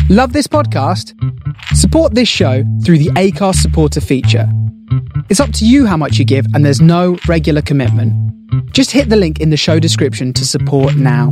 Love this podcast? Support this show through the Acast supporter feature. It's up to you how much you give, and there's no regular commitment. Just hit the link in the show description to support now.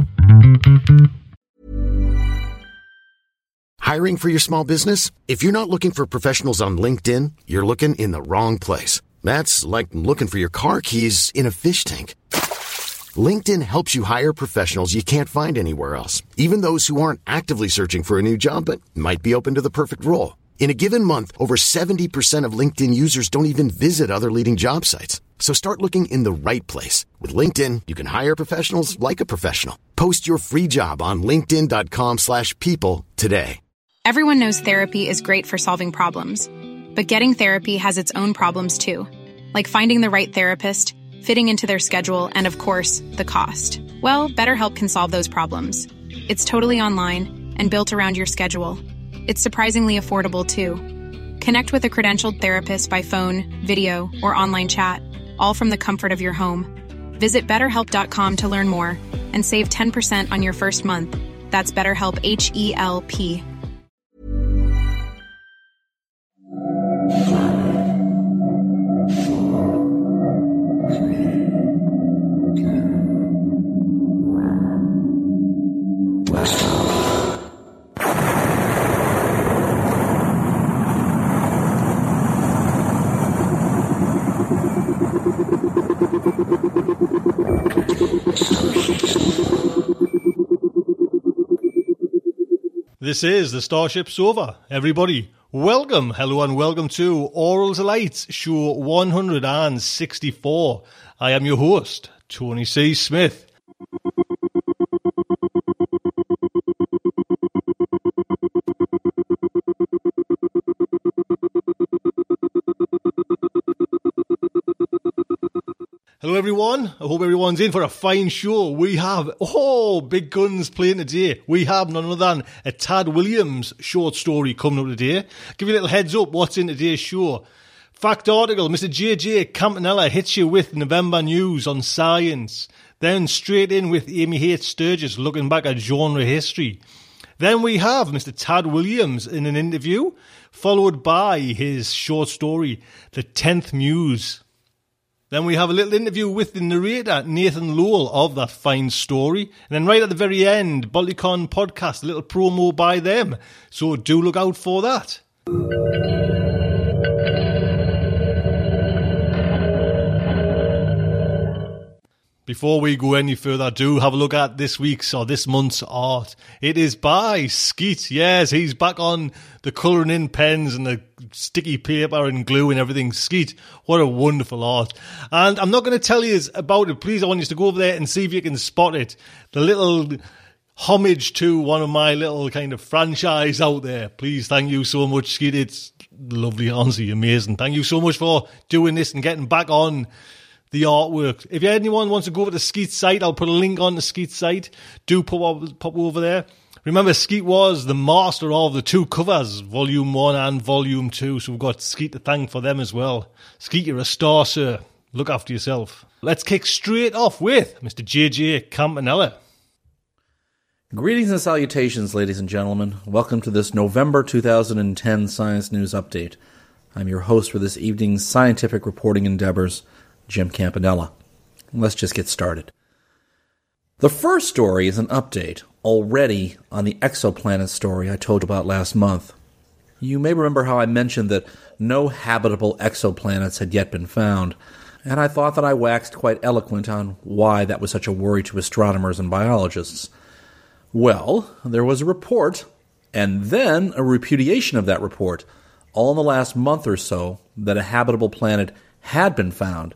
Hiring for your small business? If you're not looking for professionals on LinkedIn, you're looking in the wrong place. That's like looking for your car keys in a fish tank. LinkedIn helps you hire professionals you can't find anywhere else, even those who aren't actively searching for a new job but might be open to the perfect role. In a given month, over 70% of LinkedIn users don't even visit other leading job sites. So start looking in the right place. With LinkedIn, you can hire professionals like a professional. Post your free job on linkedin.com/people today. Everyone knows therapy is great for solving problems, but getting therapy has its own problems too, like finding the right therapist, fitting into their schedule, and of course, the cost. Well, BetterHelp can solve those problems. It's totally online and built around your schedule. It's surprisingly affordable too. Connect with a credentialed therapist by phone, video, or online chat, all from the comfort of your home. Visit BetterHelp.com to learn more and save 10% on your first month. That's BetterHelp, H-E-L-P. This is the Starship Sofa. Everybody, welcome, hello and welcome to Oral Delights, show 164. I am your host, Tony C. Smith. Hello everyone, I hope everyone's in for a fine show. We have, big guns playing today. We have none other than a Tad Williams short story coming up today. Give you a little heads up what's in today's show. Fact article, Mr. JJ Campanella hits you with November news on science. Then straight in with Amy Haight Sturgis looking back at genre history. Then we have Mr. Tad Williams in an interview, followed by his short story, The 10th Muse. Then we have a little interview with the narrator, Nathan Lowell, of that fine story. And then right at the very end, Balticon Podcast, a little promo by them. So do look out for that. Before we go any further, do have a look at this month's art. It is by Skeet. Yes, he's back on the colouring in pens and the sticky paper and glue and everything. Skeet, what a wonderful art. And I'm not going to tell you about it. Please, I want you to go over there and see if you can spot it. The little homage to one of my little kind of franchise out there. Please, thank you so much, Skeet. It's lovely, honestly, amazing. Thank you so much for doing this and getting back on the artwork. If anyone wants to go over to Skeet's site, I'll put a link on the Skeet site. Do pop over there. Remember, Skeet was the master of the two covers, Volume 1 and Volume 2, so we've got Skeet to thank for them as well. Skeet, you're a star, sir. Look after yourself. Let's kick straight off with Mr. JJ Campanella. Greetings and salutations, ladies and gentlemen. Welcome to this November 2010 Science News Update. I'm your host for this evening's scientific reporting endeavors, Jim Campanella. Let's just get started. The first story is an update already on the exoplanet story I told about last month. You may remember how I mentioned that no habitable exoplanets had yet been found, and I thought that I waxed quite eloquent on why that was such a worry to astronomers and biologists. Well, there was a report, and then a repudiation of that report, all in the last month or so, that a habitable planet had been found.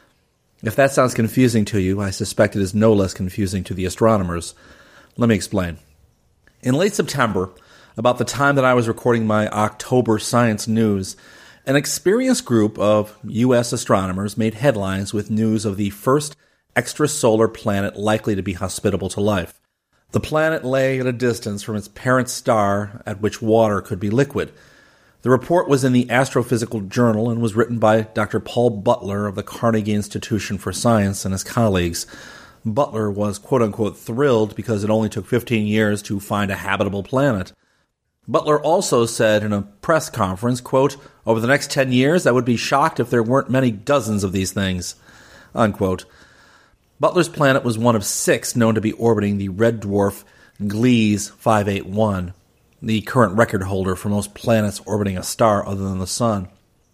If that sounds confusing to you, I suspect it is no less confusing to the astronomers. Let me explain. In late September, about the time that I was recording my October Science News, an experienced group of U.S. astronomers made headlines with news of the first extrasolar planet likely to be hospitable to life. The planet lay at a distance from its parent star at which water could be liquid. The report was in the Astrophysical Journal and was written by Dr. Paul Butler of the Carnegie Institution for Science and his colleagues. Butler was quote-unquote thrilled because it only took 15 years to find a habitable planet. Butler also said in a press conference, quote, "Over the next 10 years, I would be shocked if there weren't many dozens of these things," unquote. Butler's planet was one of 6 known to be orbiting the red dwarf Gliese 581, the current record holder for most planets orbiting a star other than the Sun.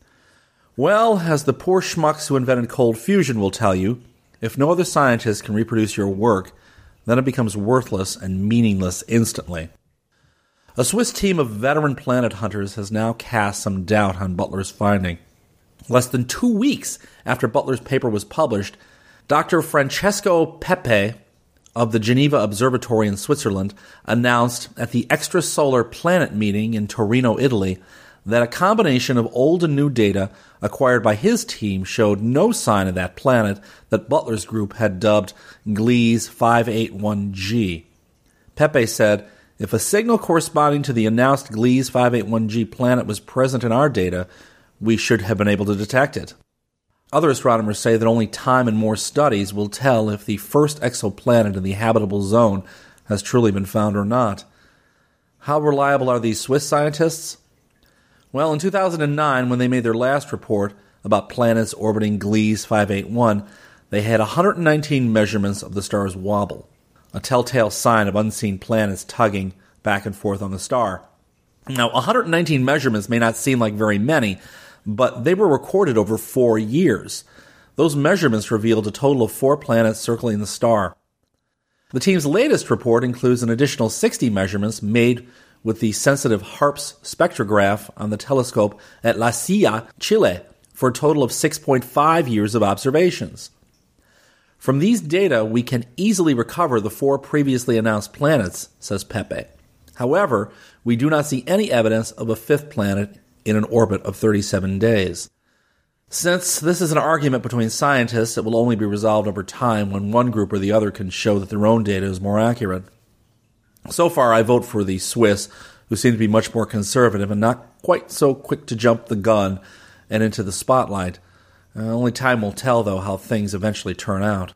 Well, as the poor schmucks who invented cold fusion will tell you, if no other scientist can reproduce your work, then it becomes worthless and meaningless instantly. A Swiss team of veteran planet hunters has now cast some doubt on Butler's finding. Less than 2 weeks after Butler's paper was published, Dr. Francesco Pepe of the Geneva Observatory in Switzerland announced at the Extrasolar Planet meeting in Torino, Italy, that a combination of old and new data acquired by his team showed no sign of that planet that Butler's group had dubbed Gliese 581G. Pepe said, "If a signal corresponding to the announced Gliese 581G planet was present in our data, we should have been able to detect it." Other astronomers say that only time and more studies will tell if the first exoplanet in the habitable zone has truly been found or not. How reliable are these Swiss scientists? Well, in 2009, when they made their last report about planets orbiting Gliese 581, they had 119 measurements of the star's wobble, a telltale sign of unseen planets tugging back and forth on the star. Now, 119 measurements may not seem like very many, but they were recorded over 4 years. Those measurements revealed a total of 4 planets circling the star. The team's latest report includes an additional 60 measurements made with the sensitive HARPS spectrograph on the telescope at La Silla, Chile, for a total of 6.5 years of observations. From these data, we can easily recover the 4 previously announced planets, says Pepe. However, we do not see any evidence of a 5th planet in an orbit of 37 days. Since this is an argument between scientists, it will only be resolved over time when one group or the other can show that their own data is more accurate. So far, I vote for the Swiss, who seem to be much more conservative and not quite so quick to jump the gun and into the spotlight. Only time will tell, though, how things eventually turn out.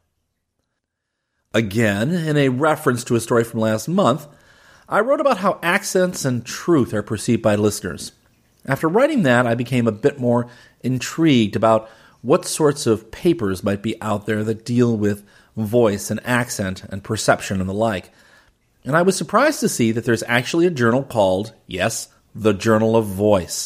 Again, in a reference to a story from last month, I wrote about how accents and truth are perceived by listeners. After writing that, I became a bit more intrigued about what sorts of papers might be out there that deal with voice and accent and perception and the like. And I was surprised to see that there's actually a journal called, yes, the Journal of Voice.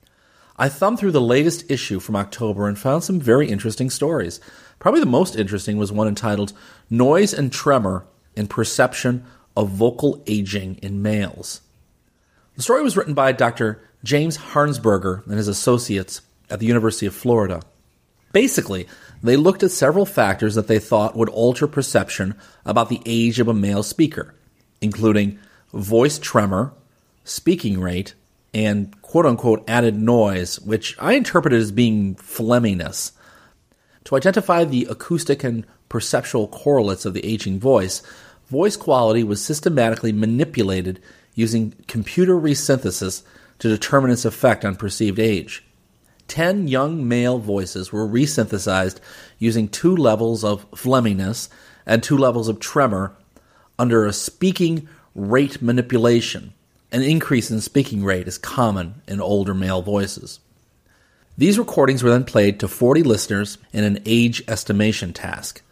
I thumbed through the latest issue from October and found some very interesting stories. Probably the most interesting was one entitled Noise and Tremor in Perception of Vocal Aging in Males. The story was written by Dr. James Harnsberger and his associates at the University of Florida. Basically, they looked at several factors that they thought would alter perception about the age of a male speaker, including voice tremor, speaking rate, and quote-unquote added noise, which I interpreted as being phlegminess. To identify the acoustic and perceptual correlates of the aging voice quality was systematically manipulated using computer resynthesis to determine its effect on perceived age. 10 young male voices were resynthesized using 2 levels of phlegminess and 2 levels of tremor under a speaking rate manipulation. An increase in speaking rate is common in older male voices. These recordings were then played to 40 listeners in an age estimation task.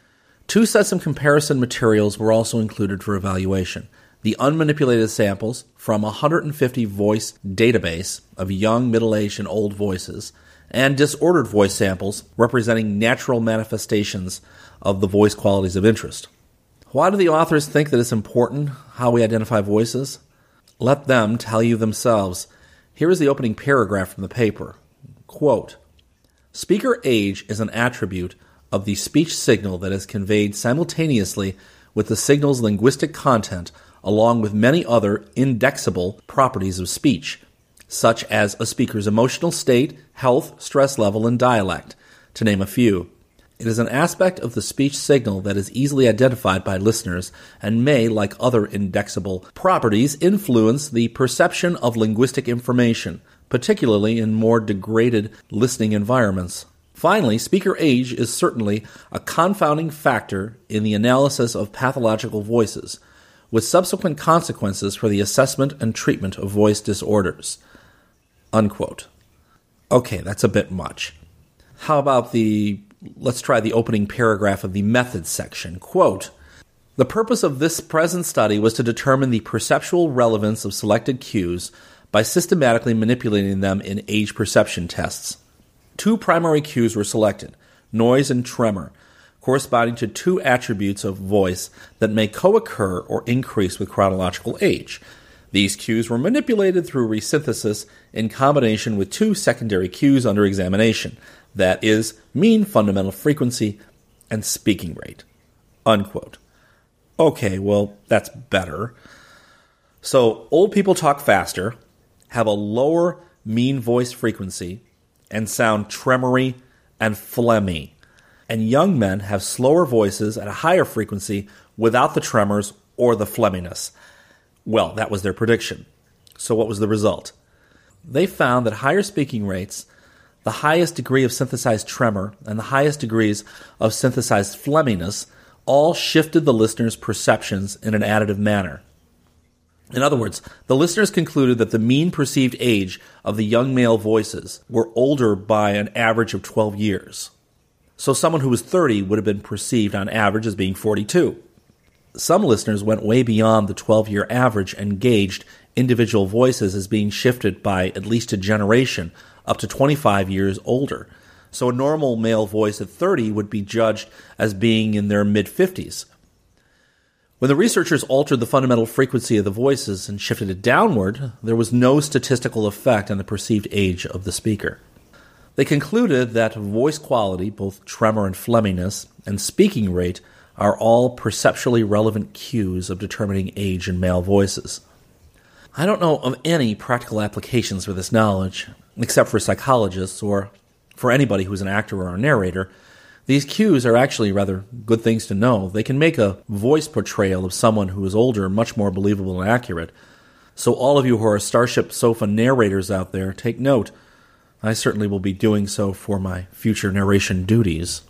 2 sets of comparison materials were also included for evaluation. The unmanipulated samples from a 150 voice database of young, middle-aged, and old voices, and disordered voice samples representing natural manifestations of the voice qualities of interest. Why do the authors think that it's important how we identify voices? Let them tell you themselves. Here is the opening paragraph from the paper. Quote, "Speaker age is an attribute of the speech signal that is conveyed simultaneously with the signal's linguistic content, along with many other indexable properties of speech, such as a speaker's emotional state, health, stress level, and dialect, to name a few. It is an aspect of the speech signal that is easily identified by listeners and may, like other indexable properties, influence the perception of linguistic information, particularly in more degraded listening environments. Finally, speaker age is certainly a confounding factor in the analysis of pathological voices. with subsequent consequences for the assessment and treatment of voice disorders. Unquote. Okay, that's a bit much. How about let's try the opening paragraph of the methods section. Quote, "The purpose of this present study was to determine the perceptual relevance of selected cues by systematically manipulating them in age perception tests. 2 primary cues were selected, noise and tremor, corresponding to 2 attributes of voice that may co-occur or increase with chronological age. These cues were manipulated through resynthesis in combination with 2 secondary cues under examination, that is, mean fundamental frequency and speaking rate." Unquote. Okay, well, that's better. So, old people talk faster, have a lower mean voice frequency, and sound tremory and phlegmy. And young men have slower voices at a higher frequency without the tremors or the phlegminess. Well, that was their prediction. So what was the result? They found that higher speaking rates, the highest degree of synthesized tremor, and the highest degrees of synthesized phlegminess all shifted the listener's perceptions in an additive manner. In other words, the listeners concluded that the mean perceived age of the young male voices were older by an average of 12 years. So someone who was 30 would have been perceived on average as being 42. Some listeners went way beyond the 12-year average and gauged individual voices as being shifted by at least a generation, up to 25 years older. So a normal male voice at 30 would be judged as being in their mid-50s. When the researchers altered the fundamental frequency of the voices and shifted it downward, there was no statistical effect on the perceived age of the speaker. They concluded that voice quality, both tremor and phlegminess, and speaking rate are all perceptually relevant cues of determining age in male voices. I don't know of any practical applications for this knowledge, except for psychologists or for anybody who's an actor or a narrator. These cues are actually rather good things to know. They can make a voice portrayal of someone who is older much more believable and accurate. So all of you who are Starship Sofa narrators out there, take note. I certainly will be doing so for my future narration duties.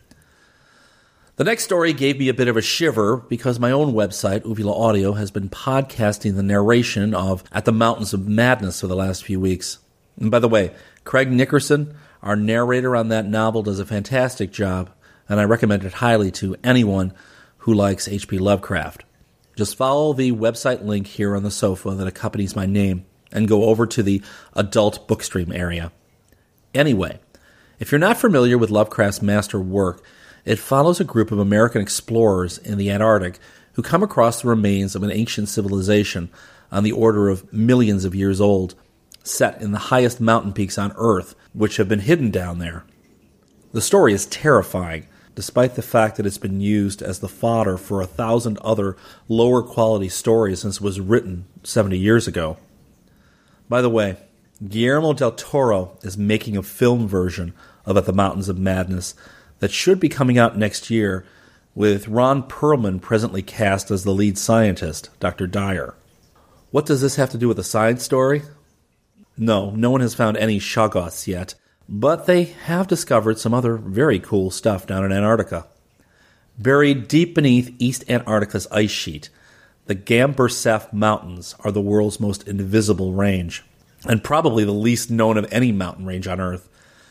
The next story gave me a bit of a shiver because my own website, Uvula Audio, has been podcasting the narration of At the Mountains of Madness for the last few weeks. And by the way, Craig Nickerson, our narrator on that novel, does a fantastic job, and I recommend it highly to anyone who likes H.P. Lovecraft. Just follow the website link here on the sofa that accompanies my name and go over to the adult bookstream area. Anyway, if you're not familiar with Lovecraft's master work, it follows a group of American explorers in the Antarctic who come across the remains of an ancient civilization on the order of millions of years old, set in the highest mountain peaks on Earth, which have been hidden down there. The story is terrifying, despite the fact that it's been used as the fodder for 1,000 other lower-quality stories since it was written 70 years ago. By the way, Guillermo del Toro is making a film version of At the Mountains of Madness that should be coming out next year, with Ron Perlman presently cast as the lead scientist, Dr. Dyer. What does this have to do with a science story? No one has found any Shoggoths yet, but they have discovered some other very cool stuff down in Antarctica. Buried deep beneath East Antarctica's ice sheet, the Gambursaff Mountains are the world's most invisible range, and probably the least known of any mountain range on Earth.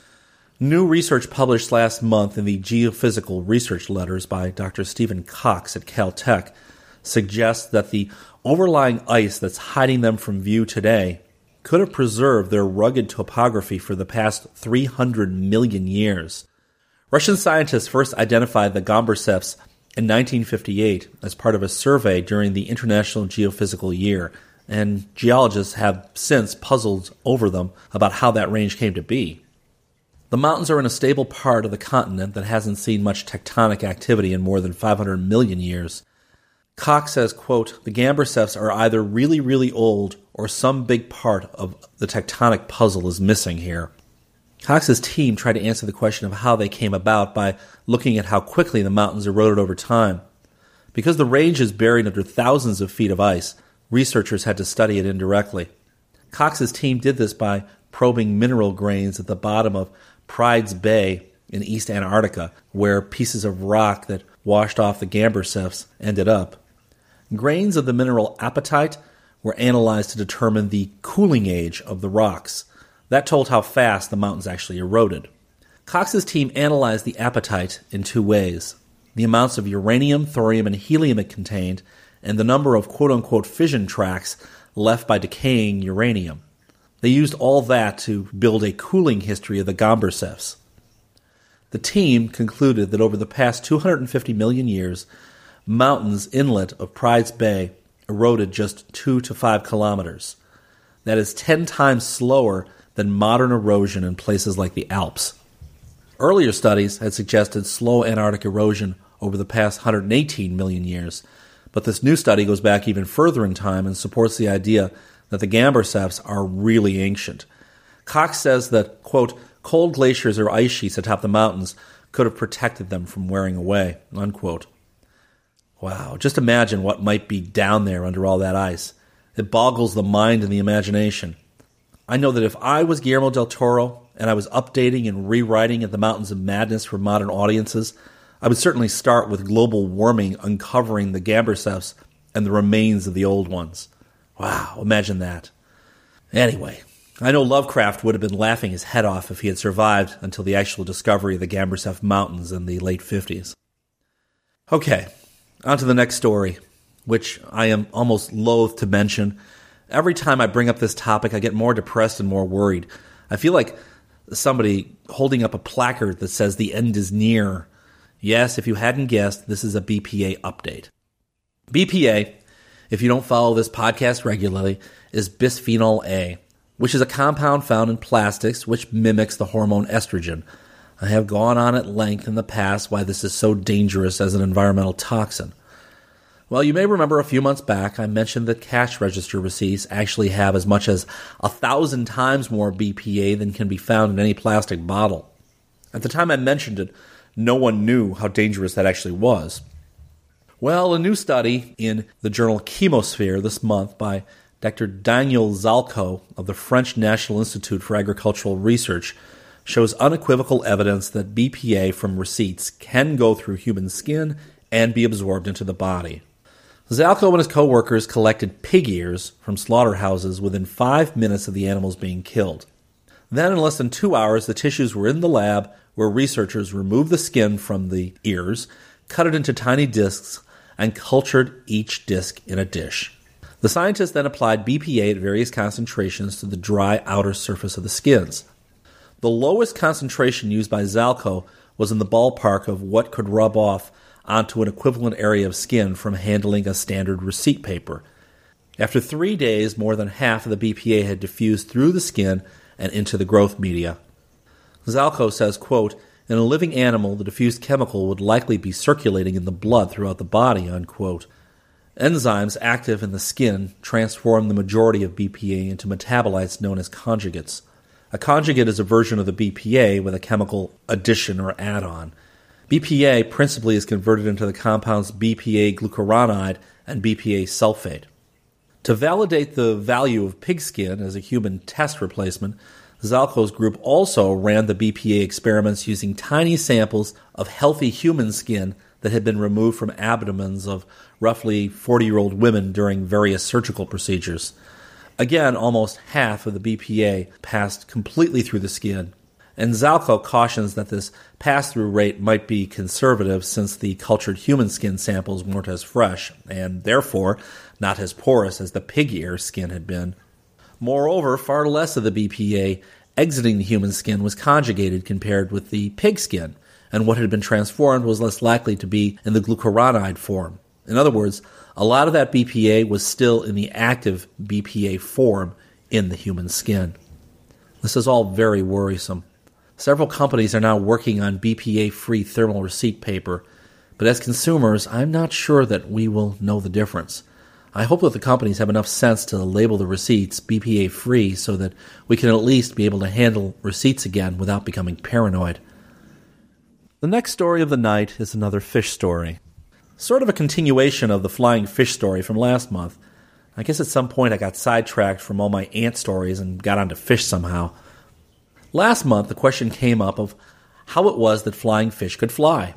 New research published last month in the Geophysical Research Letters by Dr. Stephen Cox at Caltech suggests that the overlying ice that's hiding them from view today could have preserved their rugged topography for the past 300 million years. Russian scientists first identified the Gambursaffs in 1958 as part of a survey during the International Geophysical Year, and geologists have since puzzled over them about how that range came to be. The mountains are in a stable part of the continent that hasn't seen much tectonic activity in more than 500 million years. Cox says, quote, "The Gambursaffs are either really, really old or some big part of the tectonic puzzle is missing here." Cox's team tried to answer the question of how they came about by looking at how quickly the mountains eroded over time. Because the range is buried under thousands of feet of ice, researchers had to study it indirectly. Cox's team did this by probing mineral grains at the bottom of Pride's Bay in East Antarctica, where pieces of rock that washed off the Gambursaffs ended up. Grains of the mineral apatite were analyzed to determine the cooling age of the rocks. That told how fast the mountains actually eroded. Cox's team analyzed the apatite in two ways: the amounts of uranium, thorium, and helium it contained, and the number of quote-unquote fission tracks left by decaying uranium. They used all that to build a cooling history of the Gombersefts. The team concluded that over the past 250 million years, mountains inlet of Pride's Bay eroded just 2 to 5 kilometers. That is 10 times slower than modern erosion in places like the Alps. Earlier studies had suggested slow Antarctic erosion over the past 118 million years, but this new study goes back even further in time and supports the idea that the Gombersefts are really ancient. Cox says that, quote, cold glaciers or ice sheets atop the mountains could have protected them from wearing away, unquote. Wow, just imagine what might be down there under all that ice. It boggles the mind and the imagination. I know that if I was Guillermo del Toro and I was updating and rewriting At the Mountains of Madness for modern audiences, I would certainly start with global warming uncovering the Gombersefts and the remains of the old ones. Wow, imagine that. Anyway, I know Lovecraft would have been laughing his head off if he had survived until the actual discovery of the Gomberseft Mountains in the late 50s. Okay, on to the next story, which I am almost loath to mention. Every time I bring up this topic, I get more depressed and more worried. I feel like somebody holding up a placard that says the end is near. Yes, if you hadn't guessed, this is a BPA update. BPA, if you don't follow this podcast regularly, is bisphenol A, which is a compound found in plastics which mimics the hormone estrogen. I have gone on at length in the past why this is so dangerous as an environmental toxin. Well, you may remember a few months back I mentioned that cash register receipts actually have as much as 1,000 times more BPA than can be found in any plastic bottle. At the time I mentioned it, no one knew how dangerous that actually was. Well, a new study in the journal Chemosphere this month by Dr. Daniel Zalko of the French National Institute for Agricultural Research shows unequivocal evidence that BPA from receipts can go through human skin and be absorbed into the body. Zalko and his co-workers collected pig ears from slaughterhouses within 5 minutes of the animals being killed. Then, in less than 2 hours, the tissues were in the lab where researchers removed the skin from the ears, cut it into tiny discs, and cultured each disc in a dish. The scientists then applied BPA at various concentrations to the dry outer surface of the skins. The lowest concentration used by Zalko was in the ballpark of what could rub off onto an equivalent area of skin from handling a standard receipt paper. After 3 days, more than half of the BPA had diffused through the skin and into the growth media. Zalko says, quote, in a living animal, the diffused chemical would likely be circulating in the blood throughout the body, unquote. Enzymes active in the skin transform the majority of BPA into metabolites known as conjugates. A conjugate is a version of the BPA with a chemical addition or add-on. BPA principally is converted into the compounds BPA glucuronide and BPA sulfate. To validate the value of pigskin as a human test replacement, Zalko's group also ran the BPA experiments using tiny samples of healthy human skin that had been removed from abdomens of roughly 40-year-old women during various surgical procedures. Again, almost half of the BPA passed completely through the skin, and Zalko cautions that this pass-through rate might be conservative since the cultured human skin samples weren't as fresh, and therefore not as porous as the pig ear skin had been. Moreover, far less of the BPA exiting the human skin was conjugated compared with the pig skin, and what had been transformed was less likely to be in the glucuronide form. In other words, a lot of that BPA was still in the active BPA form in the human skin. This is all very worrisome. Several companies are now working on BPA-free thermal receipt paper, but as consumers, I'm not sure that we will know the difference. I hope that the companies have enough sense to label the receipts BPA-free so that we can at least be able to handle receipts again without becoming paranoid. The next story of the night is another fish story. Sort of a continuation of the flying fish story from last month. I guess at some point I got sidetracked from all my ant stories and got onto fish somehow. Last month the question came up of how it was that flying fish could fly.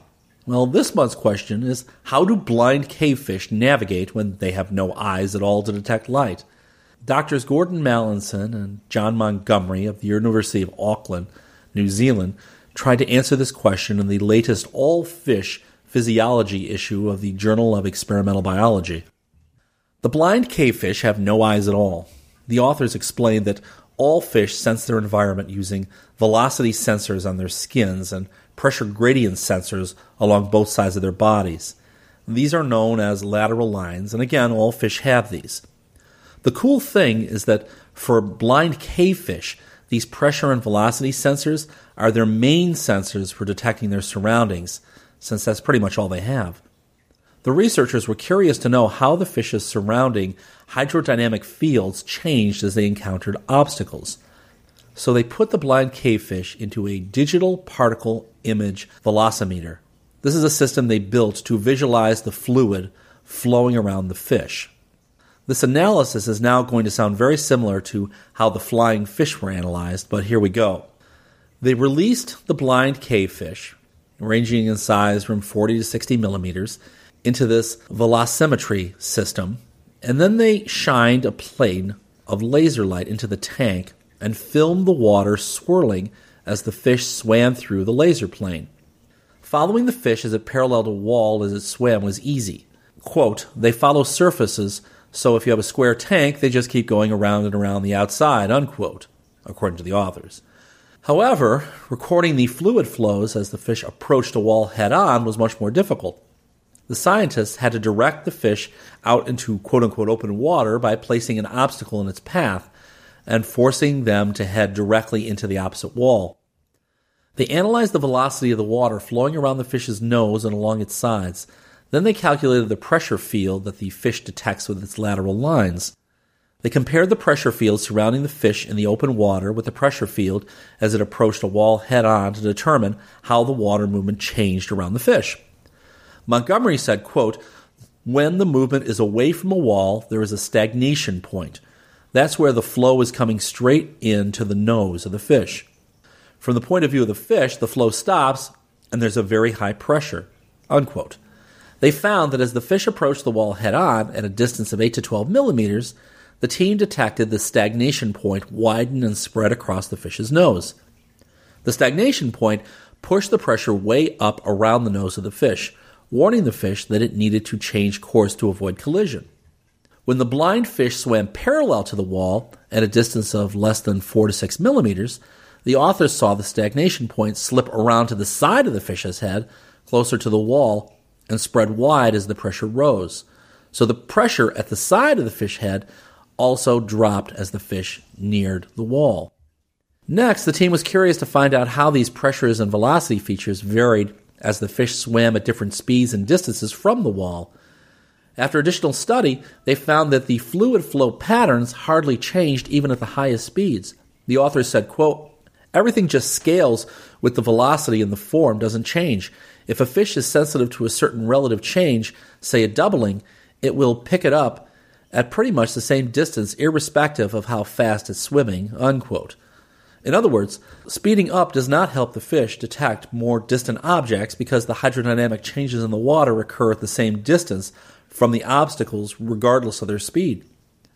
Well, this month's question is, how do blind cavefish navigate when they have no eyes at all to detect light? Doctors Gordon Mallinson and John Montgomery of the University of Auckland, New Zealand, tried to answer this question in the latest all-fish physiology issue of the Journal of Experimental Biology. The blind cavefish have no eyes at all. The authors explained that all fish sense their environment using velocity sensors on their skins and pressure gradient sensors along both sides of their bodies. These are known as lateral lines, and again, all fish have these. The cool thing is that for blind cavefish, these pressure and velocity sensors are their main sensors for detecting their surroundings, since that's pretty much all they have. The researchers were curious to know how the fish's surrounding hydrodynamic fields changed as they encountered obstacles. So they put the blind cavefish into a digital particle image velocimeter. This is a system they built to visualize the fluid flowing around the fish. This analysis is now going to sound very similar to how the flying fish were analyzed, but here we go. They released the blind cavefish, ranging in size from 40 to 60 millimeters, into this velocimetry system, and then they shined a plane of laser light into the tank and filmed the water swirling as the fish swam through the laser plane. Following the fish as it paralleled a wall as it swam was easy. Quote, they follow surfaces, so if you have a square tank, they just keep going around and around the outside, unquote, according to the authors. However, recording the fluid flows as the fish approached a wall head-on was much more difficult. The scientists had to direct the fish out into quote-unquote open water by placing an obstacle in its path and forcing them to head directly into the opposite wall. They analyzed the velocity of the water flowing around the fish's nose and along its sides. Then they calculated the pressure field that the fish detects with its lateral lines. They compared the pressure field surrounding the fish in the open water with the pressure field as it approached a wall head-on to determine how the water movement changed around the fish. Montgomery said, quote, when the movement is away from a wall, there is a stagnation point. That's where the flow is coming straight into the nose of the fish. From the point of view of the fish, the flow stops and there's a very high pressure, unquote. They found that as the fish approached the wall head-on at a distance of 8 to 12 millimeters, the team detected the stagnation point widen and spread across the fish's nose. The stagnation point pushed the pressure way up around the nose of the fish, warning the fish that it needed to change course to avoid collision. When the blind fish swam parallel to the wall at a distance of less than 4 to 6 millimeters, the authors saw the stagnation point slip around to the side of the fish's head, closer to the wall, and spread wide as the pressure rose. So the pressure at the side of the fish head also dropped as the fish neared the wall. Next, the team was curious to find out how these pressures and velocity features varied as the fish swam at different speeds and distances from the wall. After additional study, they found that the fluid flow patterns hardly changed even at the highest speeds. The authors said, quote, everything just scales with the velocity and the form doesn't change. If a fish is sensitive to a certain relative change, say a doubling, it will pick it up at pretty much the same distance irrespective of how fast it's swimming, unquote. In other words, speeding up does not help the fish detect more distant objects because the hydrodynamic changes in the water occur at the same distance from the obstacles regardless of their speed.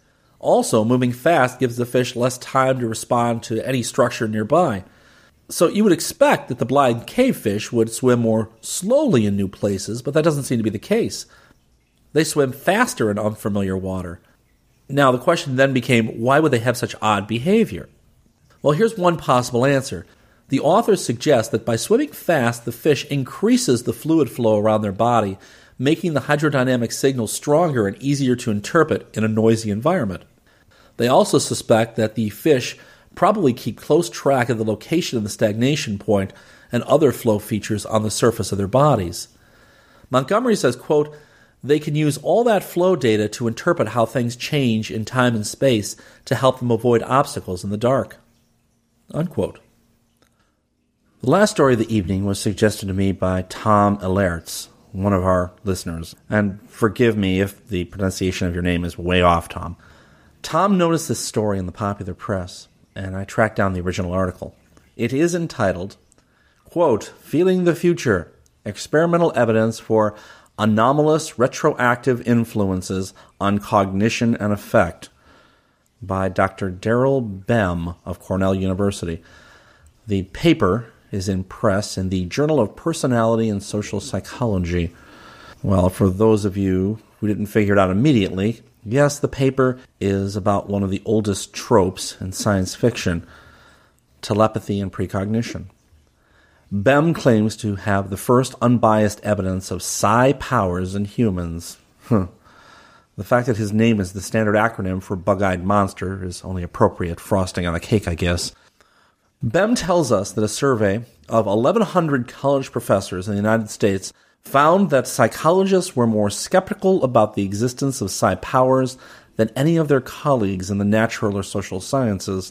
Also, moving fast gives the fish less time to respond to any structure nearby. So you would expect that the blind cavefish would swim more slowly in new places, but that doesn't seem to be the case. They swim faster in unfamiliar water. Now, the question then became, why would they have such odd behavior? Well, here's one possible answer. The authors suggest that by swimming fast, the fish increases the fluid flow around their body, making the hydrodynamic signal stronger and easier to interpret in a noisy environment. They also suspect that the fish probably keep close track of the location of the stagnation point and other flow features on the surface of their bodies. Montgomery says, quote, they can use all that flow data to interpret how things change in time and space to help them avoid obstacles in the dark, unquote. The last story of the evening was suggested to me by Tom Ellertz, one of our listeners. And forgive me if the pronunciation of your name is way off, Tom. Tom noticed this story in the popular press, and I tracked down the original article. It is entitled, quote, Feeling the Future, experimental evidence for anomalous retroactive influences on cognition and affect by Dr. Daryl Bem of Cornell University. The paper is in press in the Journal of Personality and Social Psychology. Well, for those of you who didn't figure it out immediately, yes, the paper is about one of the oldest tropes in science fiction, telepathy and precognition. Bem claims to have the first unbiased evidence of psi powers in humans. The fact that his name is the standard acronym for bug-eyed monster is only appropriate frosting on a cake, I guess. Bem tells us that a survey of 1,100 college professors in the United States found that psychologists were more skeptical about the existence of psi powers than any of their colleagues in the natural or social sciences.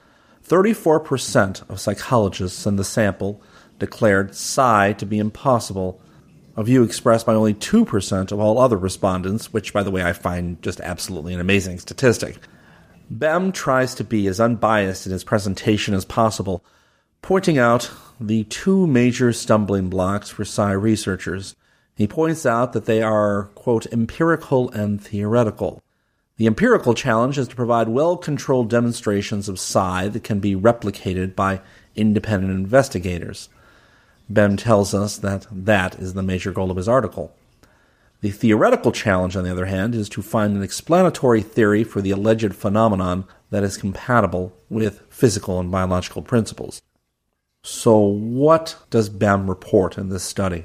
34% of psychologists in the sample declared psi to be impossible, a view expressed by only 2% of all other respondents, which, by the way, I find just absolutely an amazing statistic. Bem tries to be as unbiased in his presentation as possible, pointing out the two major stumbling blocks for psi researchers. He points out that they are, quote, empirical and theoretical. The empirical challenge is to provide well-controlled demonstrations of psi that can be replicated by independent investigators. Bem tells us that that is the major goal of his article. The theoretical challenge, on the other hand, is to find an explanatory theory for the alleged phenomenon that is compatible with physical and biological principles. So what does Bem report in this study?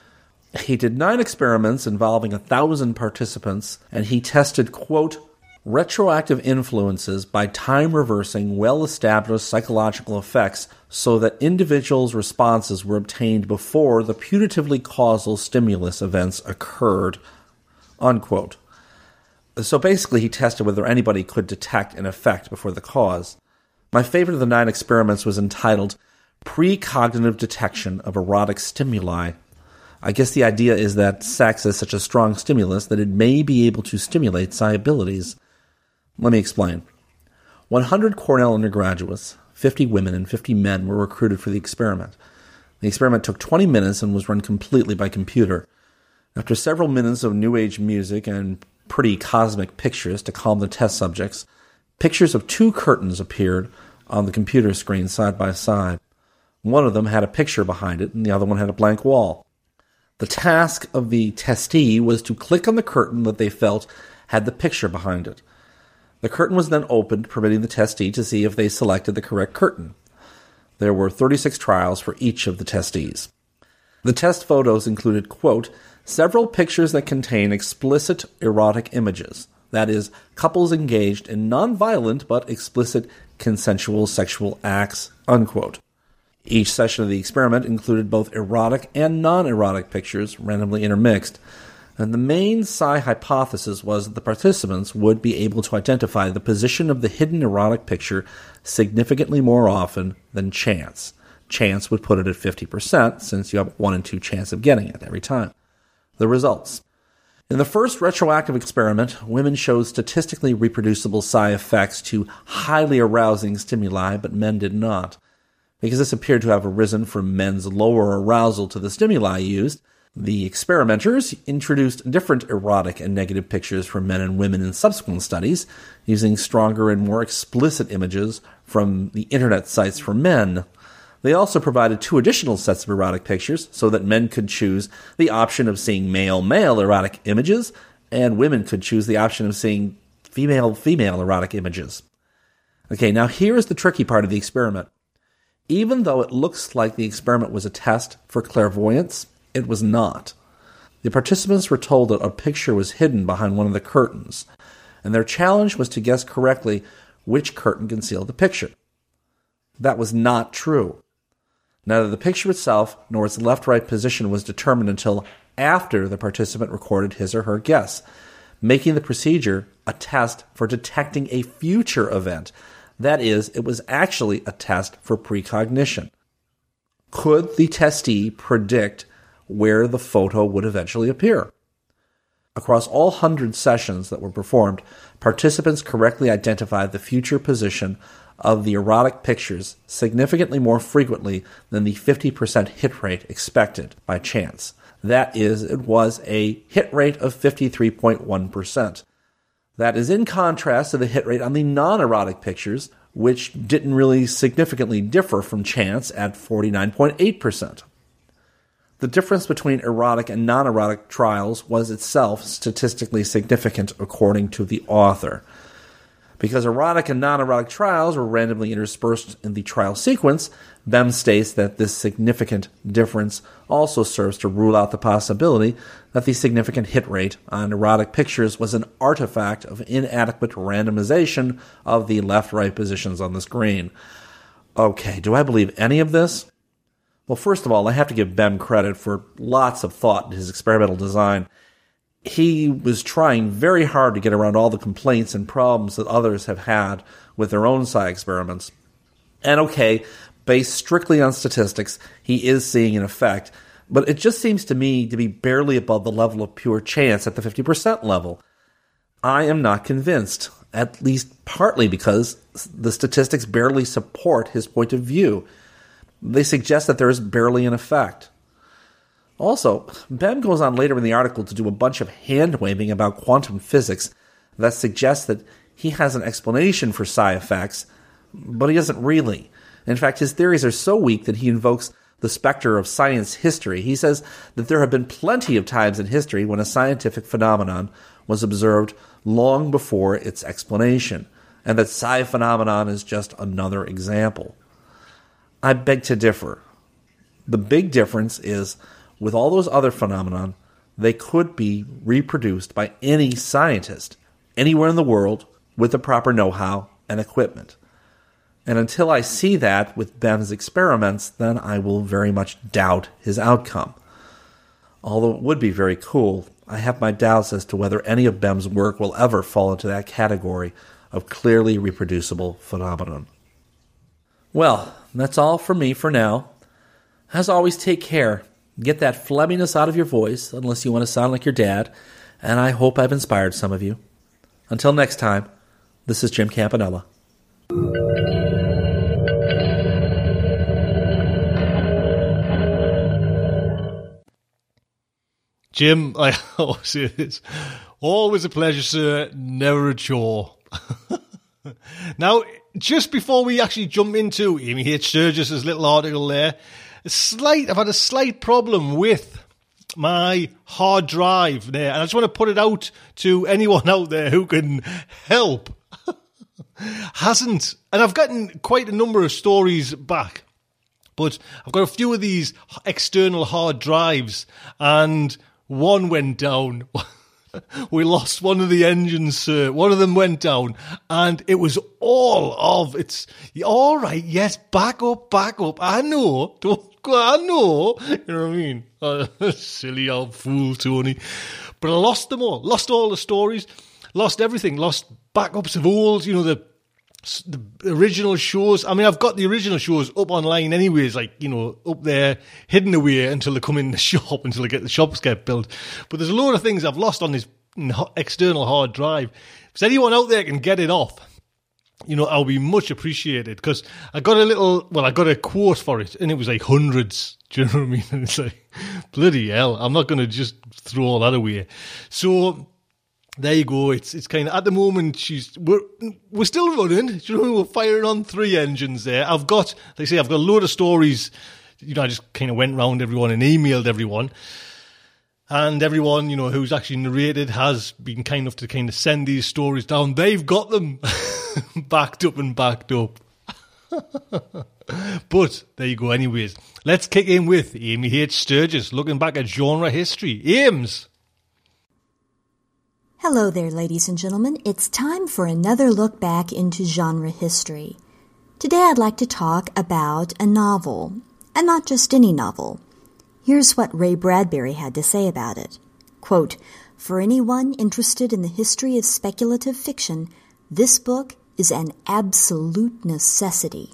He did 9 experiments involving 1,000 participants, and he tested, quote, retroactive influences by time-reversing well-established psychological effects so that individuals' responses were obtained before the putatively causal stimulus events occurred, unquote. So basically he tested whether anybody could detect an effect before the cause. My favorite of the 9 experiments was entitled Precognitive Detection of Erotic Stimuli. I guess the idea is that sex is such a strong stimulus that it may be able to stimulate psi abilities. Let me explain. 100 Cornell undergraduates, 50 women and 50 men, were recruited for the experiment. The experiment took 20 minutes and was run completely by computer. After several minutes of New Age music and pretty cosmic pictures to calm the test subjects, pictures of 2 curtains appeared on the computer screen side by side. One of them had a picture behind it and the other one had a blank wall. The task of the testee was to click on the curtain that they felt had the picture behind it. The curtain was then opened, permitting the testee to see if they selected the correct curtain. There were 36 trials for each of the testees. The test photos included, quote, several pictures that contain explicit erotic images, that is, couples engaged in non-violent but explicit consensual sexual acts, unquote. Each session of the experiment included both erotic and non-erotic pictures, randomly intermixed, and the main psi hypothesis was that the participants would be able to identify the position of the hidden erotic picture significantly more often than chance. Chance would put it at 50%, since you have 1 in 2 chance of getting it every time. The results. In the first retroactive experiment, women showed statistically reproducible psi effects to highly arousing stimuli, but men did not. Because this appeared to have arisen from men's lower arousal to the stimuli used, the experimenters introduced different erotic and negative pictures for men and women in subsequent studies, using stronger and more explicit images from the internet sites for men. They also provided 2 additional sets of erotic pictures so that men could choose the option of seeing male-male erotic images, and women could choose the option of seeing female-female erotic images. Okay, now here is the tricky part of the experiment. Even though it looks like the experiment was a test for clairvoyance, it was not. The participants were told that a picture was hidden behind one of the curtains, and their challenge was to guess correctly which curtain concealed the picture. That was not true. Neither the picture itself nor its left-right position was determined until after the participant recorded his or her guess, making the procedure a test for detecting a future event. That is, it was actually a test for precognition. Could the testee predict where the photo would eventually appear? Across all 100 sessions that were performed, participants correctly identified the future position of the erotic pictures significantly more frequently than the 50% hit rate expected by Chance. That is, it was a hit rate of 53.1%. That is in contrast to the hit rate on the non-erotic pictures, which didn't really significantly differ from Chance at 49.8%. The difference between erotic and non-erotic trials was itself statistically significant according to the author. Because erotic and non-erotic trials were randomly interspersed in the trial sequence, Bem states that this significant difference also serves to rule out the possibility that the significant hit rate on erotic pictures was an artifact of inadequate randomization of the left-right positions on the screen. Okay, do I believe any of this? Well, first of all, I have to give Bem credit for lots of thought in his experimental design. He was trying very hard to get around all the complaints and problems that others have had with their own psi experiments. And okay, based strictly on statistics, he is seeing an effect, but it just seems to me to be barely above the level of pure chance at the 50% level. I am not convinced, at least partly because the statistics barely support his point of view. They suggest that there is barely an effect. Also, Bem goes on later in the article to do a bunch of hand-waving about quantum physics that suggests that he has an explanation for psi effects, but he doesn't really. In fact, his theories are so weak that he invokes the specter of science history. He says that there have been plenty of times in history when a scientific phenomenon was observed long before its explanation, and that psi phenomenon is just another example. I beg to differ. The big difference is, with all those other phenomenon, they could be reproduced by any scientist, anywhere in the world, with the proper know-how and equipment. And until I see that with Bem's experiments, then I will very much doubt his outcome. Although it would be very cool, I have my doubts as to whether any of Bem's work will ever fall into that category of clearly reproducible phenomenon. Well, that's all from me for now. As always, take care. Get that phlegminess out of your voice, unless you want to sound like your dad, and I hope I've inspired some of you. Until next time, this is Jim Campanella. Jim, I always say this. Always a pleasure, sir. Never a chore. Now, just before we actually jump into Amy H. Sturgis's little article there, I've had a slight problem with my hard drive there, and I just want to put it out to anyone out there who can help. And I've gotten quite a number of stories back, but I've got a few of these external hard drives, and one went down. We lost one of the engines, sir. One of them went down, and it was it's all right. Yes, back up. I know. I know. You know what I mean? Silly old fool, Tony. But I lost them all. Lost all the stories. Lost everything. Lost backups of old, the original shows. I mean, I've got the original shows up online anyways, up there, hidden away until they come in the shop, until the shops get built. But there's a load of things I've lost on this external hard drive. If anyone out there can get it off, I'll be much appreciated, because I got a quote for it, and it was like hundreds. Do you know what I mean? And it's like, bloody hell, I'm not going to just throw all that away. So there you go. It's kind of, at the moment, we're still running. We're firing on 3 engines there. I've got a load of stories. I just kind of went round everyone and emailed everyone. And everyone, who's actually narrated has been kind enough to kind of send these stories down. They've got them backed up. But there you go anyways. Let's kick in with Amy H. Sturgis, looking back at genre history. Ames! Hello there, ladies and gentlemen. It's time for another look back into genre history. Today I'd like to talk about a novel, and not just any novel. Here's what Ray Bradbury had to say about it. Quote, "For anyone interested in the history of speculative fiction, this book is an absolute necessity."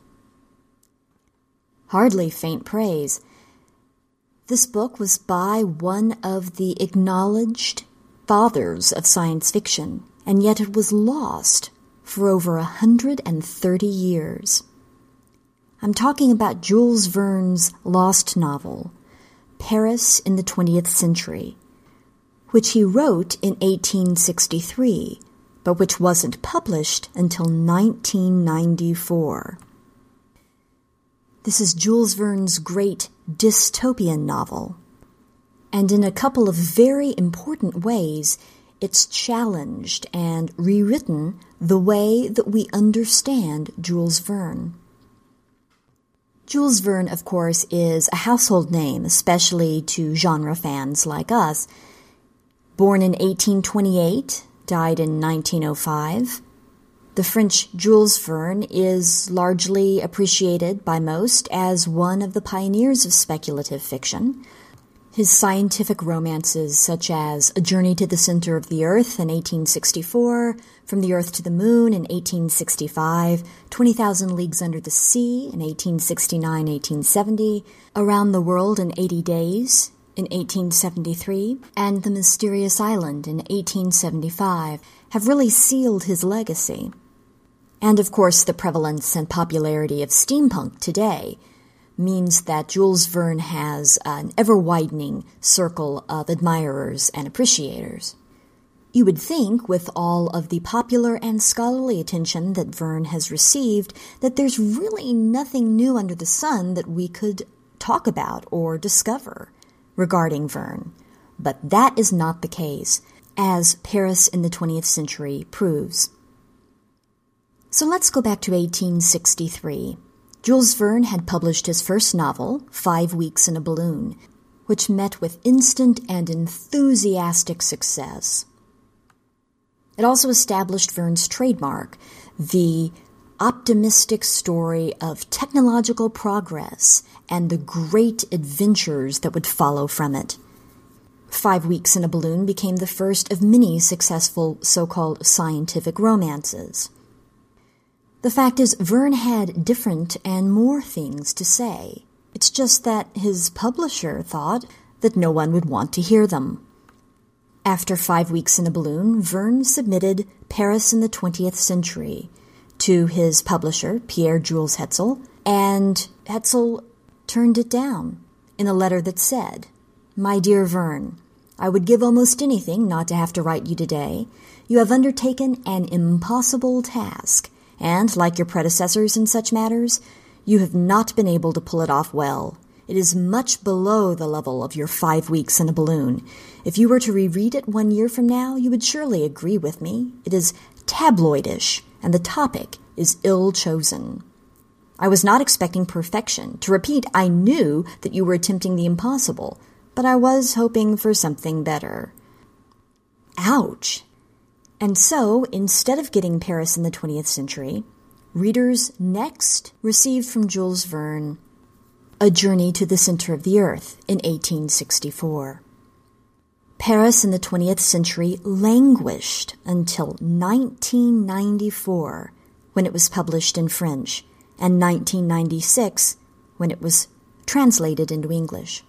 Hardly faint praise. This book was by one of the acknowledged fathers of science fiction, and yet it was lost for over 130 years. I'm talking about Jules Verne's lost novel, Paris in the 20th Century, which he wrote in 1863, but which wasn't published until 1994. This is Jules Verne's great dystopian novel, and in a couple of very important ways, it's challenged and rewritten the way that we understand Jules Verne. Jules Verne, of course, is a household name, especially to genre fans like us. Born in 1828, died in 1905. The French Jules Verne is largely appreciated by most as one of the pioneers of speculative fiction. His scientific romances, such as A Journey to the Center of the Earth in 1864, From the Earth to the Moon in 1865, 20,000 Leagues Under the Sea in 1869-1870, Around the World in 80 Days in 1873, and The Mysterious Island in 1875, have really sealed his legacy. And of course, the prevalence and popularity of steampunk today means that Jules Verne has an ever-widening circle of admirers and appreciators. You would think, with all of the popular and scholarly attention that Verne has received, that there's really nothing new under the sun that we could talk about or discover regarding Verne. But that is not the case, as Paris in the 20th Century proves. So let's go back to 1863. Jules Verne had published his first novel, 5 Weeks in a Balloon, which met with instant and enthusiastic success. It also established Verne's trademark, the optimistic story of technological progress and the great adventures that would follow from it. 5 Weeks in a Balloon became the first of many successful so-called scientific romances. The fact is, Verne had different and more things to say. It's just that his publisher thought that no one would want to hear them. After 5 Weeks in a Balloon, Verne submitted Paris in the 20th Century to his publisher, Pierre-Jules Hetzel, and Hetzel turned it down in a letter that said, "My dear Verne, I would give almost anything not to have to write you today. You have undertaken an impossible task, and, like your predecessors in such matters, you have not been able to pull it off well. It is much below the level of your 5 Weeks in a Balloon. If you were to reread it 1 year from now, you would surely agree with me. It is tabloidish, and the topic is ill chosen. I was not expecting perfection. To repeat, I knew that you were attempting the impossible, but I was hoping for something better." Ouch! And so, instead of getting Paris in the 20th Century, readers next received from Jules Verne A Journey to the Center of the Earth in 1864. Paris in the 20th Century languished until 1994, when it was published in French, and 1996, when it was translated into English.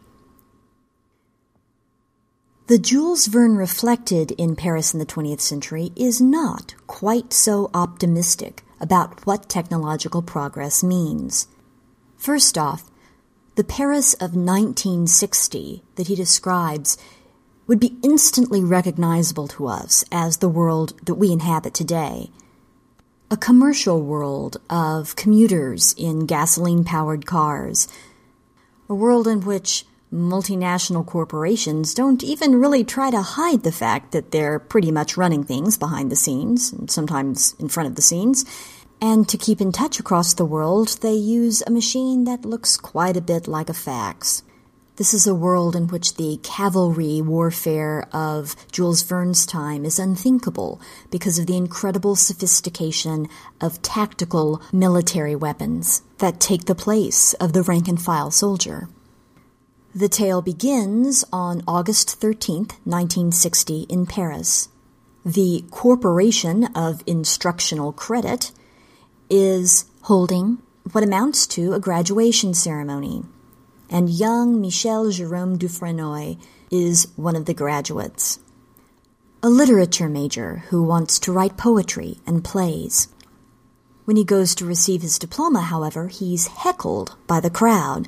The Jules Verne reflected in Paris in the 20th Century is not quite so optimistic about what technological progress means. First off, the Paris of 1960 that he describes would be instantly recognizable to us as the world that we inhabit today. A commercial world of commuters in gasoline-powered cars. A world in which multinational corporations don't even really try to hide the fact that they're pretty much running things behind the scenes, and sometimes in front of the scenes. And to keep in touch across the world, they use a machine that looks quite a bit like a fax. This is a world in which the cavalry warfare of Jules Verne's time is unthinkable because of the incredible sophistication of tactical military weapons that take the place of the rank-and-file soldier. The tale begins on August 13th, 1960, in Paris. The Corporation of Instructional Credit is holding what amounts to a graduation ceremony, and young Michel Jérôme Dufresnoy is one of the graduates. a literature major who wants to write poetry and plays. When he goes to receive his diploma, however, he's heckled by the crowd.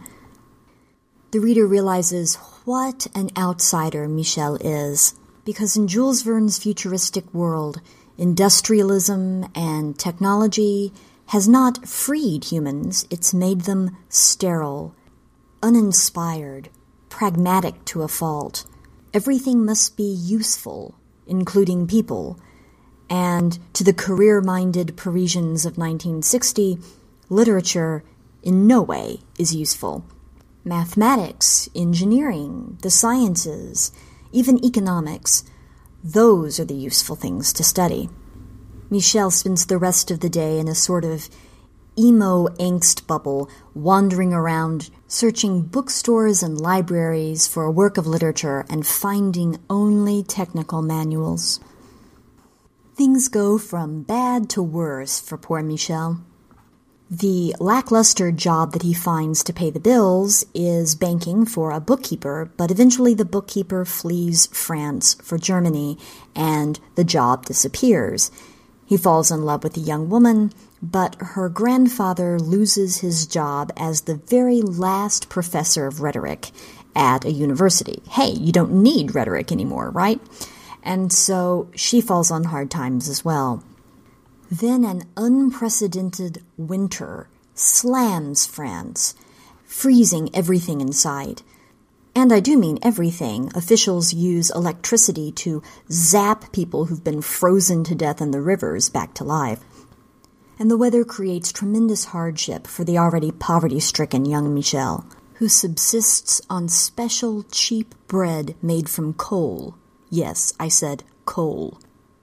The reader realizes what an outsider Michel is, because in Jules Verne's futuristic world, industrialism and technology has not freed humans, it's made them sterile, uninspired, pragmatic to a fault. Everything must be useful, including people, and to the career-minded Parisians of 1960, literature in no way is useful. Mathematics, engineering, the sciences, even economics, those are the useful things to study. Michel spends the rest of the day in a sort of emo angst bubble, wandering around, searching bookstores and libraries for a work of literature and finding only technical manuals. Things go from bad to worse for poor Michel. The lackluster job that he finds to pay the bills is banking for a bookkeeper, but eventually the bookkeeper flees France for Germany, and the job disappears. He falls in love with a young woman, but her grandfather loses his job as the very last professor of rhetoric at a university. Hey, you don't need rhetoric anymore, right? And so she falls on hard times as well. Then an unprecedented winter slams France, freezing everything in sight. And I do mean everything. Officials use electricity to zap people who've been frozen to death in the rivers back to life. And the weather creates tremendous hardship for the already poverty-stricken young Michel, who subsists on special cheap bread made from coal. Yes, I said coal.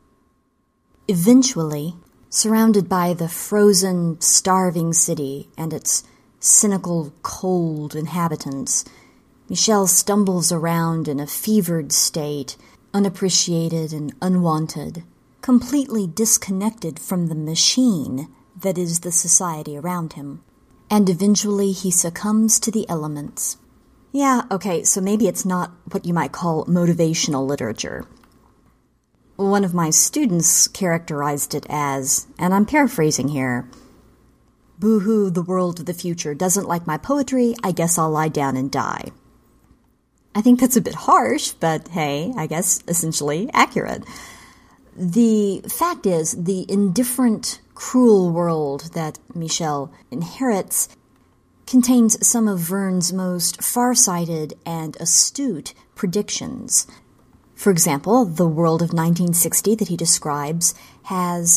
Eventually, surrounded by the frozen, starving city and its cynical, cold inhabitants, Michel stumbles around in a fevered state, unappreciated and unwanted, completely disconnected from the machine that is the society around him. And eventually he succumbs to the elements. Yeah, okay, so maybe it's not what you might call motivational literature. One of my students characterized it as, and I'm paraphrasing here, "Boo-hoo, the world of the future doesn't like my poetry, I guess I'll lie down and die." I think that's a bit harsh, but hey, I guess essentially accurate. The fact is, the indifferent, cruel world that Michel inherits contains some of Verne's most far-sighted and astute predictions. For example, the world of 1960 that he describes has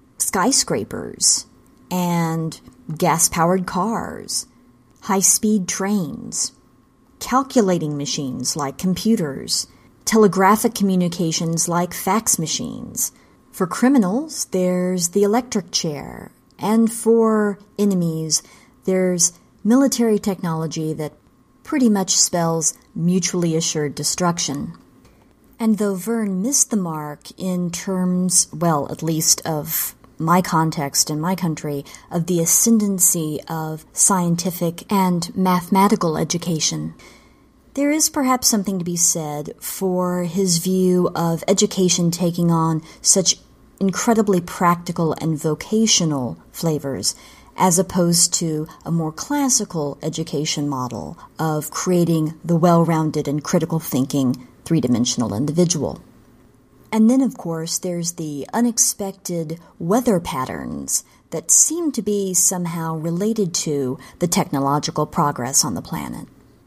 skyscrapers and gas-powered cars, high-speed trains, calculating machines like computers, telegraphic communications like fax machines. For criminals, there's the electric chair, and for enemies, there's military technology that pretty much spells mutually assured destruction. And though Verne missed the mark in terms, well, at least of my context in my country, of the ascendancy of scientific and mathematical education, there is perhaps something to be said for his view of education taking on such incredibly practical and vocational flavors, as opposed to a more classical education model of creating the well-rounded and critical thinking three-dimensional individual. And then, of course, there's the unexpected weather patterns that seem to be somehow related to the technological progress on the planet.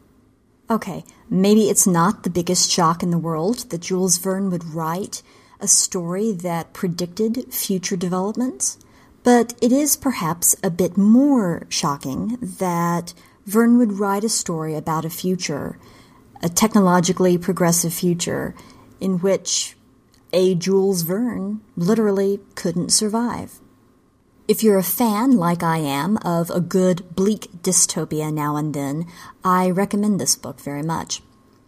Okay, maybe it's not the biggest shock in the world that Jules Verne would write a story that predicted future developments, but it is perhaps a bit more shocking that Verne would write a story about a future, a technologically progressive future, in which a Jules Verne literally couldn't survive. If you're a fan, like I am, of a good, bleak dystopia now and then, I recommend this book very much.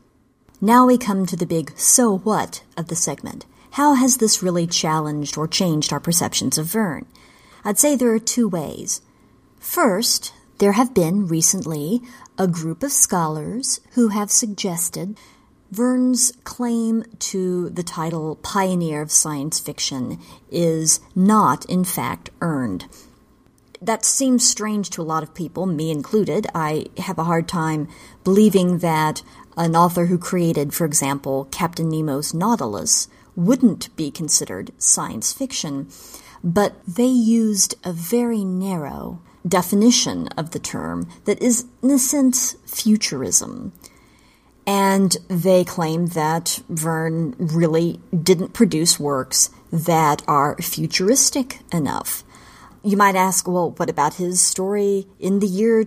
Now we come to the big so what of the segment. How has this really challenged or changed our perceptions of Verne? I'd say there are two ways. First, there have been recently a group of scholars who have suggested Verne's claim to the title pioneer of science fiction is not, in fact, earned. That seems strange to a lot of people, me included. I have a hard time believing that an author who created, for example, Captain Nemo's Nautilus wouldn't be considered science fiction. But they used a very narrow definition of the term that is, in a sense, futurism. And they claim that Verne really didn't produce works that are futuristic enough. You might ask, well, what about his story in the year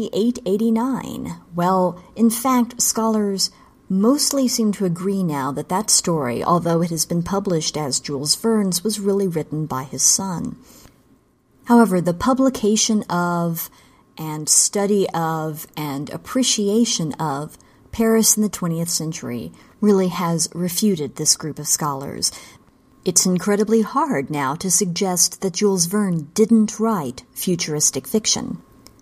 2889? Well, in fact, scholars mostly seem to agree now that that story, although it has been published as Jules Verne's, was really written by his son. However, the publication of and study of and appreciation of Paris in the 20th century really has refuted this group of scholars. It's incredibly hard now to suggest that Jules Verne didn't write futuristic fiction.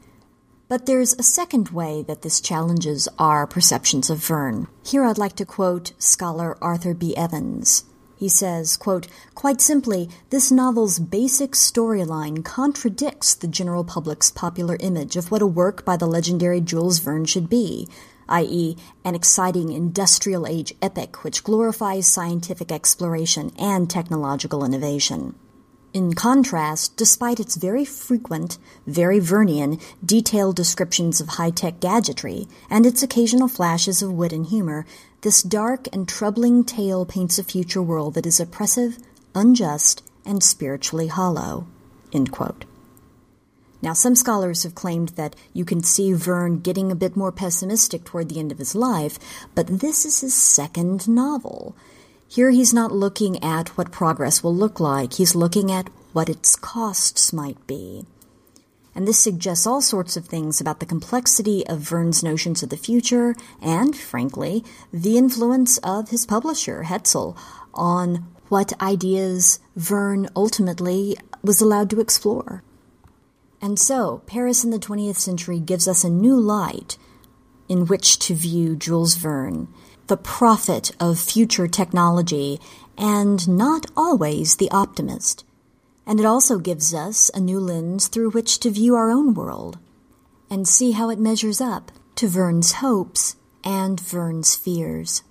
But there's a second way that this challenges our perceptions of Verne. Here I'd like to quote scholar Arthur B. Evans. He says, quote, "Quite simply, this novel's basic storyline contradicts the general public's popular image of what a work by the legendary Jules Verne should be, i.e., an exciting industrial age epic which glorifies scientific exploration and technological innovation. In contrast, despite its very frequent, very Vernian, detailed descriptions of high-tech gadgetry and its occasional flashes of wit and humor, this dark and troubling tale paints a future world that is oppressive, unjust, and spiritually hollow." End quote. Now, some scholars have claimed that you can see Verne getting a bit more pessimistic toward the end of his life, but this is his second novel. Here he's not looking at what progress will look like, he's looking at what its costs might be. And this suggests all sorts of things about the complexity of Verne's notions of the future and, frankly, the influence of his publisher, Hetzel, on what ideas Verne ultimately was allowed to explore. And so, Paris in the 20th century gives us a new light in which to view Jules Verne, the prophet of future technology, and not always the optimist. And it also gives us a new lens through which to view our own world, and see how it measures up to Verne's hopes and Verne's fears.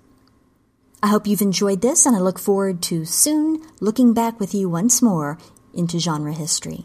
I hope you've enjoyed this, and I look forward to soon looking back with you once more into genre history.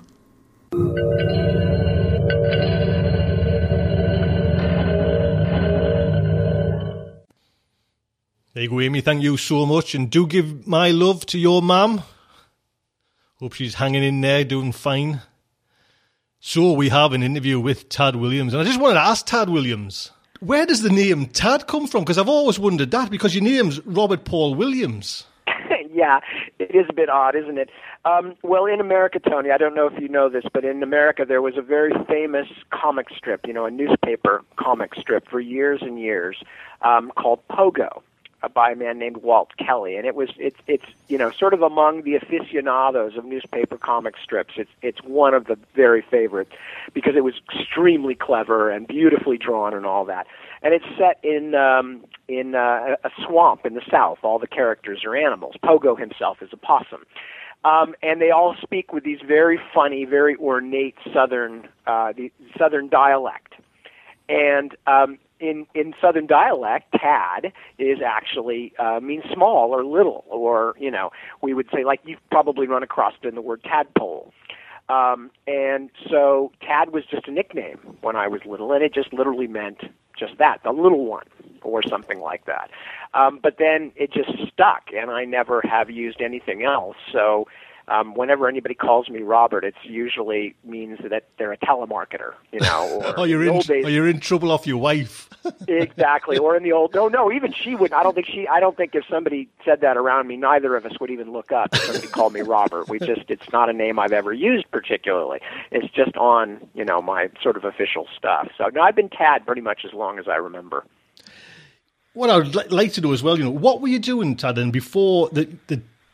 There you go, Amy. Thank you so much. And do give my love to your mum. Hope she's hanging in there, doing fine. So we have an interview with Tad Williams. And I just wanted to ask Tad Williams, where does the name Tad come from? Because I've always wondered that, because your name's Robert Paul Williams. Yeah, it is a bit odd, isn't it? Well, in America, Tony, I don't know if you know this, but in America there was a very famous comic strip, a newspaper comic strip for years and years called Pogo, by a man named Walt Kelly, and it's sort of among the aficionados of newspaper comic strips. It's one of the very favorites because it was extremely clever and beautifully drawn and all that. And it's set in a swamp in the South. All the characters are animals. Pogo himself is a possum. And they all speak with these very funny, very ornate Southern dialect. And in Southern dialect, Tad is actually means small or little, or we would say, like, you've probably run across it in the word tadpole. And so Tad was just a nickname when I was little, and it just literally meant just that, the little one, or something like that. But then it just stuck, and I never have used anything else. So whenever anybody calls me Robert, it usually means that they're a telemarketer, or you're in trouble off your wife. Exactly. Or in the old, no, even she would. I don't think if somebody said that around me, neither of us would even look up if somebody called me Robert. It's not a name I've ever used particularly. It's just on, my sort of official stuff. So no, I've been Tad pretty much as long as I remember. What I would like to know as well, what were you doing, Tad, and before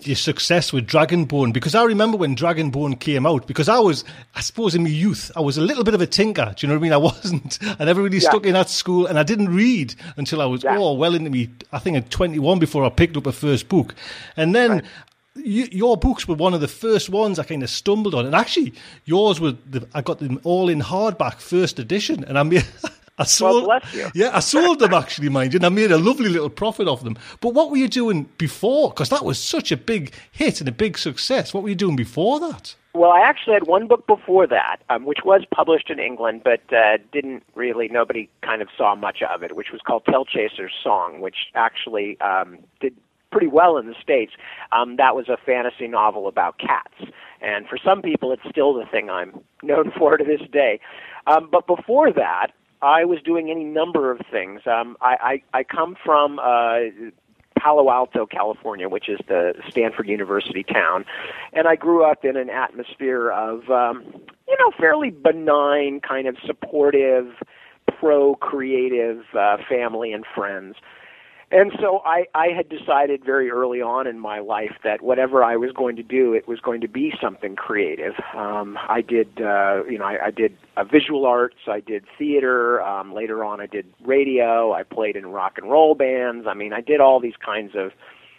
your success with Dragonborn, because I remember when Dragonborn came out, because I suppose in my youth, I was a little bit of a tinker. Do you know what I mean? I never really stuck in at school, and I didn't read until I was well into me, I think at 21 before I picked up a first book. And then your books were one of the first ones I kind of stumbled on. And actually, yours were, I got them all in hardback, first edition, and I sold, well, bless you. Yeah, I sold them actually, mind you, and I made a lovely little profit off them. But what were you doing before? Because that was such a big hit and a big success. What were you doing before that? Well, I actually had one book before that, which was published in England, but nobody kind of saw much of it, which was called Tailchaser's Song, which actually did pretty well in the States. That was a fantasy novel about cats. And for some people, it's still the thing I'm known for to this day. But before that, I was doing any number of things. I come from Palo Alto, California, which is the Stanford University town, and I grew up in an atmosphere of, fairly benign, kind of supportive, pro-creative family and friends. And so I had decided very early on in my life that whatever I was going to do, it was going to be something creative. I did visual arts, I did theater. Later on, I did radio. I played in rock and roll bands. I mean, I did all these kinds of,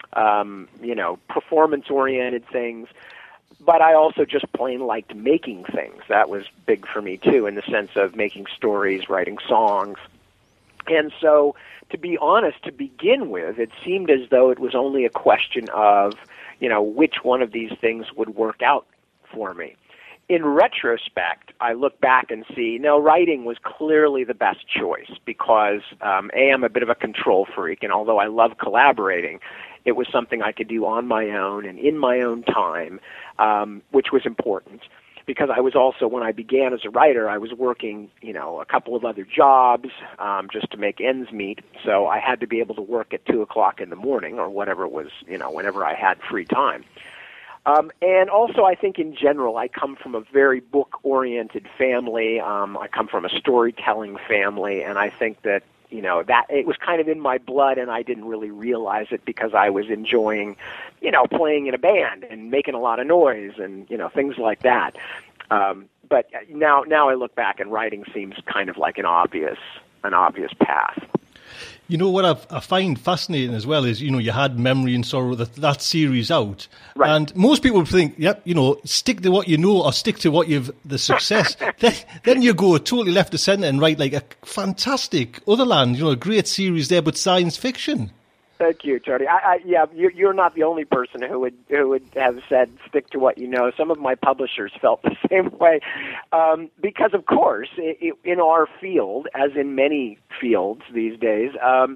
performance-oriented things. But I also just plain liked making things. That was big for me too, in the sense of making stories, writing songs. And so, to be honest, to begin with, it seemed as though it was only a question of, which one of these things would work out for me. In retrospect, I look back and see, no, writing was clearly the best choice because, I'm a bit of a control freak, and although I love collaborating, it was something I could do on my own and in my own time, which was important. Because I was also, when I began as a writer, I was working, a couple of other jobs just to make ends meet. So I had to be able to work at 2 o'clock in the morning or whatever it was, whenever I had free time. And also, I think in general, I come from a very book-oriented family. I come from a storytelling family, and I think that, that it was kind of in my blood, and I didn't really realize it because I was enjoying, playing in a band and making a lot of noise and, things like that. But now I look back and writing seems kind of like an obvious path. What I find fascinating as well is, you had Memory and Sorrow, that series out. Right. And most people think, stick to what you know or stick to what the success. then you go totally left to centre and write like a fantastic Otherland, a great series there, but science fiction. Thank you, Tony. You're not the only person who would have said stick to what you know. Some of my publishers felt the same way, because of course, in our field, as in many fields these days,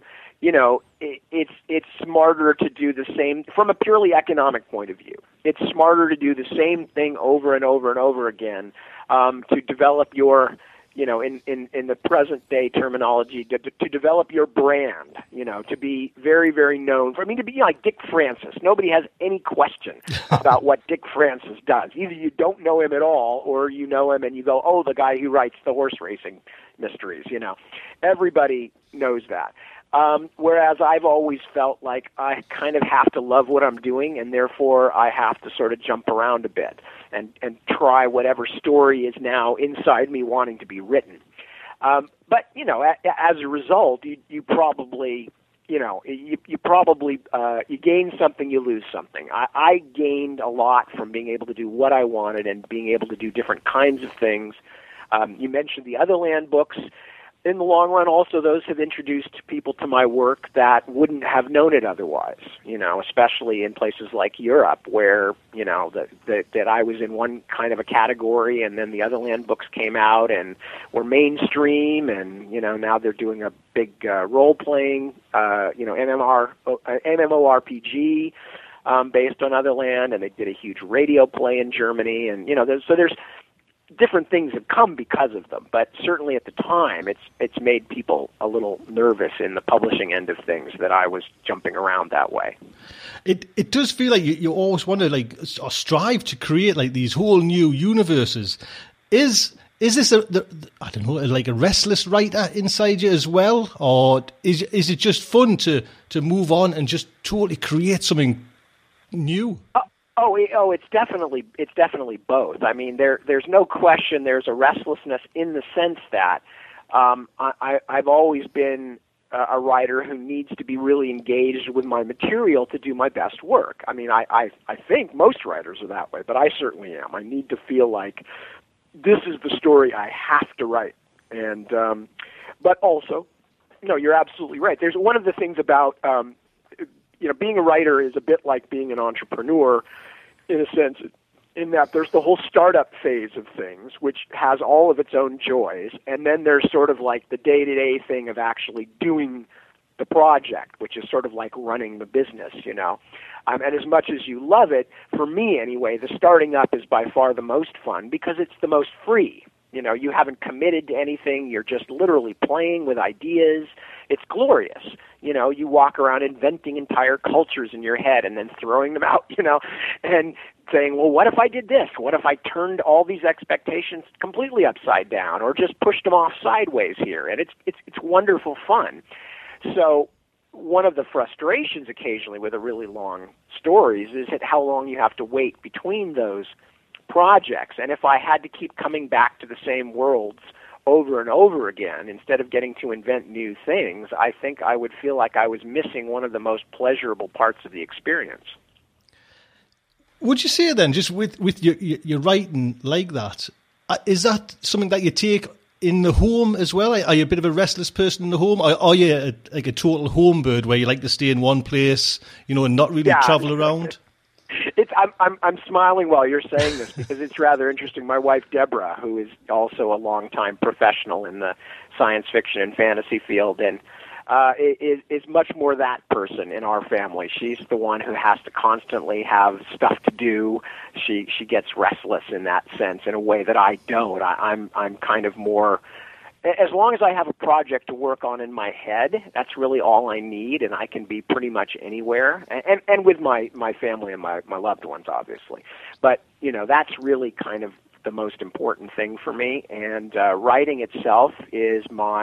it's smarter to do the same from a purely economic point of view. It's smarter to do the same thing over and over and over again to develop your. In the present day terminology, to develop your brand, to be very, very known. To be like Dick Francis. Nobody has any question about what Dick Francis does. Either you don't know him at all, or you know him and you go, oh, the guy who writes the horse racing mysteries, Everybody knows that. Whereas I've always felt like I kind of have to love what I'm doing, and therefore I have to sort of jump around a bit and try whatever story is now inside me wanting to be written. But as a result, you probably you gain something, you lose something. I gained a lot from being able to do what I wanted and being able to do different kinds of things. You mentioned the Otherland books. In the long run, also, those have introduced people to my work that wouldn't have known it otherwise, especially in places like Europe where, that I was in one kind of a category and then the Otherland books came out and were mainstream and, now they're doing a big role-playing, MMORPG based on Otherland, and they did a huge radio play in Germany. And, there's different things have come because of them, but certainly at the time, it's made people a little nervous in the publishing end of things that I was jumping around that way. It does feel like you always want to or strive to create like these whole new universes. Is this a restless writer inside you as well, or is it just fun to move on and just totally create something new? It's definitely both. I mean, there's no question. There's a restlessness in the sense that I've always been a writer who needs to be really engaged with my material to do my best work. I mean, I think most writers are that way, but I certainly am. I need to feel like this is the story I have to write. And but also, no, you're absolutely right. There's one of the things about being a writer is a bit like being an entrepreneur in a sense, in that there's the whole startup phase of things, which has all of its own joys, and then there's sort of like the day-to-day thing of actually doing the project, which is sort of like running the business, And as much as you love it, for me anyway, the starting up is by far the most fun because it's the most free. You haven't committed to anything. You're just literally playing with ideas. It's glorious. You walk around inventing entire cultures in your head and then throwing them out, and saying, well, what if I did this? What if I turned all these expectations completely upside down or just pushed them off sideways here? And it's wonderful fun. So one of the frustrations occasionally with the really long stories is how long you have to wait between those projects. And if I had to keep coming back to the same worlds over and over again instead of getting to invent new things, I think I would feel like I was missing one of the most pleasurable parts of the experience. Would you say then, just with your writing like that, is that something that you take in the home as well? Are you a bit of a restless person in the home? Or are you like a total home bird where you like to stay in one place, and not really travel around? I'm smiling while you're saying this because it's rather interesting. My wife, Deborah, who is also a longtime professional in the science fiction and fantasy field, and is much more that person in our family. She's the one who has to constantly have stuff to do. She gets restless in that sense in a way that I don't. I'm kind of more. As long as I have a project to work on in my head, that's really all I need, and I can be pretty much anywhere, and with my family and my loved ones, obviously. But, that's really kind of the most important thing for me, and writing itself is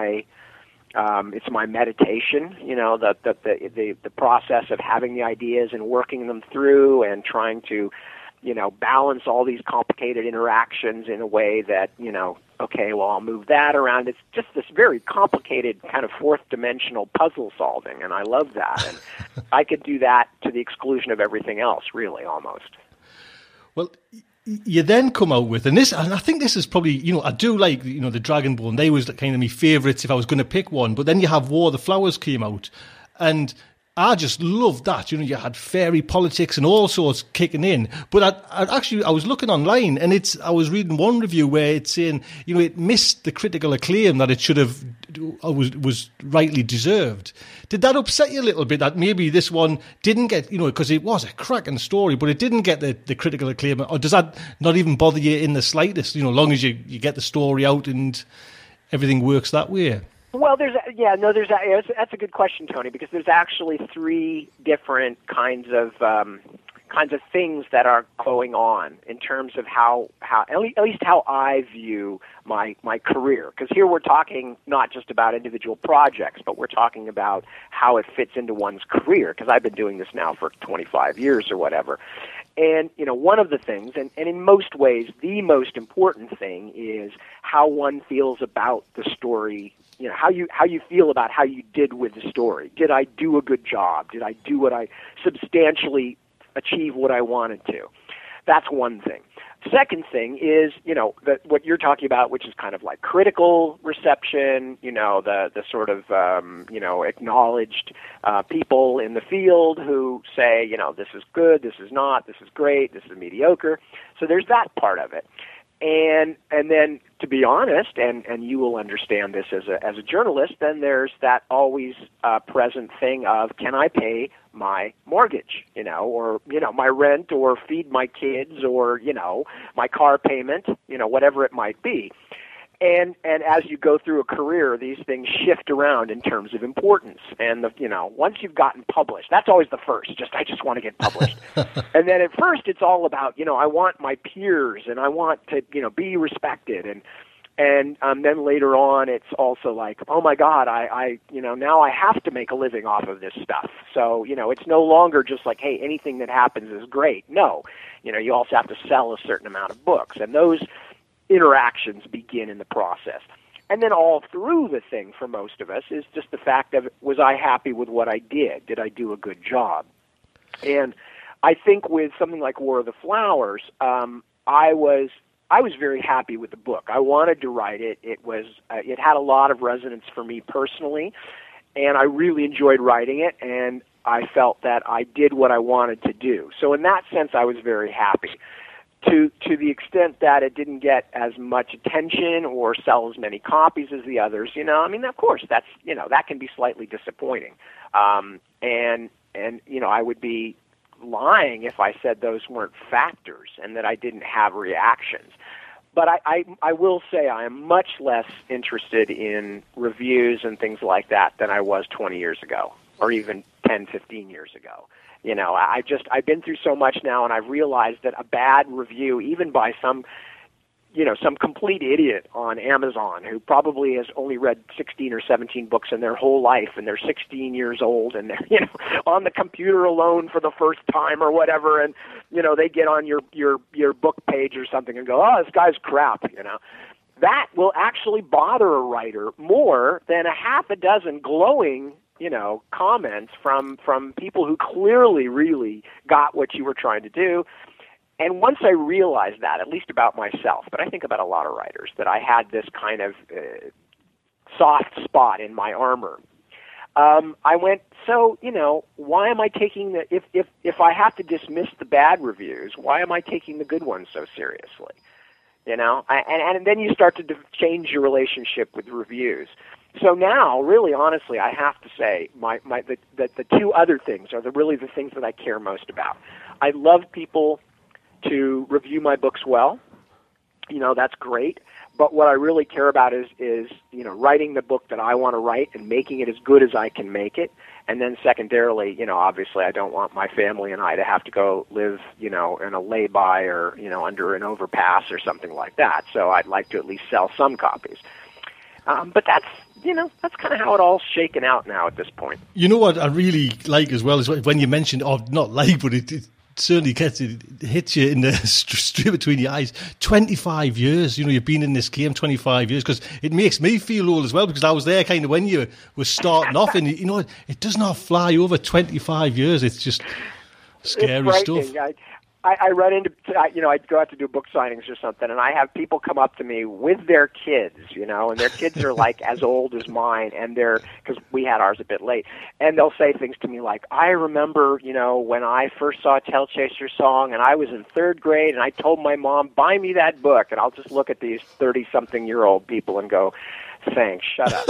it's my meditation, the process of having the ideas and working them through and trying to, balance all these complicated interactions in a way that, okay, well, I'll move that around. It's just this very complicated kind of fourth-dimensional puzzle solving, and I love that. And I could do that to the exclusion of everything else, really, almost. Well, you then come out with, and I think this is probably, I do like, the Dragonborn. They was kind of my favourites if I was going to pick one. But then you have War of the Flowers came out, and I just loved that. You had fairy politics and all sorts kicking in. But I was looking online, and I was reading one review where it's saying, it missed the critical acclaim that it should have, was rightly deserved. Did that upset you a little bit that maybe this one didn't get, because it was a cracking story, but it didn't get the critical acclaim? Or does that not even bother you in the slightest, long as you get the story out and everything works that way? Well, that's a good question, Tony, because there's actually three different kinds of things that are going on in terms of how at least how I view my career. Because here we're talking not just about individual projects, but we're talking about how it fits into one's career. Because I've been doing this now for 25 years or whatever. And, one of the things, and in most ways, the most important thing is how one feels about the story. How you feel about how you did with the story. Did I do a good job? Did I do what I substantially achieve what I wanted to? That's one thing. Second thing is, what you're talking about, which is kind of like critical reception, the sort of, acknowledged people in the field who say, this is good, this is not, this is great, this is mediocre. So there's that part of it. And then, to be honest, and you will understand this as a journalist, then there's that always present thing of, can I pay my mortgage, or my rent, or feed my kids, or my car payment, whatever it might be. And as you go through a career, these things shift around in terms of importance. And once you've gotten published, that's always the first. I just want to get published. And then at first, it's all about I want my peers and I want to be respected. And And then later on, it's also like, oh my God, I now I have to make a living off of this stuff. So, it's no longer just like, hey, anything that happens is great. No, you also have to sell a certain amount of books, and those interactions begin in the process. And then all through the thing for most of us is just the fact of, was I happy with what I did? Did I do a good job? And I think with something like War of the Flowers, I was very happy with the book. I wanted to write it. It had a lot of resonance for me personally, and I really enjoyed writing it, and I felt that I did what I wanted to do. So in that sense, I was very happy. To the extent that it didn't get as much attention or sell as many copies as the others, of course, that's, that can be slightly disappointing. And I would be lying if I said those weren't factors and that I didn't have reactions. But I will say I am much less interested in reviews and things like that than I was 20 years ago or even 10, 15 years ago. I've been through so much now, and I've realized that a bad review, even by some complete idiot on Amazon who probably has only read 16 or 17 books in their whole life, and they're 16 years old, and they're, on the computer alone for the first time or whatever, and, they get on your book page or something and go, oh, this guy's crap, That will actually bother a writer more than a half a dozen glowing comments from people who clearly really got what you were trying to do. And once I realized that, at least about myself, but I think about a lot of writers, that I had this kind of soft spot in my armor, I went, so, why am I taking if I have to dismiss the bad reviews, why am I taking the good ones so seriously? And then you start to change your relationship with reviews. So now, really, honestly, I have to say the two other things are really the things that I care most about. I love people to review my books well. That's great. But what I really care about is writing the book that I want to write and making it as good as I can make it. And then secondarily, obviously I don't want my family and I to have to go live, in a lay-by or, under an overpass or something like that. So I'd like to at least sell some copies. But that's kind of how it all's shaken out now at this point. You know what I really like as well is when you mentioned, not like, but it certainly hits you in the straight between your eyes. 25 years, you've been in this game 25 years, because it makes me feel old as well, because I was there kind of when you were starting off, and it does not fly over 25 years. It's just scary stuff. I run into, I'd go out to do book signings or something, and I have people come up to me with their kids, and their kids are like as old as mine, and because we had ours a bit late, and they'll say things to me like, I remember, when I first saw Tell Chaser Song, and I was in 3rd grade, and I told my mom, buy me that book, and I'll just look at these 30-something-year-old people and go, thanks, shut up.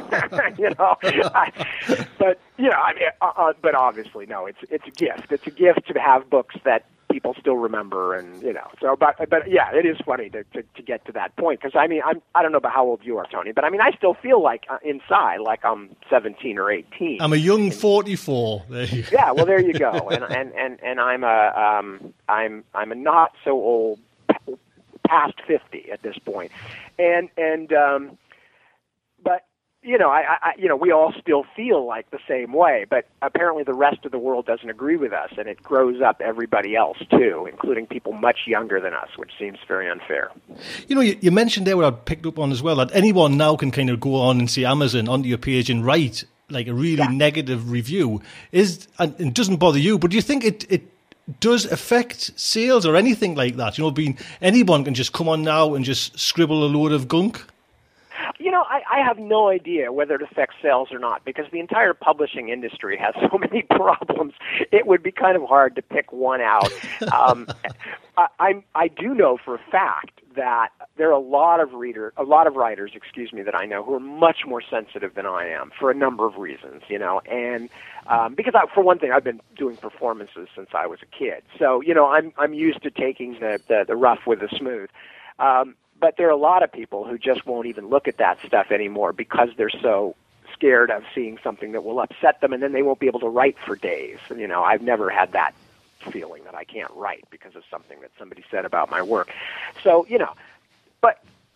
But obviously, no, it's a gift. It's a gift to have books that people still remember, and so but yeah, it is funny to get to that point, because I don't know about how old you are, Tony, but I still feel like inside like I'm 17 or 18. I'm a young 44. Yeah, well, there you go, and I'm a not so old, past 50 at this point, but we all still feel like the same way, but apparently the rest of the world doesn't agree with us, and it grows up everybody else too, including people much younger than us, which seems very unfair. You mentioned there what I picked up on as well, that anyone now can kind of go on and see Amazon onto your page and write like a really negative review. And it doesn't bother you, but do you think it does affect sales or anything like that? Anyone can just come on now and just scribble a load of gunk? I have no idea whether it affects sales or not, because the entire publishing industry has so many problems. It would be kind of hard to pick one out. I do know for a fact that there are a lot of writers, that I know who are much more sensitive than I am for a number of reasons, and because for one thing, I've been doing performances since I was a kid, so I'm used to taking the rough with the smooth. But there are a lot of people who just won't even look at that stuff anymore because they're so scared of seeing something that will upset them, and then they won't be able to write for days. And, I've never had that feeling that I can't write because of something that somebody said about my work. So, but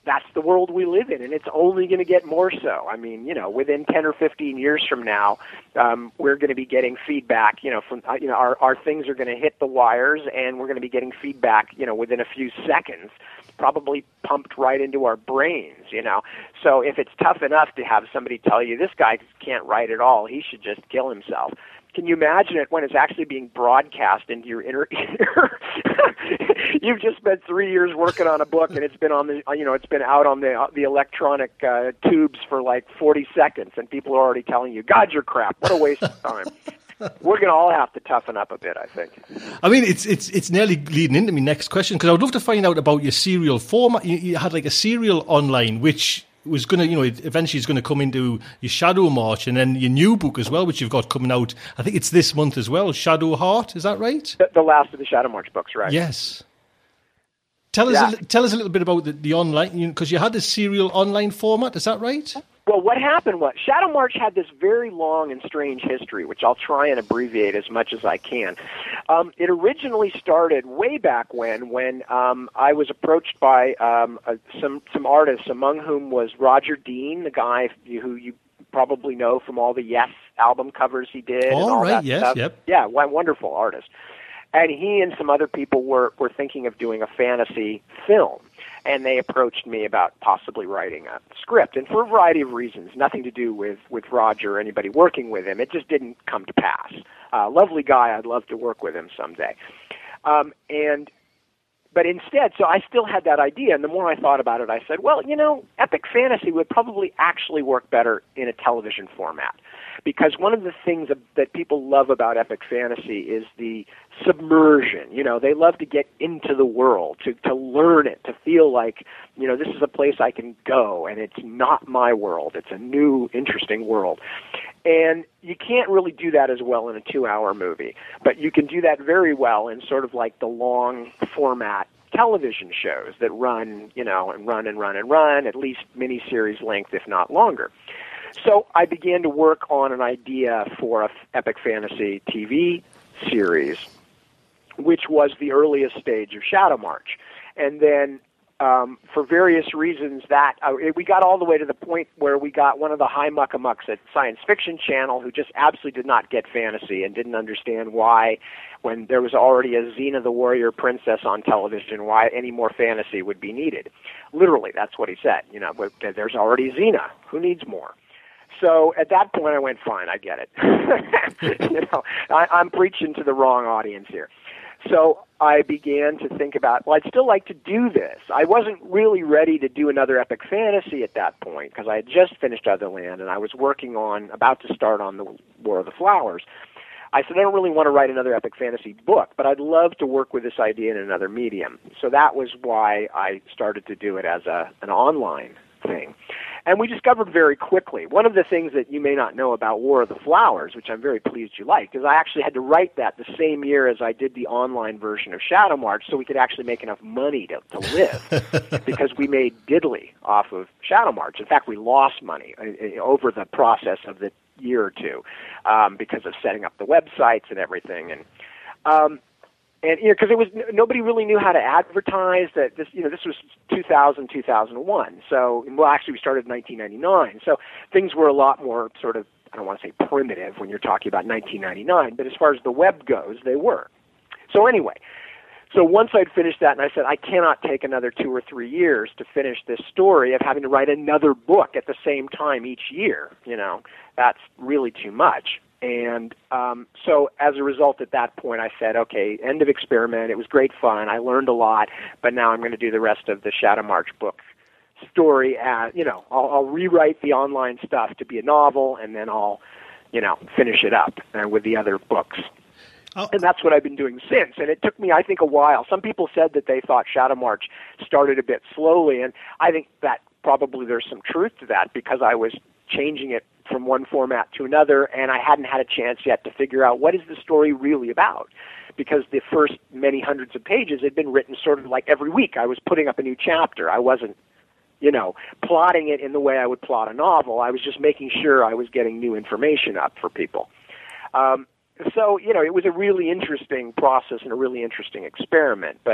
that's the world we live in, and it's only going to get more so. I mean, within 10 or 15 years from now, we're going to be getting feedback, from, our things are going to hit the wires, and we're going to be getting feedback, within a few seconds, probably pumped right into our brains, So if it's tough enough to have somebody tell you, this guy can't write at all, he should just kill himself. Can you imagine it when it's actually being broadcast into your inner ear? You've just spent 3 years working on a book, and it's been on the, it's been out on the electronic tubes for like 40 seconds, and people are already telling you, God, you're crap. What a waste of time. We're going to all have to toughen up a bit, I think. I mean, it's nearly leading into my next question, because I would love to find out about your serial format. You had like a serial online, which was going to, eventually is going to come into your Shadow March, and then your new book as well, which you've got coming out. I think it's this month as well, Shadow Heart. Is that right? The last of the Shadow March books, right? Yes. Tell us a little bit about the online, because you had this serial online format. Is that right? Well, what happened was Shadow March had this very long and strange history, which I'll try and abbreviate as much as I can. It originally started way back when I was approached by some artists, among whom was Roger Dean, the guy who you probably know from all the Yes album covers he did. Oh, and all right, that yes, stuff. yep. Yeah, wonderful artist. And he and some other people were thinking of doing a fantasy film. And they approached me about possibly writing a script, and for a variety of reasons, nothing to do with Roger or anybody working with him. It just didn't come to pass. Lovely guy, I'd love to work with him someday. But instead, so I still had that idea, and the more I thought about it, I said, well, epic fantasy would probably actually work better in a television format. Because one of the things that people love about epic fantasy is the submersion. They love to get into the world, to learn it, to feel like, this is a place I can go, and it's not my world. It's a new, interesting world. And you can't really do that as well in a 2-hour movie, but you can do that very well in sort of like the long format television shows that run, and run, at least miniseries length, if not longer. So I began to work on an idea for an epic fantasy TV series, which was the earliest stage of Shadow March. And then for various reasons we got all the way to the point where we got one of the high muckamucks at Science Fiction Channel who just absolutely did not get fantasy and didn't understand why, when there was already a Xena the Warrior Princess on television, why any more fantasy would be needed. Literally, that's what he said. There's already Xena. Who needs more? So at that point I went, fine, I get it. I'm preaching to the wrong audience here. So I began to think about, well, I'd still like to do this. I wasn't really ready to do another epic fantasy at that point because I had just finished Otherland and I was about to start on the War of the Flowers. I said, I don't really want to write another epic fantasy book, but I'd love to work with this idea in another medium. So that was why I started to do it as an online thing. And we discovered very quickly, one of the things that you may not know about War of the Flowers, which I'm very pleased you liked, is I actually had to write that the same year as I did the online version of Shadow March so we could actually make enough money to live, because we made diddly off of Shadow March. In fact, we lost money over the process of the year or two because of setting up the websites and everything. And because nobody really knew how to advertise that this was 2001. So, well, actually we started in 1999. So things were a lot more sort of, I don't want to say primitive when you're talking about 1999, but as far as the web goes, they were. So anyway, so once I'd finished that, and I said, I cannot take another 2 or 3 years to finish this story of having to write another book at the same time each year. That's really too much. And so as a result, at that point, I said, okay, end of experiment. It was great fun. I learned a lot, but now I'm going to do the rest of the Shadow March book story. I'll rewrite the online stuff to be a novel, and then I'll, finish it up with the other books. Oh. And that's what I've been doing since. And it took me, I think, a while. Some people said that they thought Shadow March started a bit slowly, and I think that probably there's some truth to that because I was changing it from one format to another, and I hadn't had a chance yet to figure out what is the story really about, because the first many hundreds of pages had been written sort of like every week. I was putting up a new chapter. I wasn't, plotting it in the way I would plot a novel. I was just making sure I was getting new information up for people. So, it was a really interesting process and a really interesting experiment, but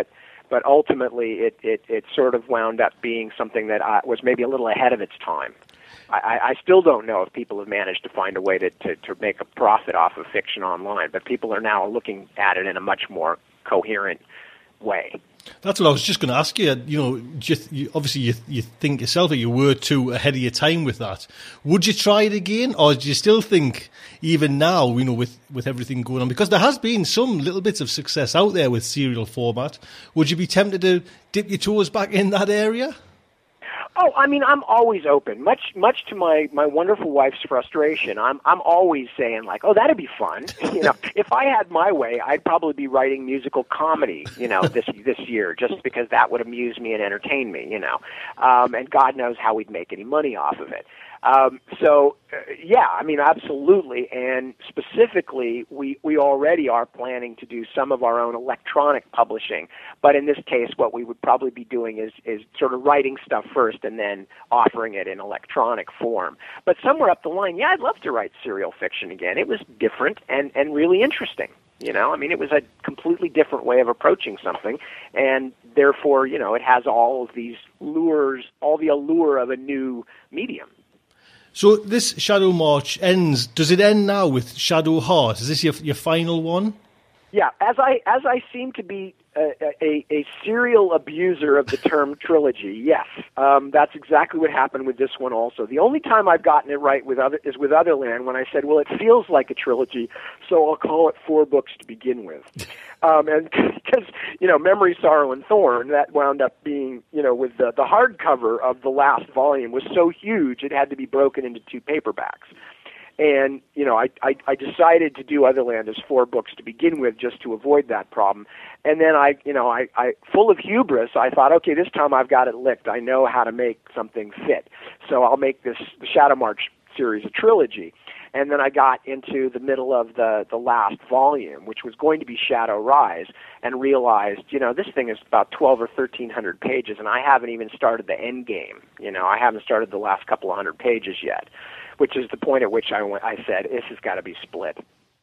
but ultimately it sort of wound up being something that was maybe a little ahead of its time. I still don't know if people have managed to find a way to make a profit off of fiction online, but people are now looking at it in a much more coherent way. That's what I was just going to ask you. Obviously you think yourself that you were too ahead of your time with that. Would you try it again, or do you still think, even now, with everything going on, because there has been some little bits of success out there with serial format, would you be tempted to dip your toes back in that area? Oh, I mean, I'm always open. Much to my wonderful wife's frustration, I'm always saying, like, oh, that'd be fun. If I had my way, I'd probably be writing musical comedy, this year, just because that would amuse me and entertain me, and God knows how we'd make any money off of it. Yeah, I mean, absolutely. And specifically, we already are planning to do some of our own electronic publishing. But in this case, what we would probably be doing is sort of writing stuff first and then offering it in electronic form. But somewhere up the line, yeah, I'd love to write serial fiction again. It was different and really interesting. I mean, it was a completely different way of approaching something. And therefore, it has all of these lures, all the allure of a new medium. So this Shadow March ends. Does it end now with Shadow Heart? Is this your final one? Yeah, as I seem to be a serial abuser of the term trilogy, yes, that's exactly what happened with this one also. The only time I've gotten it right is with Otherland, when I said, well, it feels like a trilogy, so I'll call it 4 books to begin with. And because, Memory, Sorrow, and Thorn, that wound up being, with the hardcover of the last volume was so huge, it had to be broken into 2 paperbacks. And, I decided to do Otherland as 4 books to begin with, just to avoid that problem. And then I full of hubris, I thought, okay, this time I've got it licked. I know how to make something fit. So I'll make the Shadow March series a trilogy. And then I got into the middle of the last volume, which was going to be Shadow Rise, and realized, this thing is about 12 or 1,300 pages, and I haven't even started the end game. I haven't started the last couple of 100 pages yet, which is the point at which I said, this has got to be split.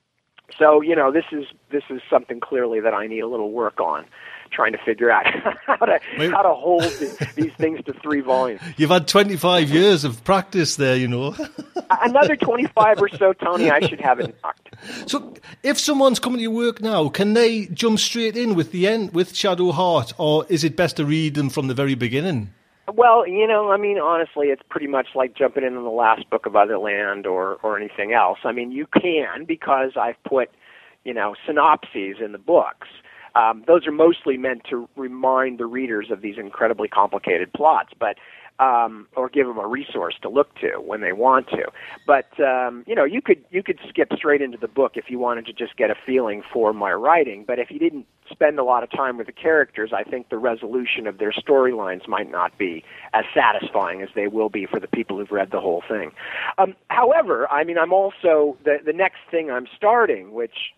So, this is something clearly that I need a little work on, trying to figure out how to hold these things to 3 volumes. You've had 25 years of practice there, Another 25 or so, Tony, I should have it knocked. So, if someone's coming to your work now, can they jump straight in with the end, with Shadow Heart, or is it best to read them from the very beginning? Well, honestly, it's pretty much like jumping in on the last book of Otherland or anything else. I mean, you can, because I've put, synopses in the books. Those are mostly meant to remind the readers of these incredibly complicated plots, but or give them a resource to look to when they want to. But you could skip straight into the book if you wanted to just get a feeling for my writing. But if you didn't spend a lot of time with the characters, I think the resolution of their storylines might not be as satisfying as they will be for the people who've read the whole thing. However, I mean, I'm also the next thing I'm starting, which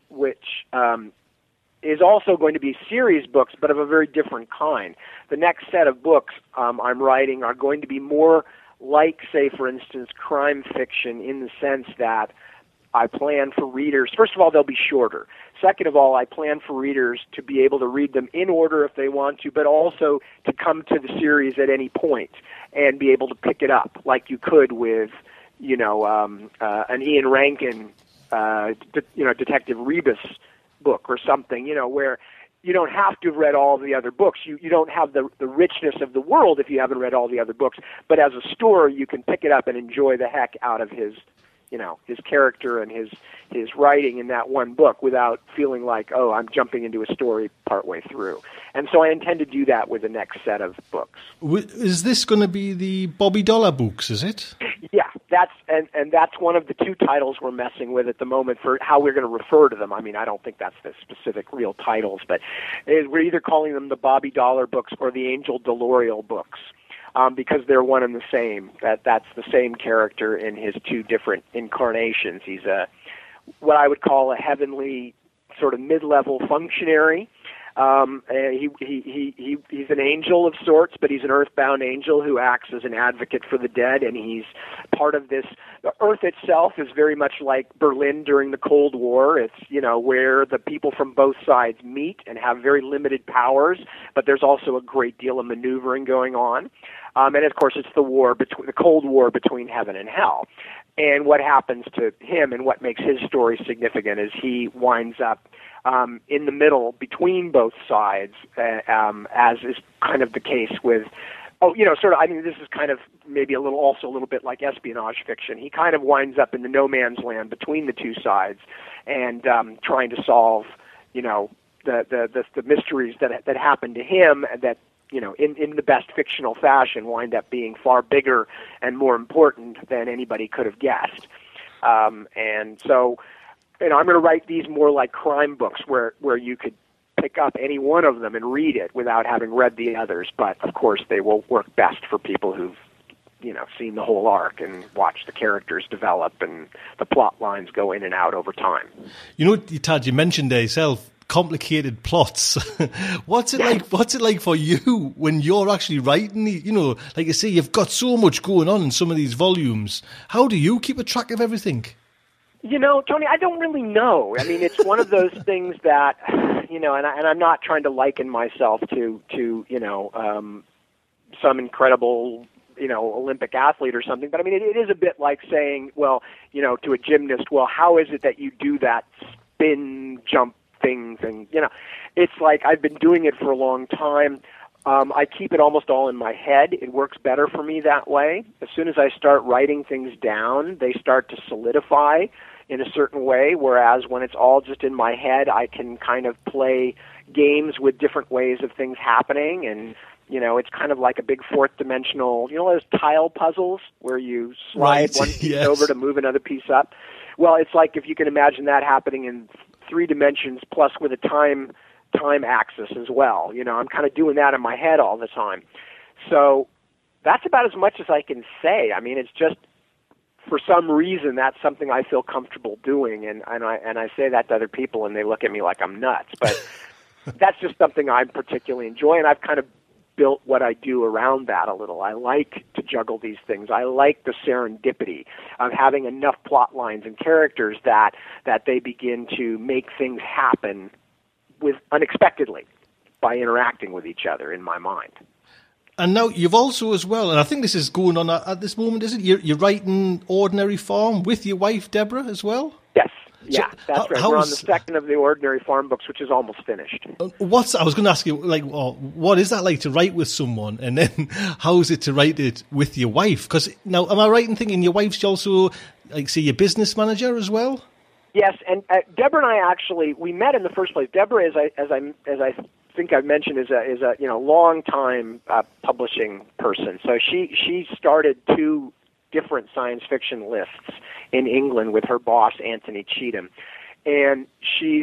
is also going to be series books, but of a very different kind. The next set of books I'm writing are going to be more like, say, for instance, crime fiction, in the sense that I plan for readers, first of all, they'll be shorter. Second of all, I plan for readers to be able to read them in order if they want to, but also to come to the series at any point and be able to pick it up like you could with, an Ian Rankin, Detective Rebus book or something, where you don't have to have read all the other books. You don't have the richness of the world if you haven't read all the other books. But as a story, you can pick it up and enjoy the heck out of his character and his writing in that one book without feeling like, oh, I'm jumping into a story partway through. And so I intend to do that with the next set of books. Is this going to be the Bobby Dollar books, is it? Yeah, that's one of the 2 titles we're messing with at the moment for how we're going to refer to them. I mean, I don't think that's the specific real titles, but we're either calling them the Bobby Dollar books or the Angel Delorial books. Because they're one and the same. That's the same character in his 2 different incarnations. He's what I would call a heavenly sort of mid-level functionary, He's an angel of sorts, but he's an earthbound angel who acts as an advocate for the dead, and he's part of this. The Earth itself is very much like Berlin during the Cold War. It's, where the people from both sides meet and have very limited powers, but there's also a great deal of maneuvering going on. And of course, it's the Cold War between heaven and hell. And what happens to him and what makes his story significant is he winds up in the middle between both sides, as is kind of the case with, this is kind of maybe a little bit like espionage fiction. He kind of winds up in the no man's land between the two sides and trying to solve, the mysteries that happen to him that, in the best fictional fashion, wind up being far bigger and more important than anybody could have guessed. And so, I'm going to write these more like crime books where you could pick up any one of them and read it without having read the others. But, of course, they will work best for people who've, seen the whole arc and watched the characters develop and the plot lines go in and out over time. Tad, you mentioned there yourself, complicated plots. What's it like for you when you're actually writing? Like you say, you've got so much going on in some of these volumes. How do you keep a track of everything? Tony, I don't really know. I mean, it's one of those things that, and I'm not trying to liken myself to some incredible, Olympic athlete or something. But I mean, it is a bit like saying, well, to a gymnast, well, how is it that you do that spin jump things? And, it's like I've been doing it for a long time. I keep it almost all in my head. It works better for me that way. As soon as I start writing things down, they start to solidify in a certain way, whereas when it's all just in my head, I can kind of play games with different ways of things happening, and it's kind of like a big fourth dimensional, those tile puzzles where you slide one piece over to move another piece up? Well, it's like if you can imagine that happening in 3 dimensions plus with a time axis as well. I'm kind of doing that in my head all the time. So that's about as much as I can say. I mean, it's just, for some reason, that's something I feel comfortable doing, and I say that to other people, and they look at me like I'm nuts. But that's just something I particularly enjoy, and I've kind of built what I do around that a little. I like to juggle these things. I like the serendipity of having enough plot lines and characters that they begin to make things happen with unexpectedly by interacting with each other in my mind. And now you've also as well, and I think this is going on at this moment, isn't it? You're writing Ordinary Farm with your wife, Deborah, as well? Yes. Yeah, that's right. We're on the second of the Ordinary Farm books, which is almost finished. I was going to ask you, what is that like to write with someone, and then how is it to write it with your wife? Because now, am I right in thinking your wife's also, your business manager as well? Yes, and Deborah and I actually, we met in the first place. Deborah, as I think I've mentioned, is a long time publishing person. So she started 2 different science fiction lists in England with her boss, Anthony Cheetham. And she's,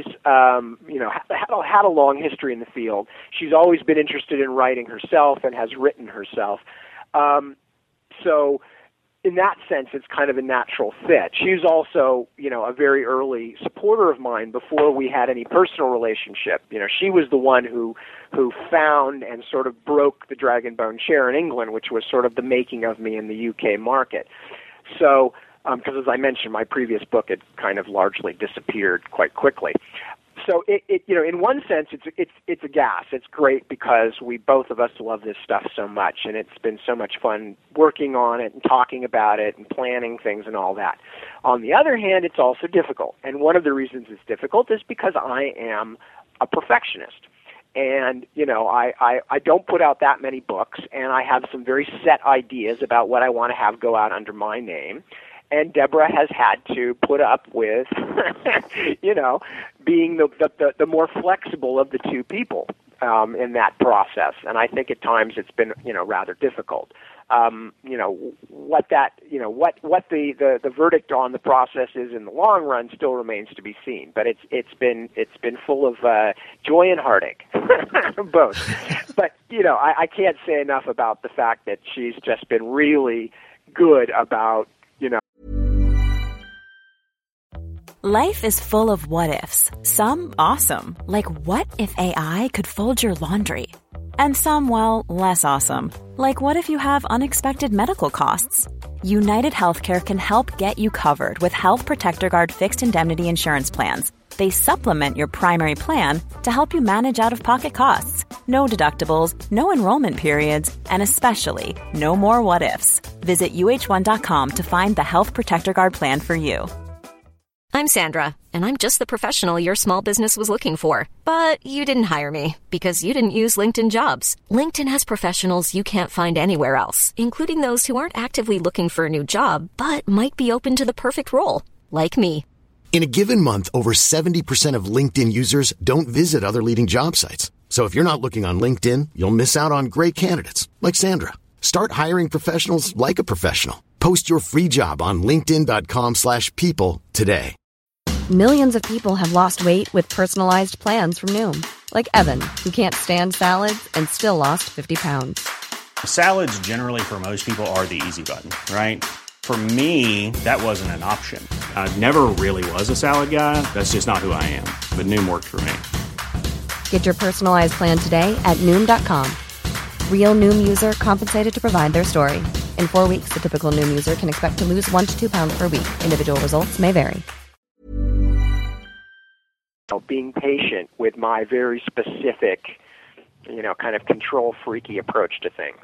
had a long history in the field. She's always been interested in writing herself and has written herself. So in that sense, it's kind of a natural fit. She's also, a very early supporter of mine before we had any personal relationship. She was the one who found and sort of broke the Dragonbone chair in England, which was sort of the making of me in the UK market. So, because as I mentioned, my previous book had kind of largely disappeared quite quickly. So it in one sense, it's a gas. It's great because both of us love this stuff so much, and it's been so much fun working on it and talking about it and planning things and all that. On the other hand, it's also difficult, and one of the reasons it's difficult is because I am a perfectionist. And, I don't put out that many books, and I have some very set ideas about what I want to have go out under my name. And Deborah has had to put up with, being the more flexible of the 2 people in that process. And I think at times it's been, rather difficult. What the verdict on the process is in the long run still remains to be seen. But it's been full of joy and heartache, both. But I can't say enough about the fact that she's just been really good about Life is full of what-ifs. Some awesome, like what if AI could fold your laundry? And some, well, less awesome, like what if you have unexpected medical costs? United Healthcare can help get you covered with Health Protector Guard fixed indemnity insurance plans. They supplement your primary plan to help you manage out-of-pocket costs. No deductibles, no enrollment periods, and especially no more what-ifs. Visit uh1.com to find the Health Protector Guard plan for you. I'm Sandra, and I'm just the professional your small business was looking for. But you didn't hire me because you didn't use LinkedIn Jobs. LinkedIn has professionals you can't find anywhere else, including those who aren't actively looking for a new job, but might be open to the perfect role, like me. In a given month, over 70% of LinkedIn users don't visit other leading job sites. So if you're not looking on LinkedIn, you'll miss out on great candidates like Sandra. Start hiring professionals like a professional. Post your free job on linkedin.com/people today. Millions of people have lost weight with personalized plans from Noom. Like Evan, who can't stand salads and still lost 50 pounds. Salads generally for most people are the easy button, right? For me, that wasn't an option. I never really was a salad guy. That's just not who I am. But Noom worked for me. Get your personalized plan today at Noom.com. Real Noom user compensated to provide their story. In 4 weeks, the typical Noom user can expect to lose 1 to 2 pounds per week. Individual results may vary. Being patient with my very specific, kind of control freaky approach to things.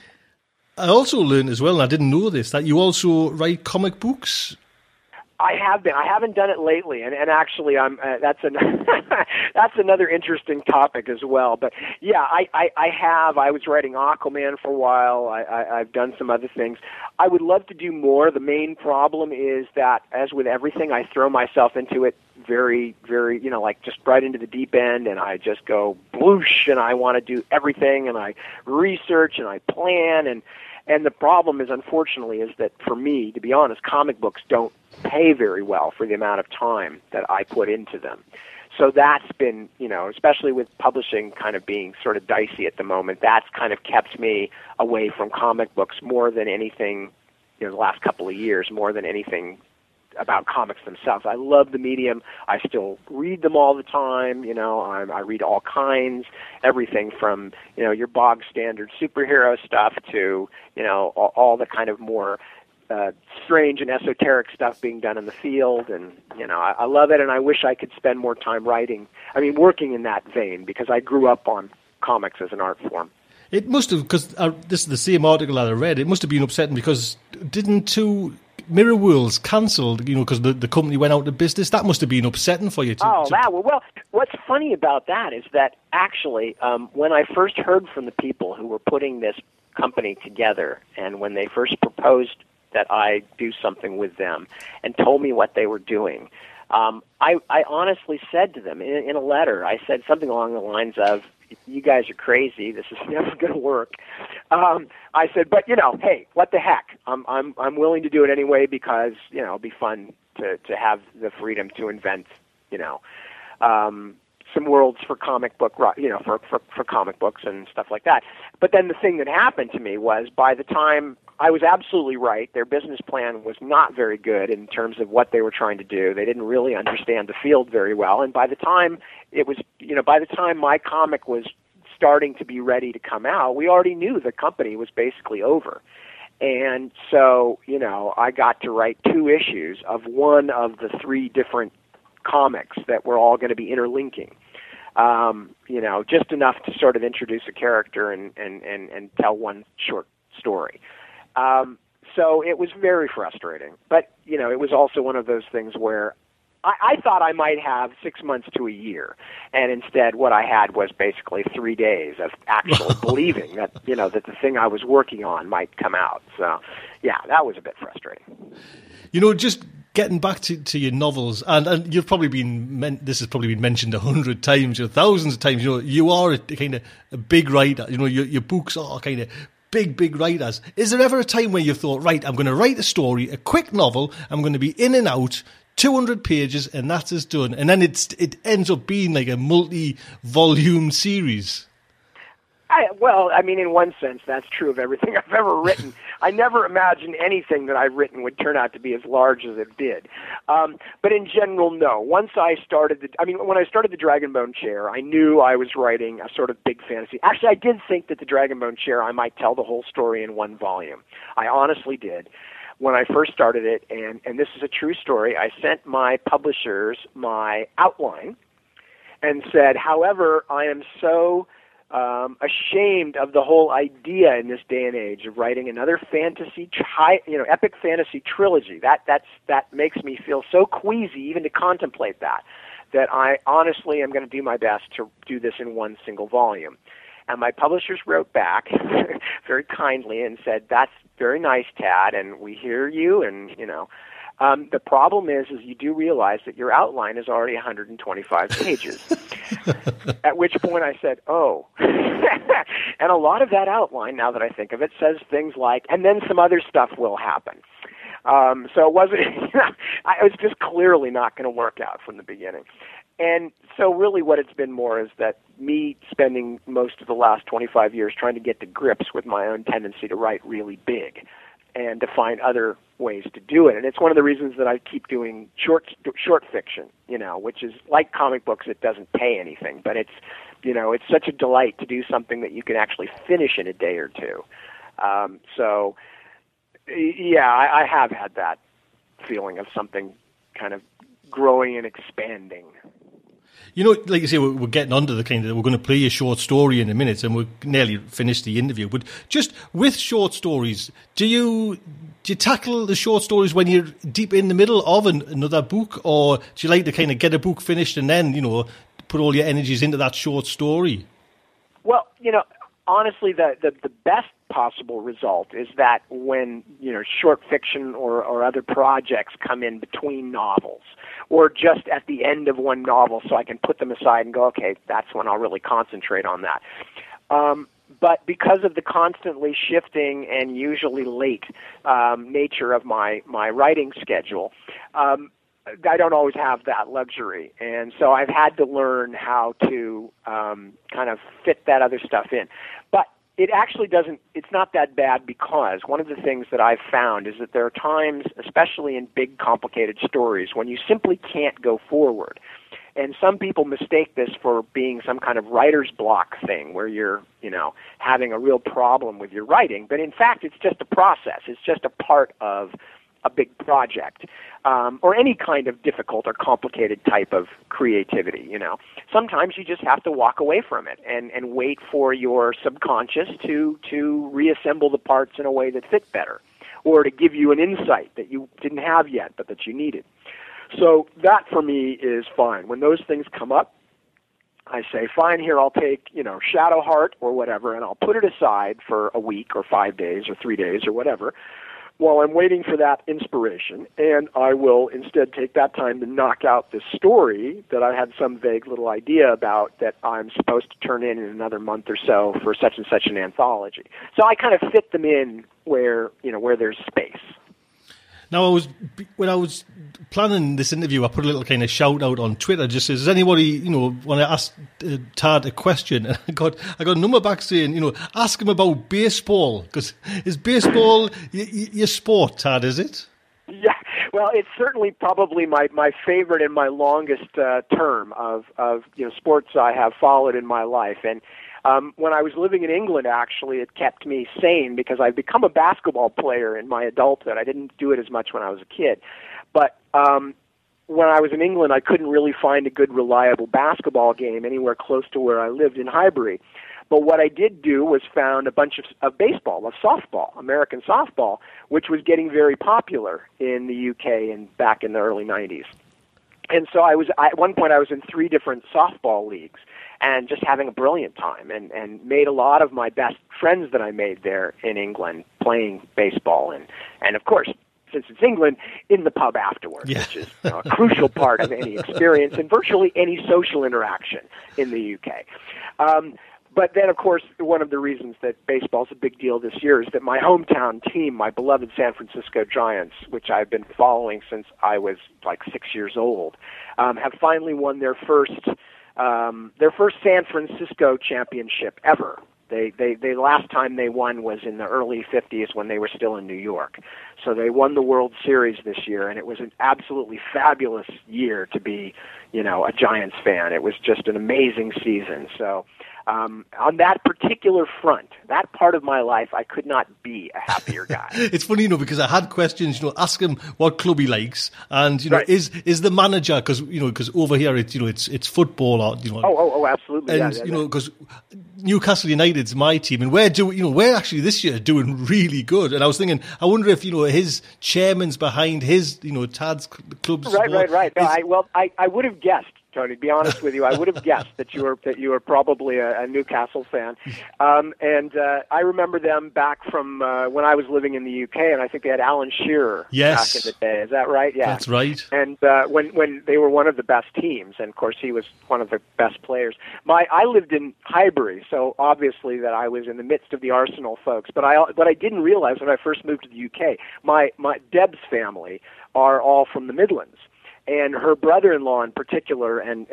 I also learned as well, and I didn't know this, that you also write comic books. I have been. I haven't done it lately, and actually, that's that's another interesting topic as well. But yeah, I have. I was writing Aquaman for a while. I've done some other things. I would love to do more. The main problem is that, as with everything, I throw myself into it very, very, just right into the deep end, and I just go bloosh, and I want to do everything, and I research, and I plan, and the problem is, unfortunately, is that for me, to be honest, comic books don't pay very well for the amount of time that I put into them. So that's been, especially with publishing kind of being sort of dicey at the moment, that's kind of kept me away from comic books more than anything, the last couple of years, more than anything about comics themselves. I love the medium. I still read them all the time. I read all kinds, everything from, your bog standard superhero stuff to, all the kind of more strange and esoteric stuff being done in the field. And, I love it, and I wish I could spend more time working in that vein, because I grew up on comics as an art form. It must have, because this is the same article that I read, it must have been upsetting because didn't two Mirror Worlds cancelled, because the company went out of business? That must have been upsetting for you. Well, what's funny about that is that actually when I first heard from the people who were putting this company together, and when they first proposed that I do something with them and told me what they were doing, I honestly said to them in a letter, I said something along the lines of, "You guys are crazy. This is never going to work." I said, "But hey, what the heck? I'm willing to do it anyway, because it'll be fun to have the freedom to invent some worlds for comic book, for comic books and stuff like that." But then the thing that happened to me was, by the time I was absolutely right, their business plan was not very good in terms of what they were trying to do. They didn't really understand the field very well, and by the time my comic was starting to be ready to come out, we already knew the company was basically over. And so, I got to write 2 issues of one of the 3 different comics that were all going to be interlinking. Just enough to sort of introduce a character and tell one short story. So it was very frustrating. But, it was also one of those things where I thought I might have 6 months to a year, and instead what I had was basically 3 days of actually believing that, that the thing I was working on might come out. So, yeah, that was a bit frustrating. Just getting back to your novels, and you've probably this has probably been mentioned 100 times, thousands of times, you are a kind of a big writer, your books are kind of big writers. Is there ever a time where you thought, right, I'm going to write a story, a quick novel, I'm going to be in and out, 200 pages, and that is done, and then it ends up being like a multi-volume series? In one sense, that's true of everything I've ever written. I never imagined anything that I've written would turn out to be as large as it did. But in general, no. Once I started when I started the Dragonbone Chair, I knew I was writing a sort of big fantasy. Actually, I did think that the Dragonbone Chair, I might tell the whole story in one volume. I honestly did. When I first started it, and this is a true story, I sent my publishers my outline and said, however, I am so ashamed of the whole idea in this day and age of writing another epic fantasy trilogy. That makes me feel so queasy even to contemplate that I honestly am going to do my best to do this in one single volume. And my publishers wrote back very kindly and said, that's very nice, Tad, and we hear you, and, the problem is you do realize that your outline is already 125 pages. At which point I said, oh. And a lot of that outline, now that I think of it, says things like, and then some other stuff will happen. So it wasn't, it was just clearly not going to work out from the beginning. And so really what it's been more is that me spending most of the last 25 years trying to get to grips with my own tendency to write really big and to find other ways to do it. And it's one of the reasons that I keep doing short fiction, which is like comic books. It doesn't pay anything, but it's such a delight to do something that you can actually finish in a day or two. So I have had that feeling of something kind of growing and expanding. Like you say, we're getting onto the kind of, we're going to play a short story in a minute, and we're nearly finished the interview. But just with short stories, do you tackle the short stories when you're deep in the middle of another book, or do you like to kind of get a book finished and then, put all your energies into that short story? Well, honestly, the best possible result is that when, short fiction or other projects come in between novels, or just at the end of one novel, so I can put them aside and go, okay, that's when I'll really concentrate on that. But because of the constantly shifting and usually late nature of my writing schedule, I don't always have that luxury. And so I've had to learn how to kind of fit that other stuff in. But it actually it's not that bad, because one of the things that I've found is that there are times, especially in big, complicated stories, when you simply can't go forward. And some people mistake this for being some kind of writer's block thing where you're, having a real problem with your writing. But in fact, it's just a process. It's just a part of a big project, or any kind of difficult or complicated type of creativity, Sometimes you just have to walk away from it and wait for your subconscious to reassemble the parts in a way that fit better, or to give you an insight that you didn't have yet but that you needed. So that for me is fine. When those things come up, I say, fine, here, I'll take, Shadowheart or whatever, and I'll put it aside for a week or 5 days or 3 days or whatever, while I'm waiting for that inspiration, and I will instead take that time to knock out this story that I had some vague little idea about that I'm supposed to turn in another month or so for such and such an anthology. So I kind of fit them in where there's space. Now, when I was planning this interview, I put a little kind of shout out on Twitter. Just says, does anybody, want to ask Tad a question? And I got a number back saying, ask him about baseball, because is baseball your sport, Tad? Is it? Yeah. Well, it's certainly probably my favorite and my longest term of sports I have followed in my life. And when I was living in England, actually, it kept me sane because I've become a basketball player in my adulthood. I didn't do it as much when I was a kid. But when I was in England, I couldn't really find a good, reliable basketball game anywhere close to where I lived in Highbury. But what I did do was found a bunch of baseball, of softball, American softball, which was getting very popular in the UK and back in the early 90s. And so at one point I was in 3 different softball leagues and just having a brilliant time, and made a lot of my best friends that I made there in England playing baseball. And of course, since it's England, in the pub afterwards, which is a crucial part of any experience and virtually any social interaction in the UK. But then, of course, one of the reasons that baseball's a big deal this year is that my hometown team, my beloved San Francisco Giants, which I've been following since I was like 6 years old, have finally won their first San Francisco championship ever. They last time they won was in the early 50s when they were still in New York. So they won the World Series this year, and it was an absolutely fabulous year to be, a Giants fan. It was just an amazing season. So on that particular front, that part of my life, I could not be a happier guy. It's funny, because I had questions, ask him what club he likes, and right. is the manager, because over here it's football, or Oh, absolutely. And because Newcastle United's my team, and we're actually this year doing really good. And I was thinking, I wonder if his chairman's behind his Tad's club's right. No, I would have guessed, Tony, to be honest with you, I would have guessed that you were probably a Newcastle fan. And I remember them back from when I was living in the UK, and I think they had Alan Shearer back in the day. Is that right? Yeah. That's right. And when they were one of the best teams, and of course he was one of the best players. I lived in Highbury, so obviously that I was in the midst of the Arsenal folks. But I didn't realize when I first moved to the UK, my Deb's family are all from the Midlands. And her brother-in-law in particular, and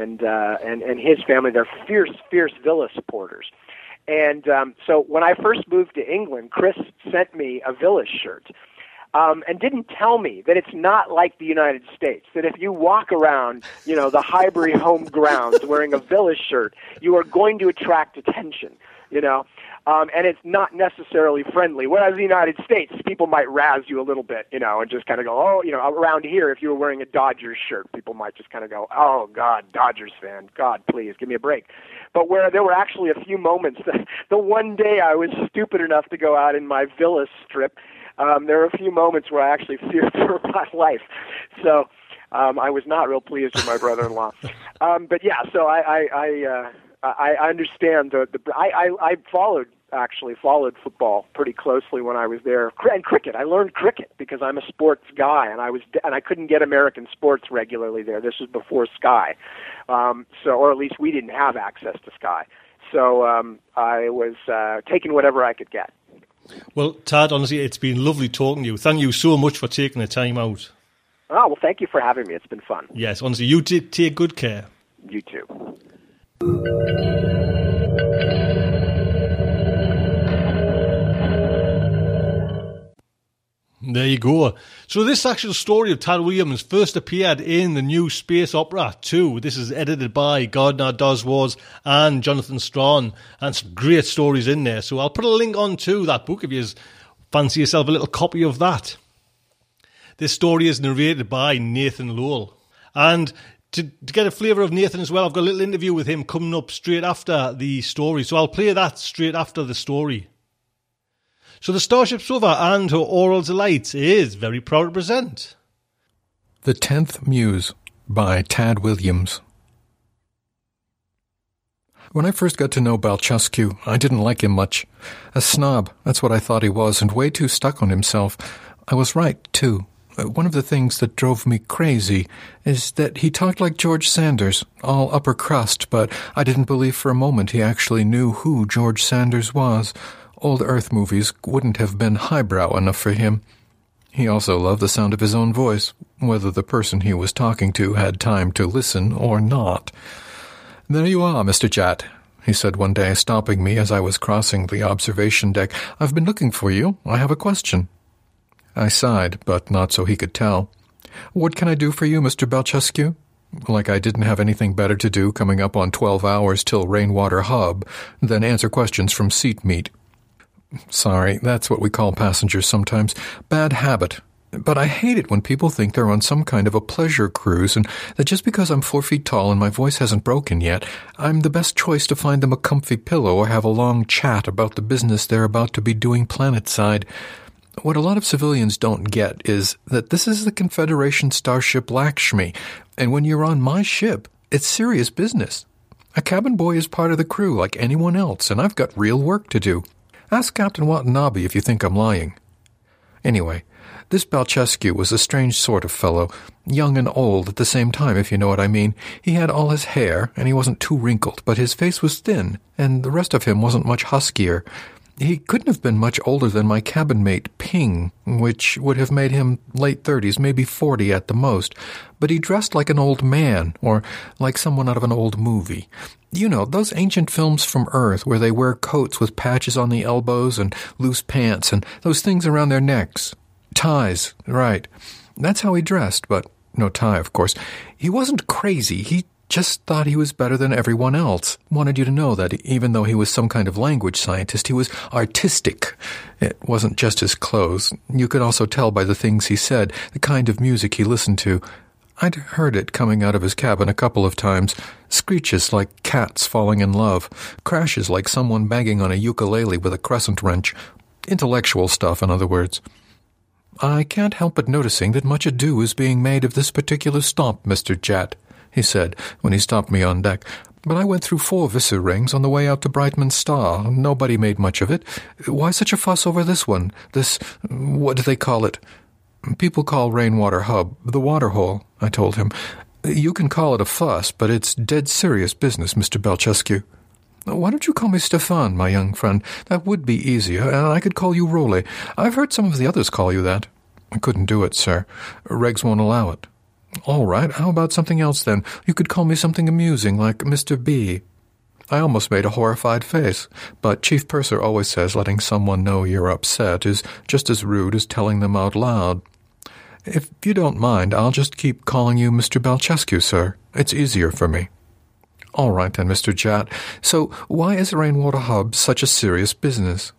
his family, they're fierce Villa supporters. And so when I first moved to England, Chris sent me a Villa shirt, and didn't tell me that it's not like the United States. That if you walk around, the Highbury home grounds wearing a Villa shirt, you are going to attract attention. And it's not necessarily friendly. Whereas in the United States, people might razz you a little bit, and just kind of go, around here, if you were wearing a Dodgers shirt, people might just kind of go, oh, God, Dodgers fan, God, please, give me a break. But where there were actually a few moments, the one day I was stupid enough to go out in my Villa strip, there were a few moments where I actually feared for my life. So I was not real pleased with my brother-in-law. But yeah, so I understand I followed football pretty closely when I was there, and cricket. I learned cricket because I'm a sports guy, and I couldn't get American sports regularly there. This was before Sky, or at least we didn't have access to Sky. So I was taking whatever I could get. Well, Tad, honestly, it's been lovely talking to you. Thank you so much for taking the time out. Oh, well, thank you for having me. It's been fun. Yes, honestly, you take good care. You too. There you go. So this actual story of Tad Williams first appeared in the new space opera 2. This is edited by Gardner Dozois and Jonathan Strahan, and some great stories in there. So I'll put a link on to that book if you fancy yourself a little copy of that. This story is narrated by Nathan Lowell. And to get a flavour of Nathan as well, I've got a little interview with him coming up straight after the story. So I'll play that straight after the story. So the Starship Sofa and her Oral Delights is very proud to present The 10th Muse by Tad Williams. When I first got to know Balchescu, I didn't like him much. A snob, that's what I thought he was, and way too stuck on himself. I was right, too. One of the things that drove me crazy is that he talked like George Sanders, all upper crust, but I didn't believe for a moment he actually knew who George Sanders was. Old Earth movies wouldn't have been highbrow enough for him. He also loved the sound of his own voice, whether the person he was talking to had time to listen or not. "There you are, Mr. Jatt," he said one day, stopping me as I was crossing the observation deck. "I've been looking for you. I have a question." I sighed, but not so he could tell. "What can I do for you, Mr. Balchescu?" Like I didn't have anything better to do coming up on 12 hours till Rainwater Hub than answer questions from seat meat. Sorry, that's what we call passengers sometimes. Bad habit. But I hate it when people think they're on some kind of a pleasure cruise and that just because I'm 4 feet tall and my voice hasn't broken yet, I'm the best choice to find them a comfy pillow or have a long chat about the business they're about to be doing planetside. What a lot of civilians don't get is that this is the Confederation starship Lakshmi, and when you're on my ship, it's serious business. A cabin boy is part of the crew like anyone else, and I've got real work to do. Ask Captain Watanabe if you think I'm lying. Anyway, this Balchescu was a strange sort of fellow, young and old at the same time, if you know what I mean. He had all his hair, and he wasn't too wrinkled, but his face was thin, and the rest of him wasn't much huskier. He couldn't have been much older than my cabin mate, Ping, which would have made him late 30s, maybe 40 at the most, but he dressed like an old man, or like someone out of an old movie. You know, those ancient films from Earth where they wear coats with patches on the elbows and loose pants and those things around their necks. Ties, right. That's how he dressed, but no tie, of course. He wasn't crazy. He just thought he was better than everyone else. Wanted you to know that even though he was some kind of language scientist, he was artistic. It wasn't just his clothes. You could also tell by the things he said, the kind of music he listened to. I'd heard it coming out of his cabin a couple of times. Screeches like cats falling in love. Crashes like someone banging on a ukulele with a crescent wrench. Intellectual stuff, in other words. I can't help but noticing that much ado is being made of this particular stomp, Mr. Jat, he said, when he stopped me on deck. But I went through 4 Visser rings on the way out to Brightman Star. Nobody made much of it. Why such a fuss over this one? This, what do they call it? People call Rainwater Hub the waterhole, I told him. You can call it a fuss, but it's dead serious business, Mr. Belchescu. Why don't you call me Stefan, my young friend? That would be easier, and I could call you Rolly. I've heard some of the others call you that. I couldn't do it, sir. Regs won't allow it. All right, how about something else, then? You could call me something amusing, like Mr. B. I almost made a horrified face, but Chief Purser always says letting someone know you're upset is just as rude as telling them out loud. If you don't mind, I'll just keep calling you Mr. Belchescu, sir. It's easier for me. All right, then, Mr. Jat. So why is Rainwater Hub such a serious business?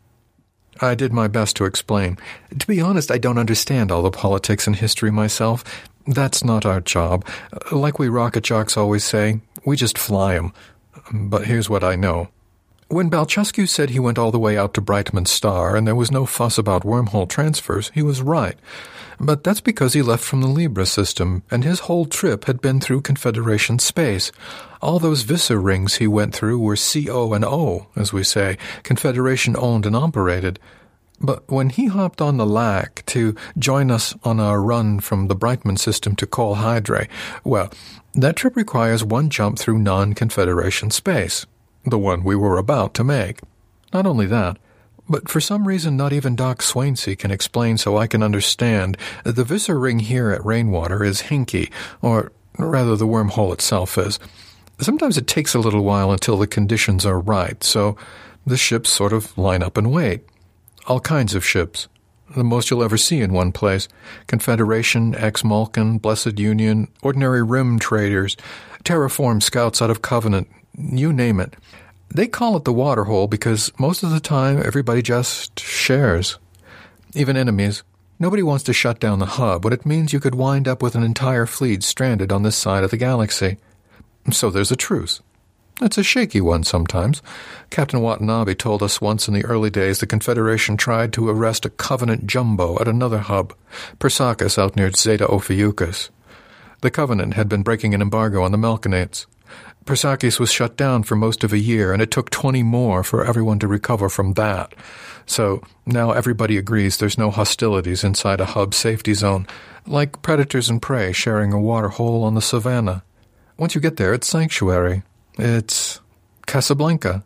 I did my best to explain. To be honest, I don't understand all the politics and history myself. That's not our job. Like we rocket jocks always say, we just fly 'em. But here's what I know. When Belchescu said he went all the way out to Brightman Star and there was no fuss about wormhole transfers, he was right. But that's because he left from the Libra system, and his whole trip had been through Confederation space. All those Visser rings he went through were CO and O, as we say, Confederation owned and operated. But when he hopped on the LAC to join us on our run from the Brightman system to Col Hydre, well, that trip requires one jump through non-Confederation space, the one we were about to make. Not only that, but for some reason not even Doc Swainsey can explain so I can understand, the Visser ring here at Rainwater is hinky, or rather the wormhole itself is. Sometimes it takes a little while until the conditions are right, so the ships sort of line up and wait. All kinds of ships. The most you'll ever see in one place. Confederation, Ex-Malkin, Blessed Union, ordinary rim traders, terraform scouts out of Covenant, you name it. They call it the waterhole because most of the time everybody just shares. Even enemies. Nobody wants to shut down the hub, but it means you could wind up with an entire fleet stranded on this side of the galaxy. So there's a truce. It's a shaky one sometimes. Captain Watanabe told us once in the early days the Confederation tried to arrest a Covenant jumbo at another hub, Persakis out near Zeta Ophiuchus. The Covenant had been breaking an embargo on the Melkinates. Persakis was shut down for most of a year, and it took 20 more for everyone to recover from that. So now everybody agrees there's no hostilities inside a hub safety zone, like predators and prey sharing a water hole on the savannah. Once you get there, it's sanctuary. It's Casablanca.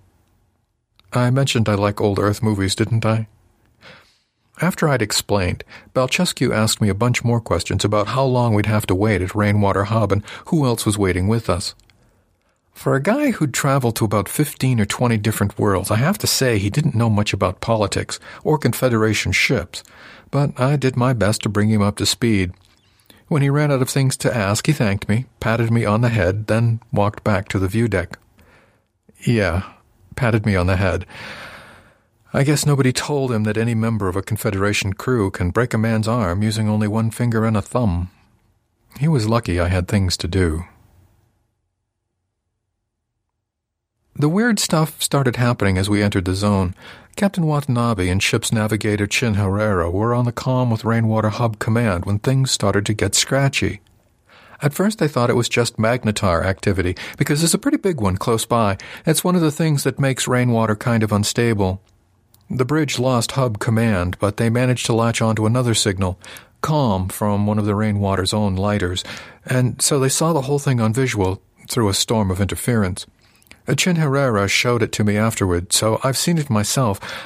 I mentioned I like old Earth movies, didn't I? After I'd explained, Belchescu asked me a bunch more questions about how long we'd have to wait at Rainwater Hub and who else was waiting with us. For a guy who'd traveled to about 15 or 20 different worlds, I have to say he didn't know much about politics or Confederation ships, but I did my best to bring him up to speed. When he ran out of things to ask, he thanked me, patted me on the head, then walked back to the view deck. Yeah, patted me on the head. I guess nobody told him that any member of a Confederation crew can break a man's arm using only one finger and a thumb. He was lucky I had things to do. The weird stuff started happening as we entered the zone. Captain Watanabe and ship's navigator Chin Herrera were on the comm with Rainwater Hub Command when things started to get scratchy. At first I thought it was just magnetar activity, because there's a pretty big one close by. It's one of the things that makes Rainwater kind of unstable. The bridge lost Hub Command, but they managed to latch onto another signal, comm, from one of the Rainwater's own lighters, and so they saw the whole thing on visual through a storm of interference. Chin Herrera showed it to me afterward, so I've seen it myself.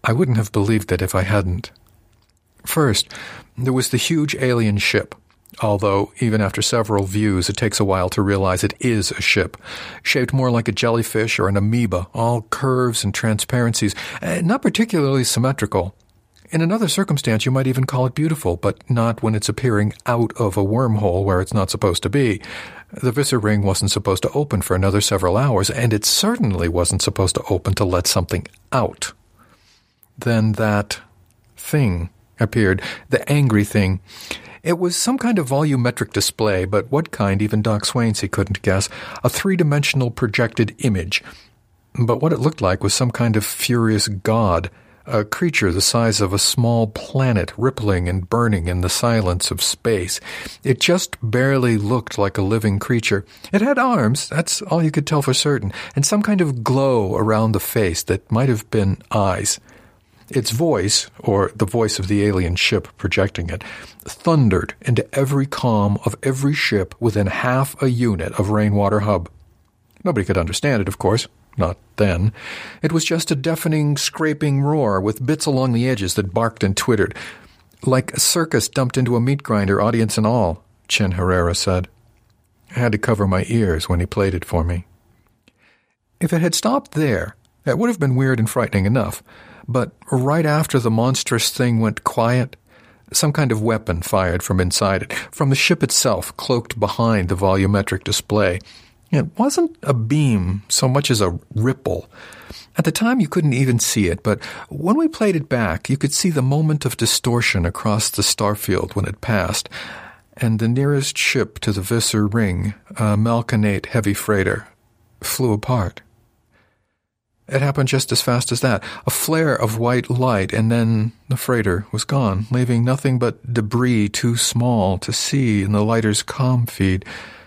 I wouldn't have believed it if I hadn't. First, there was the huge alien ship, although even after several views it takes a while to realize it is a ship, shaped more like a jellyfish or an amoeba, all curves and transparencies, not particularly symmetrical. In another circumstance you might even call it beautiful, but not when it's appearing out of a wormhole where it's not supposed to be. The Visser ring wasn't supposed to open for another several hours, and it certainly wasn't supposed to open to let something out. Then that thing appeared, the angry thing. It was some kind of volumetric display, but what kind even Doc Swainsey couldn't guess. A three-dimensional projected image. But what it looked like was some kind of furious god, a creature the size of a small planet rippling and burning in the silence of space. It just barely looked like a living creature. It had arms, that's all you could tell for certain, and some kind of glow around the face that might have been eyes. Its voice, or the voice of the alien ship projecting it, thundered into every comm of every ship within half a unit of Rainwater Hub. Nobody could understand it, of course. Not then. It was just a deafening, scraping roar with bits along the edges that barked and twittered. Like a circus dumped into a meat grinder, audience and all, Chin Herrera said. I had to cover my ears when he played it for me. If it had stopped there, that would have been weird and frightening enough. But right after the monstrous thing went quiet, some kind of weapon fired from inside it, from the ship itself, cloaked behind the volumetric display. It wasn't a beam so much as a ripple. At the time you couldn't even see it, but when we played it back, you could see the moment of distortion across the starfield when it passed, and the nearest ship to the Visser ring, a Malkanate heavy freighter, flew apart. It happened just as fast as that. A flare of white light, and then the freighter was gone, leaving nothing but debris too small to see in the lighter's comm feed.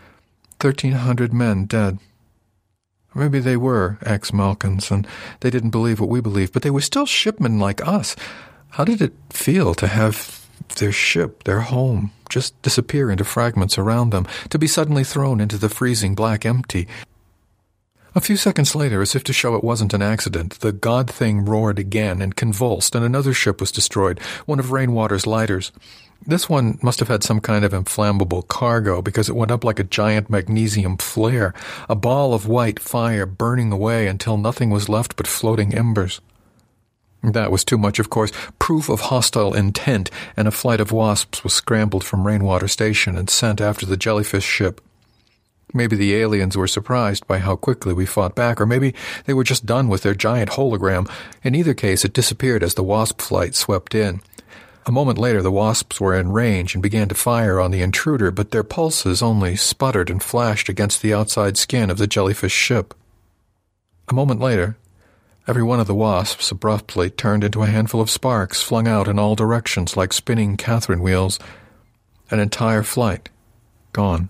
1,300 men dead. Maybe they were ex-Malkans, and they didn't believe what we believed, but they were still shipmen like us. How did it feel to have their ship, their home, just disappear into fragments around them, to be suddenly thrown into the freezing black empty? A few seconds later, as if to show it wasn't an accident, the god thing roared again and convulsed, and another ship was destroyed, one of Rainwater's lighters. This one must have had some kind of inflammable cargo, because it went up like a giant magnesium flare, a ball of white fire burning away until nothing was left but floating embers. That was too much, of course, proof of hostile intent, and a flight of wasps was scrambled from Rainwater Station and sent after the jellyfish ship. Maybe the aliens were surprised by how quickly we fought back, or maybe they were just done with their giant hologram. In either case, it disappeared as the wasp flight swept in. A moment later, the wasps were in range and began to fire on the intruder, but their pulses only sputtered and flashed against the outside skin of the jellyfish ship. A moment later, every one of the wasps abruptly turned into a handful of sparks flung out in all directions like spinning Catherine wheels. An entire flight gone.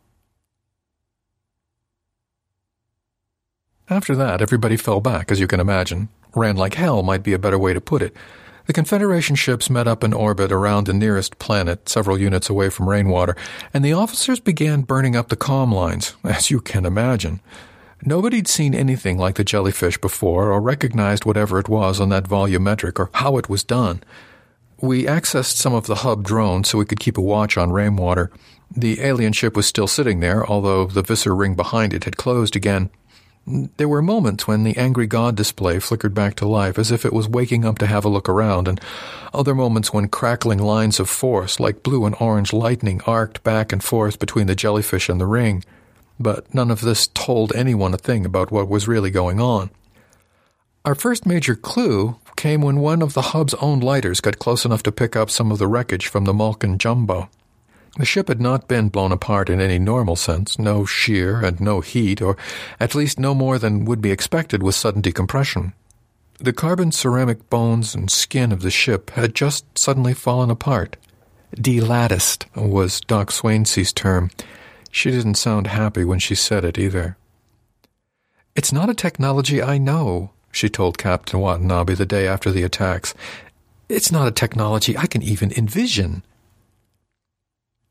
After that, everybody fell back, as you can imagine. Ran like hell might be a better way to put it. The Confederation ships met up in orbit around the nearest planet, several units away from Rainwater, and the officers began burning up the comm lines, as you can imagine. Nobody'd seen anything like the jellyfish before, or recognized whatever it was on that volumetric, or how it was done. We accessed some of the hub drones so we could keep a watch on Rainwater. The alien ship was still sitting there, although the Visser ring behind it had closed again. There were moments when the angry god display flickered back to life, as if it was waking up to have a look around, and other moments when crackling lines of force, like blue and orange lightning, arced back and forth between the jellyfish and the ring. But none of this told anyone a thing about what was really going on. Our first major clue came when one of the hub's own lighters got close enough to pick up some of the wreckage from the Malkan Jumbo. The ship had not been blown apart in any normal sense, no shear and no heat, or at least no more than would be expected with sudden decompression. The carbon-ceramic bones and skin of the ship had just suddenly fallen apart. Delatticed was Doc Swainsey's term. She didn't sound happy when she said it either. "It's not a technology I know," she told Captain Watanabe the day after the attacks. "It's not a technology I can even envision."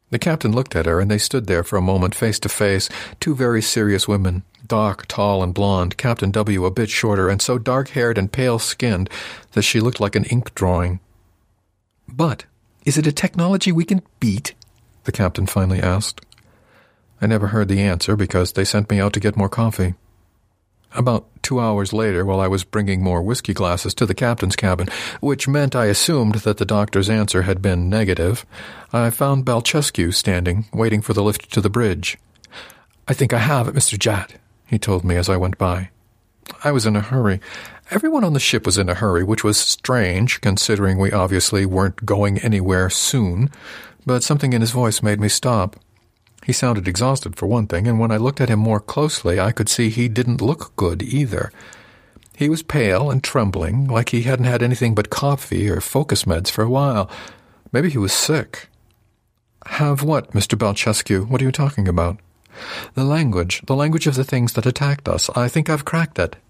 The captain looked at her, and they stood there for a moment face to face, two very serious women, dark, tall, and blonde, Captain W a bit shorter, and so dark-haired and pale-skinned that she looked like an ink drawing. "But is it a technology we can beat?" the captain finally asked. I never heard the answer because they sent me out to get more coffee. About 2 hours later, while I was bringing more whiskey glasses to the captain's cabin, which meant I assumed that the doctor's answer had been negative, I found Balchescu standing, waiting for the lift to the bridge. "I think I have it, Mr. Jatt," he told me as I went by. I was in a hurry. Everyone on the ship was in a hurry, which was strange, considering we obviously weren't going anywhere soon, but something in his voice made me stop. He sounded exhausted, for one thing, and when I looked at him more closely, I could see he didn't look good either. He was pale and trembling, like he hadn't had anything but coffee or focus meds for a while. Maybe he was sick. "Have what, Mr. Balchescu? What are you talking about?" The language of the things that attacked us. I think I've cracked it."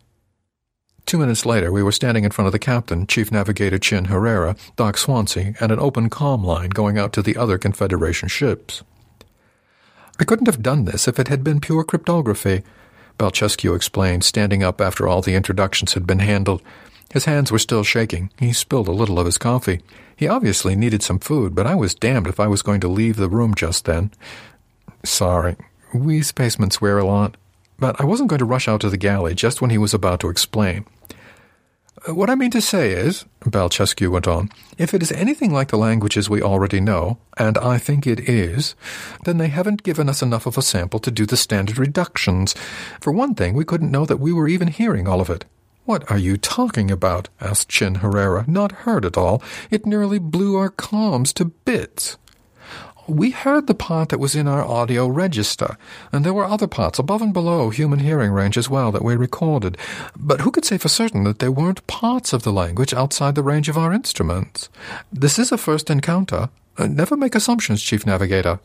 2 minutes later, we were standing in front of the captain, Chief Navigator Chin Herrera, Doc Swansea, and an open comm line going out to the other Confederation ships. "I couldn't have done this if it had been pure cryptography," Balchescu explained, standing up after all the introductions had been handled. His hands were still shaking. He spilled a little of his coffee. He obviously needed some food, but I was damned if I was going to leave the room just then. "Sorry, we spacemen swear a lot." But I wasn't going to rush out to the galley just when he was about to explain. "What I mean to say is," Balchescu went on, "if it is anything like the languages we already know, and I think it is, then they haven't given us enough of a sample to do the standard reductions. For one thing, we couldn't know that we were even hearing all of it." "What are you talking about?" asked Chin Herrera. "Not heard at all. It nearly blew our comms to bits." "We heard the part that was in our audio register, and there were other parts above and below human hearing range as well that we recorded. But who could say for certain that there weren't parts of the language outside the range of our instruments? This is a first encounter. Never make assumptions, Chief Navigator."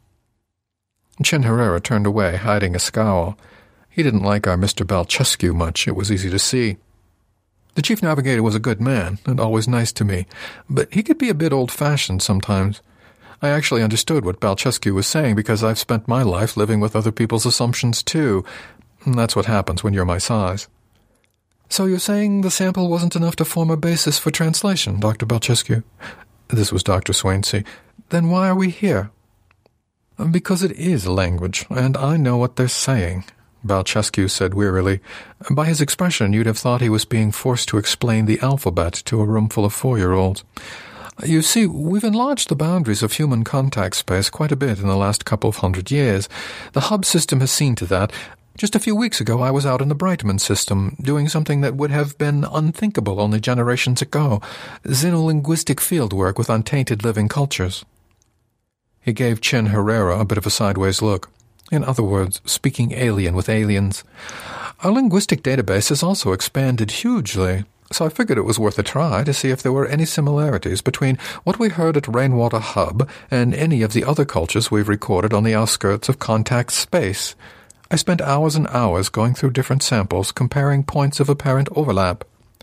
Chin Herrera turned away, hiding a scowl. He didn't like our Mr. Balchescu much, it was easy to see. The Chief Navigator was a good man, and always nice to me, but he could be a bit old-fashioned sometimes. I actually understood what Balchescu was saying because I've spent my life living with other people's assumptions too. That's what happens when you're my size. "So you're saying the sample wasn't enough to form a basis for translation, Dr. Balchescu?" This was Dr. Swansea. "Then why are we here?" "Because it is language, and I know what they're saying," Balchescu said wearily. By his expression, you'd have thought he was being forced to explain the alphabet to a room full of 4-year-olds. "You see, we've enlarged the boundaries of human contact space quite a bit in the last couple of 100 years. The hub system has seen to that. Just a few weeks ago, I was out in the Brightman system, doing something that would have been unthinkable only generations ago, xenolinguistic fieldwork with untainted living cultures." He gave Chin Herrera a bit of a sideways look. In other words, speaking alien with aliens. "Our linguistic database has also expanded hugely. So I figured it was worth a try to see if there were any similarities between what we heard at Rainwater Hub and any of the other cultures we've recorded on the outskirts of contact space. I spent hours and hours going through different samples, comparing points of apparent overlap."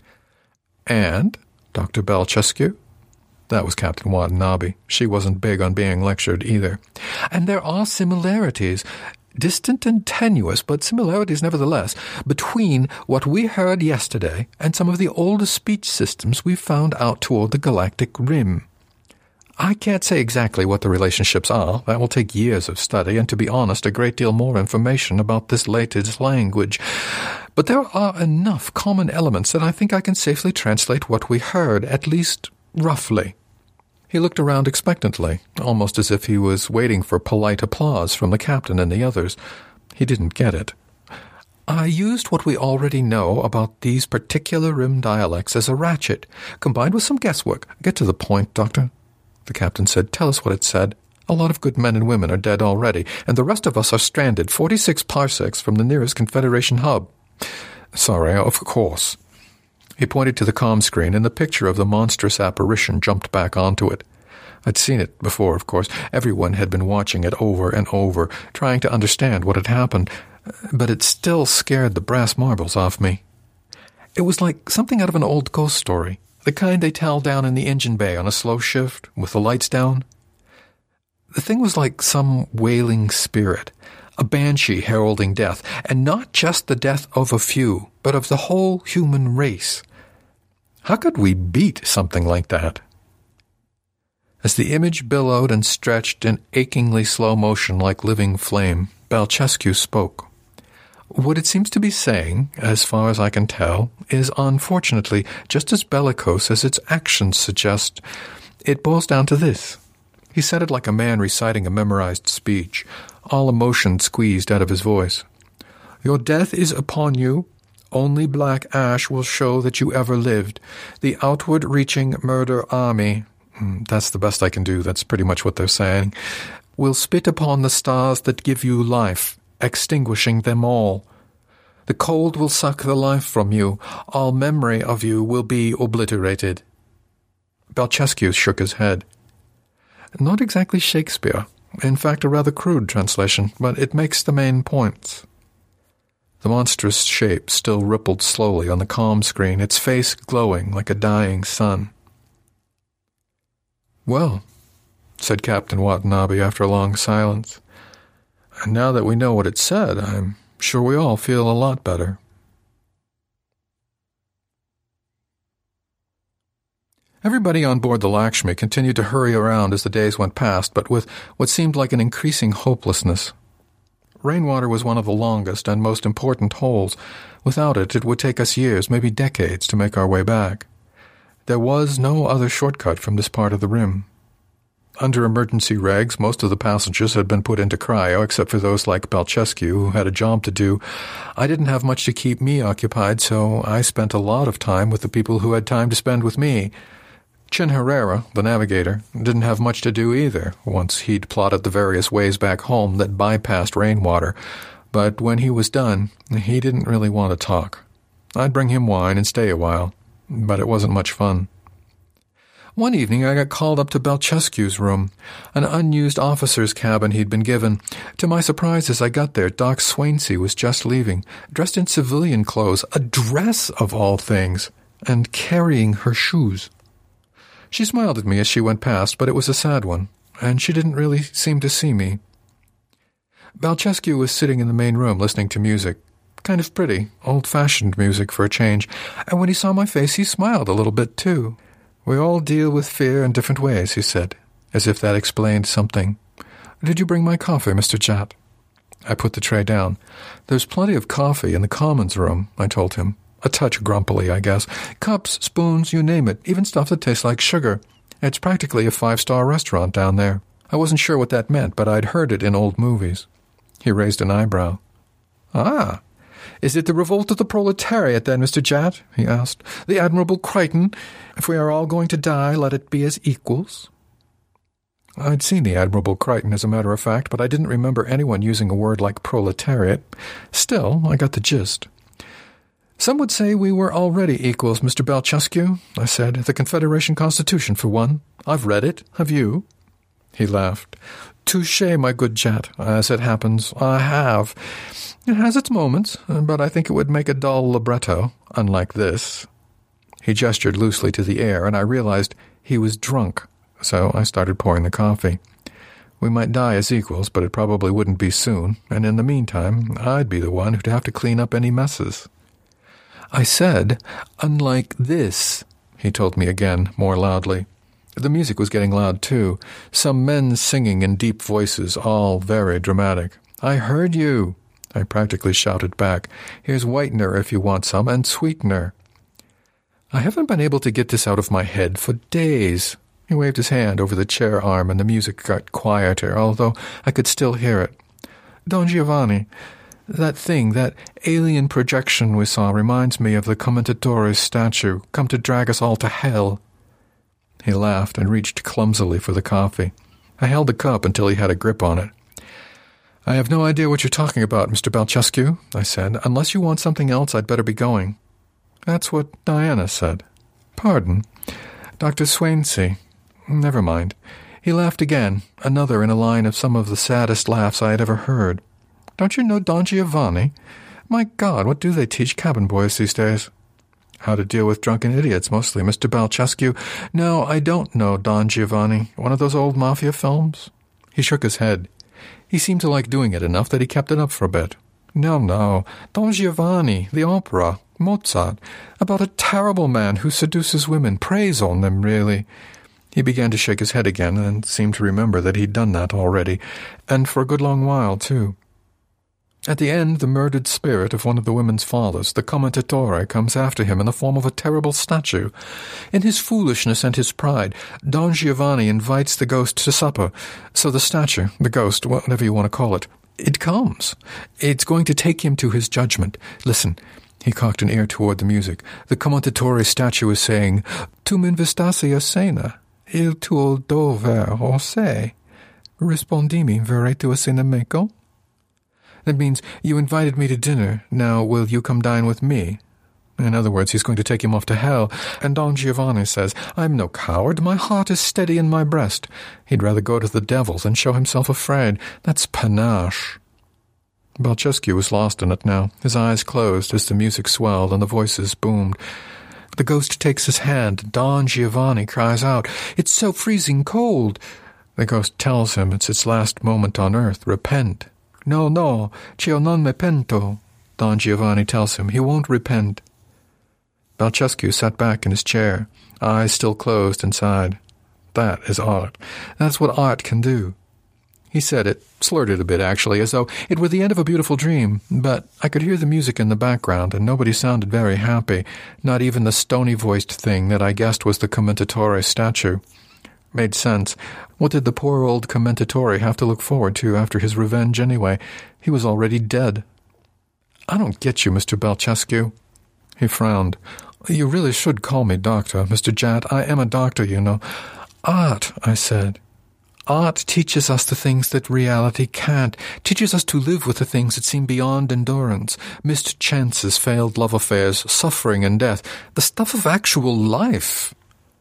"And, Dr. Balchescu?" That was Captain Watanabe. She wasn't big on being lectured either. "And there are similarities. Distant and tenuous, but similarities nevertheless, between what we heard yesterday and some of the oldest speech systems we've found out toward the galactic rim. I can't say exactly what the relationships are. That will take years of study, and to be honest, a great deal more information about this latest language. But there are enough common elements that I think I can safely translate what we heard, at least roughly." He looked around expectantly, almost as if he was waiting for polite applause from the captain and the others. He didn't get it. "I used what we already know about these particular rim dialects as a ratchet, combined with some guesswork. Get to the point, Doctor," the captain said. "Tell us what it said. A lot of good men and women are dead already, and the rest of us are stranded 46 parsecs from the nearest Confederation hub." "Sorry, of course." He pointed to the comm screen, and the picture of the monstrous apparition jumped back onto it. I'd seen it before, of course. Everyone had been watching it over and over, trying to understand what had happened, but it still scared the brass marbles off me. It was like something out of an old ghost story, the kind they tell down in the engine bay on a slow shift, with the lights down. The thing was like some wailing spirit, a banshee heralding death, and not just the death of a few, but of the whole human race. How could we beat something like that? As the image billowed and stretched in achingly slow motion like living flame, Balcescu spoke. What it seems to be saying, as far as I can tell, is unfortunately just as bellicose as its actions suggest. It boils down to this. He said it like a man reciting a memorized speech, all emotion squeezed out of his voice. Your death is upon you. Only black ash will show that you ever lived. The outward-reaching murder army, that's the best I can do, that's pretty much what they're saying, will spit upon the stars that give you life, extinguishing them all. The cold will suck the life from you. All memory of you will be obliterated. Balcescu shook his head. Not exactly Shakespeare. In fact, a rather crude translation, but it makes the main points. The monstrous shape still rippled slowly on the comm screen, its face glowing like a dying sun. Well, said Captain Watanabe after a long silence, and now that we know what it said, I'm sure we all feel a lot better. Everybody on board the Lakshmi continued to hurry around as the days went past, but with what seemed like an increasing hopelessness. Rainwater was one of the longest and most important holes. Without it, it would take us years, maybe decades, to make our way back. There was no other shortcut from this part of the rim. Under emergency regs, most of the passengers had been put into cryo, except for those like Balcescu, who had a job to do. I didn't have much to keep me occupied, so I spent a lot of time with the people who had time to spend with me. Chin Herrera, the navigator, didn't have much to do either, once he'd plotted the various ways back home that bypassed Rainwater. But when he was done, he didn't really want to talk. I'd bring him wine and stay a while, but it wasn't much fun. One evening I got called up to Balcescu's room, an unused officer's cabin he'd been given. To my surprise, as I got there, Doc Swainsey was just leaving, dressed in civilian clothes, a dress of all things, and carrying her shoes. She smiled at me as she went past, but it was a sad one, and she didn't really seem to see me. Balcescu was sitting in the main room listening to music. Kind of pretty, old-fashioned music for a change, and when he saw my face he smiled a little bit too. We all deal with fear in different ways, he said, as if that explained something. Did you bring my coffee, Mr. Jat? I put the tray down. There's plenty of coffee in the Commons room, I told him. A touch grumpily, I guess. Cups, spoons, you name it, even stuff that tastes like sugar. It's practically a 5-star restaurant down there. I wasn't sure what that meant, but I'd heard it in old movies. He raised an eyebrow. Ah, is it the revolt of the proletariat then, Mr. Jat? He asked. The Admirable Crichton? If we are all going to die, let it be as equals. I'd seen the Admirable Crichton, as a matter of fact, but I didn't remember anyone using a word like proletariat. Still, I got the gist. Some would say we were already equals, Mr. Balcescu, I said. The Confederation Constitution, for one. I've read it. Have you? He laughed. Touché, my good Jat. As it happens, I have. It has its moments, but I think it would make a dull libretto, unlike this. He gestured loosely to the air, and I realized he was drunk, so I started pouring the coffee. We might die as equals, but it probably wouldn't be soon, and in the meantime, I'd be the one who'd have to clean up any messes. I said, unlike this, he told me again, more loudly. The music was getting loud, too. Some men singing in deep voices, all very dramatic. I heard you, I practically shouted back. Here's whitener if you want some, and sweetener. I haven't been able to get this out of my head for days. He waved his hand over the chair arm, and the music got quieter, although I could still hear it. Don Giovanni, that thing, that alien projection we saw reminds me of the Commendatore's statue, come to drag us all to hell. He laughed and reached clumsily for the coffee. I held the cup until he had a grip on it. I have no idea what you're talking about, Mr. Balcescu, I said. Unless you want something else, I'd better be going. That's what Diana said. Pardon? Dr. Swainsey. Never mind. He laughed again, another in a line of some of the saddest laughs I had ever heard. Don't you know Don Giovanni? My God, what do they teach cabin boys these days? How to deal with drunken idiots, mostly, Mr. Balcescu. No, I don't know Don Giovanni. One of those old mafia films? He shook his head. He seemed to like doing it enough that he kept it up for a bit. No, Don Giovanni, the opera, Mozart, about a terrible man who seduces women, preys on them, really. He began to shake his head again and seemed to remember that he'd done that already, and for a good long while, too. At the end, the murdered spirit of one of the women's fathers, the commentatore, comes after him in the form of a terrible statue. In his foolishness and his pride, Don Giovanni invites the ghost to supper. So the statue, the ghost, whatever you want to call it, it comes. It's going to take him to his judgment. Listen. He cocked an ear toward the music. The commentatore statue is saying, Tu m'invitasti a cena, il tuo dover o se. Rispondimi, verrai tu a cena meco? That means, you invited me to dinner, now will you come dine with me? In other words, he's going to take him off to hell, and Don Giovanni says, I'm no coward, my heart is steady in my breast. He'd rather go to the devil than show himself afraid. That's panache. Balchescu was lost in it now. His eyes closed as the music swelled and the voices boomed. The ghost takes his hand. Don Giovanni cries out, It's so freezing cold. The ghost tells him it's its last moment on earth. Repent. No, cio non me pento. Don Giovanni tells him he won't repent. Balchescu sat back in his chair, eyes still closed inside. That is art. That's what art can do. He said it, slurred it a bit actually, as though it were the end of a beautiful dream, but I could hear the music in the background, and nobody sounded very happy, not even the stony-voiced thing that I guessed was the commentatore statue. Made sense. What did the poor old commentatore have to look forward to after his revenge anyway? He was already dead. I don't get you, Mr. Balchescu. He frowned. You really should call me doctor, Mr. Jatt. I am a doctor, you know. Art, I said. Art teaches us the things that reality can't, teaches us to live with the things that seem beyond endurance, missed chances, failed love affairs, suffering and death, the stuff of actual life.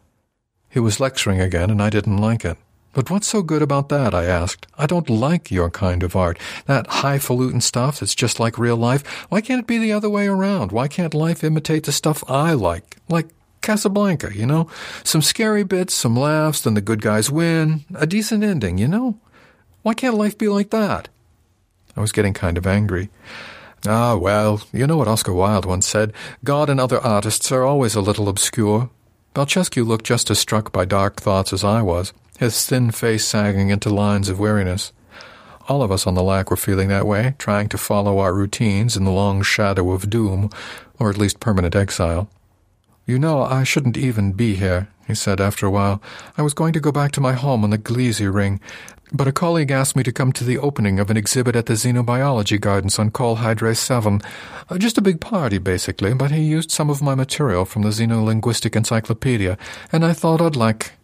He was lecturing again, and I didn't like it. But what's so good about that, I asked. I don't like your kind of art, that highfalutin stuff that's just like real life. Why can't it be the other way around? Why can't life imitate the stuff I like Casablanca, you know? Some scary bits, some laughs, then the good guys win. A decent ending, you know? Why can't life be like that? I was getting kind of angry. Ah, well, you know what Oscar Wilde once said. God and other artists are always a little obscure. Balchescu looked just as struck by dark thoughts as I was, his thin face sagging into lines of weariness. All of us on the LAC were feeling that way, trying to follow our routines in the long shadow of doom, or at least permanent exile. You know, I shouldn't even be here, he said after a while. I was going to go back to my home on the Gliese Ring, but a colleague asked me to come to the opening of an exhibit at the Xenobiology Gardens on Colhydra 7. Just a big party, basically, but he used some of my material from the Xenolinguistic Encyclopedia, and I thought I'd like...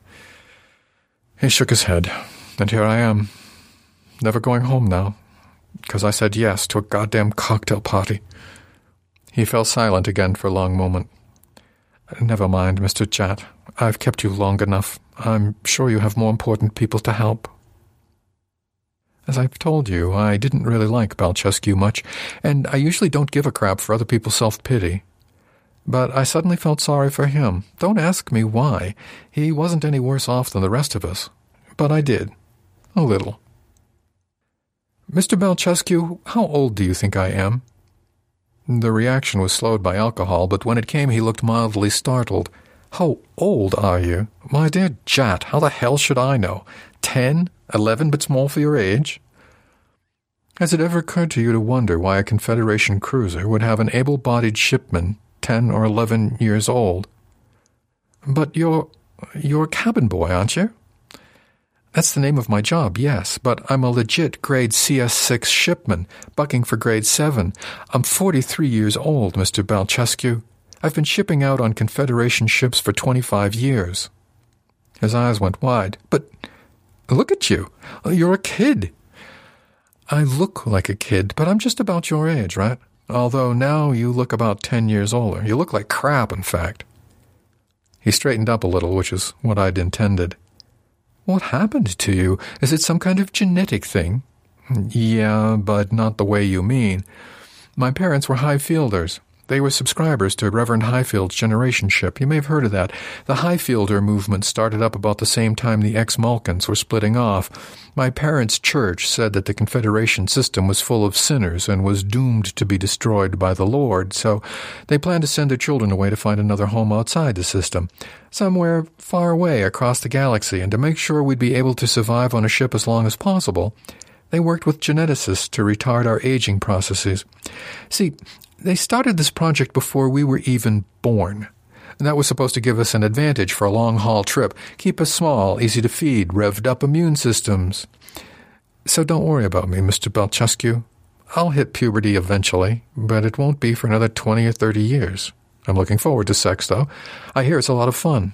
He shook his head, and here I am. Never going home now, because I said yes to a goddamn cocktail party. He fell silent again for a long moment. Never mind, Mr. Jatt. I've kept you long enough. I'm sure you have more important people to help. As I've told you, I didn't really like Balchescu much, and I usually don't give a crap for other people's self-pity. But I suddenly felt sorry for him. Don't ask me why. He wasn't any worse off than the rest of us. But I did. A little. Mr. Balchescu, how old do you think I am? The reaction was slowed by alcohol, but when it came he looked mildly startled. How old are you? My dear Jatt, how the hell should I know? 10? 11, but small for your age? Has it ever occurred to you to wonder why a Confederation cruiser would have an able-bodied shipman 10 or 11 years old? But you're a cabin boy, aren't you? That's the name of my job, yes, but I'm a legit grade CS6 shipman, bucking for grade 7. I'm 43 years old, Mr. Balchescu. I've been shipping out on Confederation ships for 25 years. His eyes went wide. But look at you. You're a kid. I look like a kid, but I'm just about your age, right? Although now you look about 10 years older. You look like crap, in fact. He straightened up a little, which is what I'd intended. What happened to you? Is it some kind of genetic thing? Yeah, but not the way you mean. My parents were high fielders. They were subscribers to Reverend Highfield's generation ship. You may have heard of that. The Highfielder movement started up about the same time the ex-Malkins were splitting off. My parents' church said that the Confederation system was full of sinners and was doomed to be destroyed by the Lord, so they planned to send their children away to find another home outside the system, somewhere far away across the galaxy, and to make sure we'd be able to survive on a ship as long as possible, they worked with geneticists to retard our aging processes. See, they started this project before we were even born. And that was supposed to give us an advantage for a long-haul trip, keep us small, easy to feed, revved-up immune systems. So don't worry about me, Mr. Balchescu. I'll hit puberty eventually, but it won't be for another 20 or 30 years. I'm looking forward to sex, though. I hear it's a lot of fun.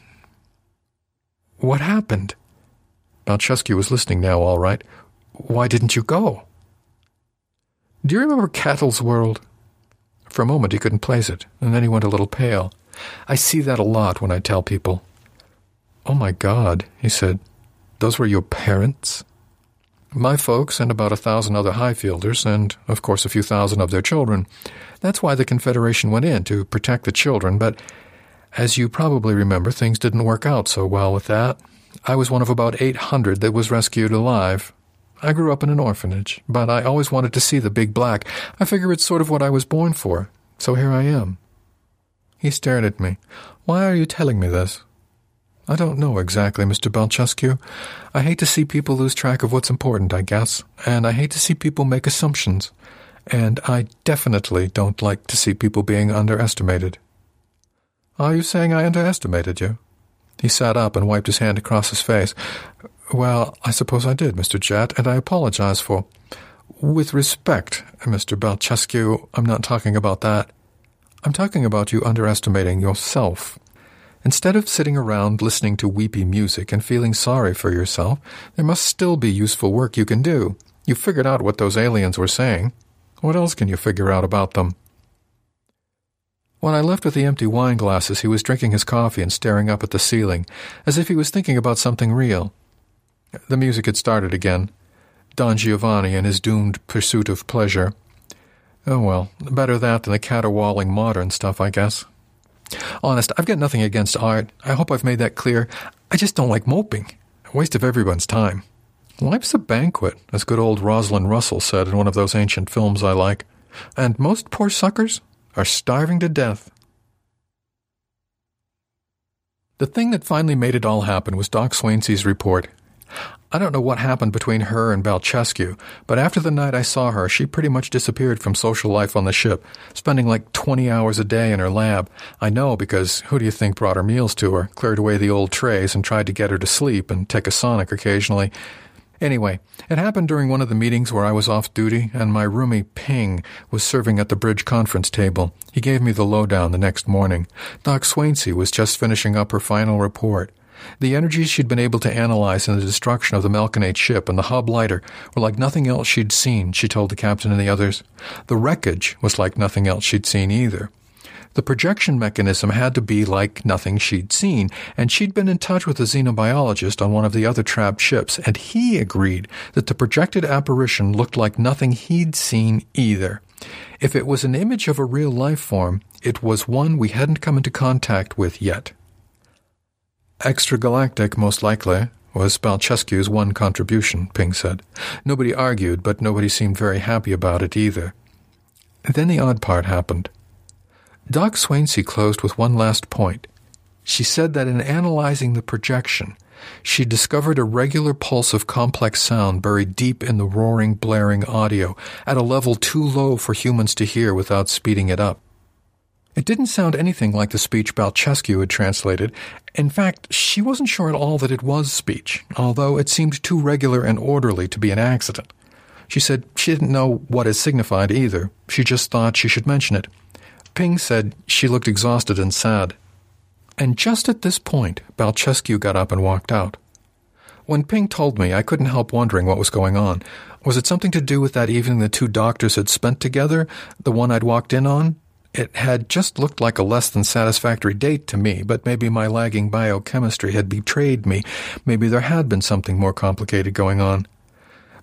What happened? Balchescu was listening now, all right. Why didn't you go? Do you remember Cattle's World? For a moment he couldn't place it, and then he went a little pale. I see that a lot when I tell people. Oh, my God, he said. Those were your parents? My folks and about 1,000 other Highfielders, and, of course, a few thousand of their children. That's why the Confederation went in, to protect the children, but as you probably remember, things didn't work out so well with that. I was one of about 800 that was rescued alive. I grew up in an orphanage, but I always wanted to see the big black. I figure it's sort of what I was born for, so here I am. He stared at me. Why are you telling me this? I don't know exactly, Mr. Balchescu. I hate to see people lose track of what's important, I guess, and I hate to see people make assumptions, and I definitely don't like to see people being underestimated. Are you saying I underestimated you? He sat up and wiped his hand across his face. Well, I suppose I did, Mr. Jet, and I apologize for... With respect, Mr. Balchescu, I'm not talking about that. I'm talking about you underestimating yourself. Instead of sitting around listening to weepy music and feeling sorry for yourself, there must still be useful work you can do. You figured out what those aliens were saying. What else can you figure out about them? When I left with the empty wine glasses, he was drinking his coffee and staring up at the ceiling, as if he was thinking about something real. The music had started again. Don Giovanni and his doomed pursuit of pleasure. Oh well, better that than the caterwauling modern stuff, I guess. Honest, I've got nothing against art. I hope I've made that clear. I just don't like moping. A waste of everyone's time. Life's a banquet, as good old Rosalind Russell said in one of those ancient films I like. And most poor suckers are starving to death. The thing that finally made it all happen was Doc Swainsey's report. I don't know what happened between her and Balchescu, but after the night I saw her, she pretty much disappeared from social life on the ship, spending like 20 hours a day in her lab. I know because who do you think brought her meals to her, cleared away the old trays, and tried to get her to sleep and take a Sonic occasionally? Anyway, it happened during one of the meetings where I was off duty, and my roomie, Ping, was serving at the bridge conference table. He gave me the lowdown the next morning. Doc Swainsey was just finishing up her final report. The energies she'd been able to analyze in the destruction of the Malkinate ship and the hub lighter were like nothing else she'd seen, she told the captain and the others. The wreckage was like nothing else she'd seen either. The projection mechanism had to be like nothing she'd seen, and she'd been in touch with a xenobiologist on one of the other trapped ships, and he agreed that the projected apparition looked like nothing he'd seen either. If it was an image of a real life form, it was one we hadn't come into contact with yet. Extragalactic, most likely, was Balchescu's one contribution, Ping said. Nobody argued, but nobody seemed very happy about it either. Then the odd part happened. Doc Swainsey closed with one last point. She said that in analyzing the projection, she discovered a regular pulse of complex sound buried deep in the roaring, blaring audio, at a level too low for humans to hear without speeding it up. It didn't sound anything like the speech Balchescu had translated. In fact, she wasn't sure at all that it was speech, although it seemed too regular and orderly to be an accident. She said she didn't know what it signified either. She just thought she should mention it. Ping said she looked exhausted and sad. And just at this point, Balchescu got up and walked out. When Ping told me, I couldn't help wondering what was going on. Was it something to do with that evening the two doctors had spent together, the one I'd walked in on? It had just looked like a less than satisfactory date to me, but maybe my lagging biochemistry had betrayed me. Maybe there had been something more complicated going on.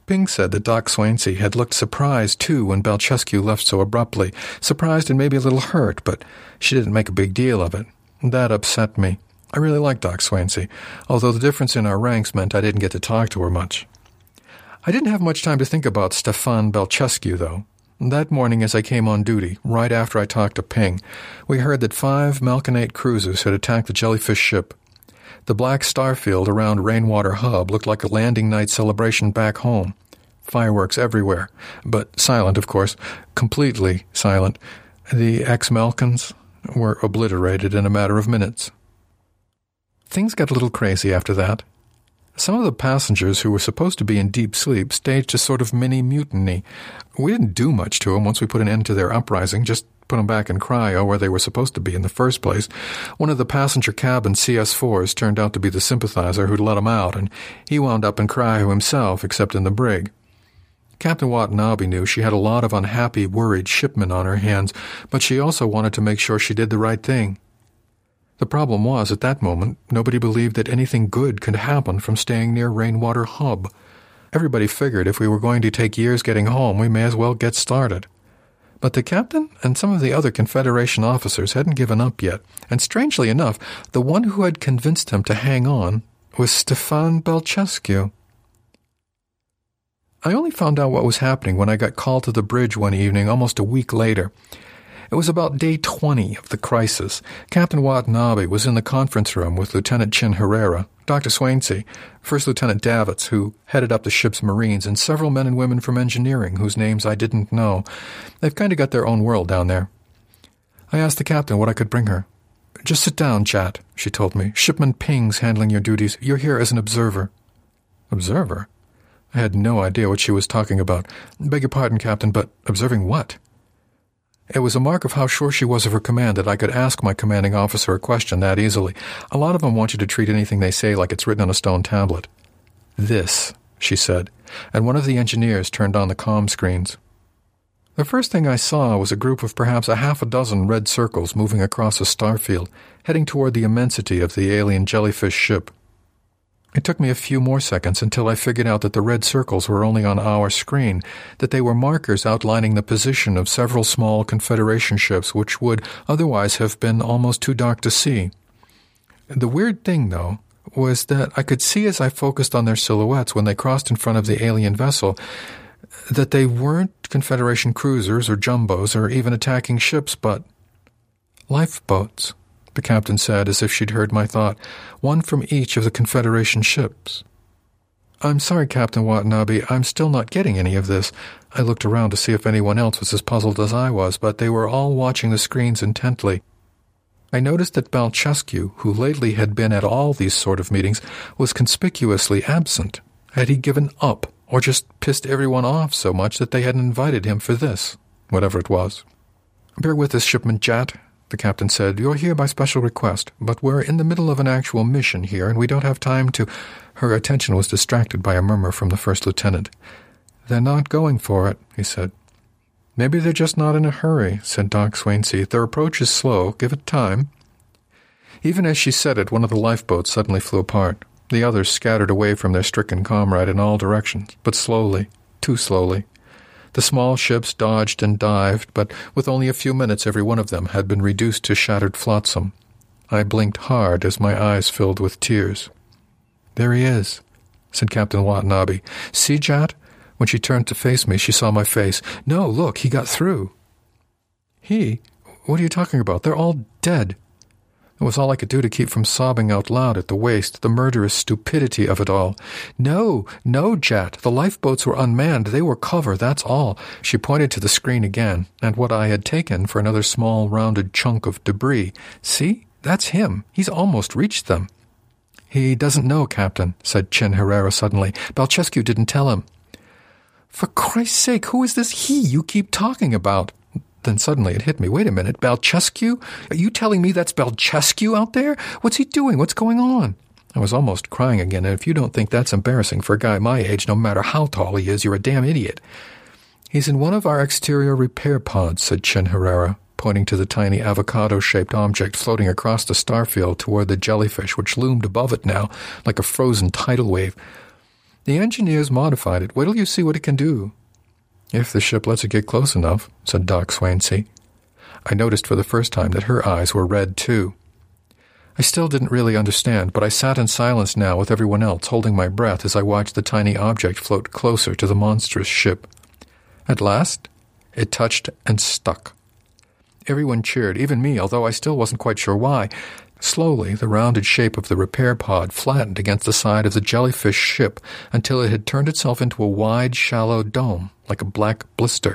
Ping said that Doc Swansea had looked surprised, too, when Balchescu left so abruptly. Surprised and maybe a little hurt, but she didn't make a big deal of it. That upset me. I really liked Doc Swansea, although the difference in our ranks meant I didn't get to talk to her much. I didn't have much time to think about Stefan Balchescu, though. That morning as I came on duty, right after I talked to Ping, we heard that 5 Malkinate cruisers had attacked the Jellyfish ship. The black star field around Rainwater Hub looked like a landing night celebration back home. Fireworks everywhere, but silent, of course, completely silent. The ex-Malkins were obliterated in a matter of minutes. Things got a little crazy after that. Some of the passengers who were supposed to be in deep sleep staged a sort of mini-mutiny. We didn't do much to them once we put an end to their uprising, just put them back in cryo where they were supposed to be in the first place. One of the passenger cabin CS-4s turned out to be the sympathizer who'd let him out, and he wound up in cryo himself, except in the brig. Captain Watanabe knew she had a lot of unhappy, worried shipmen on her hands, but she also wanted to make sure she did the right thing. The problem was, at that moment, nobody believed that anything good could happen from staying near Rainwater Hub. Everybody figured if we were going to take years getting home, we may as well get started. But the captain and some of the other Confederation officers hadn't given up yet, and strangely enough, the one who had convinced them to hang on was Stefan Balchescu. I only found out what was happening when I got called to the bridge one evening almost a week later. It was about day 20 of the crisis. Captain Watanabe was in the conference room with Lieutenant Chin Herrera, Dr. Swansea, First Lieutenant Davitz, who headed up the ship's Marines, and several men and women from engineering whose names I didn't know. They've kind of got their own world down there. I asked the captain what I could bring her. "Just sit down, Chat," she told me. "Shipman Ping's handling your duties. You're here as an observer." Observer? I had no idea what she was talking about. "Beg your pardon, Captain, but observing what?" It was a mark of how sure she was of her command that I could ask my commanding officer a question that easily. A lot of them want you to treat anything they say like it's written on a stone tablet. "This," she said, and one of the engineers turned on the comm screens. The first thing I saw was a group of perhaps a half a dozen red circles moving across a starfield, heading toward the immensity of the alien Jellyfish ship. It took me a few more seconds until I figured out that the red circles were only on our screen, that they were markers outlining the position of several small Confederation ships which would otherwise have been almost too dark to see. The weird thing, though, was that I could see as I focused on their silhouettes when they crossed in front of the alien vessel that they weren't Confederation cruisers or jumbos or even attacking ships, but lifeboats. The captain said, as if she'd heard my thought, "One from each of the Confederation ships." "I'm sorry, Captain Watanabe, I'm still not getting any of this." I looked around to see if anyone else was as puzzled as I was, but they were all watching the screens intently. I noticed that Balchescu, who lately had been at all these sort of meetings, was conspicuously absent. Had he given up, or just pissed everyone off so much that they hadn't invited him for this, whatever it was? "Bear with us, Shipman Jat," the captain said. "You're here by special request, but we're in the middle of an actual mission here, and we don't have time to—" Her attention was distracted by a murmur from the first lieutenant. "They're not going for it," he said. "Maybe they're just not in a hurry," said Doc Swansea. "Their approach is slow. Give it time." Even as she said it, one of the lifeboats suddenly flew apart. The others scattered away from their stricken comrade in all directions, but slowly, too slowly. The small ships dodged and dived, but with only a few minutes every one of them had been reduced to shattered flotsam. I blinked hard as my eyes filled with tears. "There he is," said Captain Watanabe. "See, Jat?" When she turned to face me, she saw my face. "No, look, he got through." "He? What are you talking about? They're all dead." It was all I could do to keep from sobbing out loud at the waste, the murderous stupidity of it all. "No, Jat. The lifeboats were unmanned. They were cover, that's all." She pointed to the screen again, and what I had taken for another small, rounded chunk of debris. "See? That's him. He's almost reached them." "He doesn't know, Captain," said Chin Herrera suddenly. "Balchescu didn't tell him." "For Christ's sake, who is this he you keep talking about?" Then suddenly it hit me. "Wait a minute, Balchescu? Are you telling me that's Balchescu out there? What's he doing? What's going on?" I was almost crying again, and if you don't think that's embarrassing for a guy my age, no matter how tall he is, you're a damn idiot. "He's in one of our exterior repair pods," said Chin Herrera, pointing to the tiny avocado-shaped object floating across the starfield toward the Jellyfish, which loomed above it now like a frozen tidal wave. The engineers modified it. Wait till you see what it can do. If the ship lets it get close enough, said Doc Swansea. I noticed for the first time that her eyes were red, too. I still didn't really understand, but I sat in silence now with everyone else, holding my breath as I watched the tiny object float closer to the monstrous ship. At last, it touched and stuck. Everyone cheered, even me, although I still wasn't quite sure why. Slowly, the rounded shape of the repair pod flattened against the side of the jellyfish ship until it had turned itself into a wide, shallow dome, like a black blister.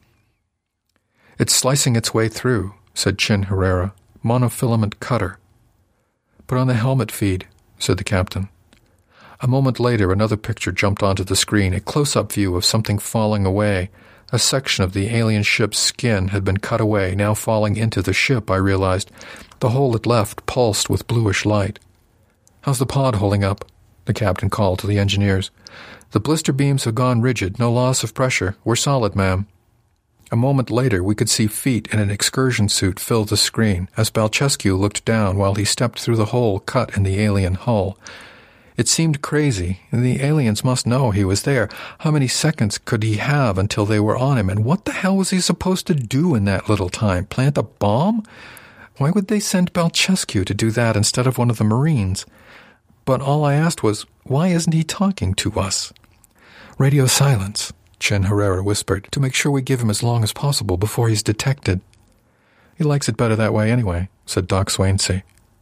It's slicing its way through, said Chin Herrera. Monofilament cutter. Put on the helmet feed, said the captain. A moment later, another picture jumped onto the screen, a close-up view of something falling away. A section of the alien ship's skin had been cut away, now falling into the ship, I realized. The hole it left pulsed with bluish light. How's the pod holding up? The captain called to the engineers. The blister beams have gone rigid, no loss of pressure. We're solid, ma'am. A moment later, we could see feet in an excursion suit fill the screen as Balchescu looked down while he stepped through the hole cut in the alien hull. It seemed crazy. The aliens must know he was there. How many seconds could he have until they were on him? And what the hell was he supposed to do in that little time? Plant a bomb? Why would they send Balchescu to do that instead of one of the Marines? But all I asked was, why isn't he talking to us? Radio silence, Chin Herrera whispered, to make sure we give him as long as possible before he's detected. He likes it better that way anyway, said Doc Swansea.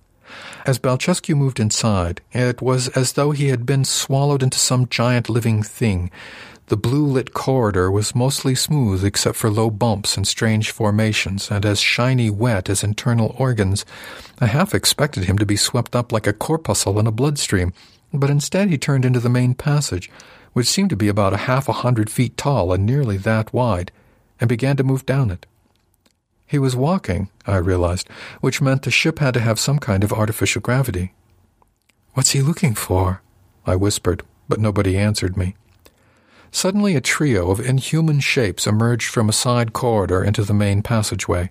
As Balchescu moved inside, it was as though he had been swallowed into some giant living thing. The blue-lit corridor was mostly smooth except for low bumps and strange formations, and as shiny wet as internal organs. I half expected him to be swept up like a corpuscle in a bloodstream, but instead he turned into the main passage, which seemed to be about 100 feet tall and nearly that wide, and began to move down it. He was walking, I realized, which meant the ship had to have some kind of artificial gravity. "What's he looking for?" I whispered, but nobody answered me. Suddenly a trio of inhuman shapes emerged from a side corridor into the main passageway.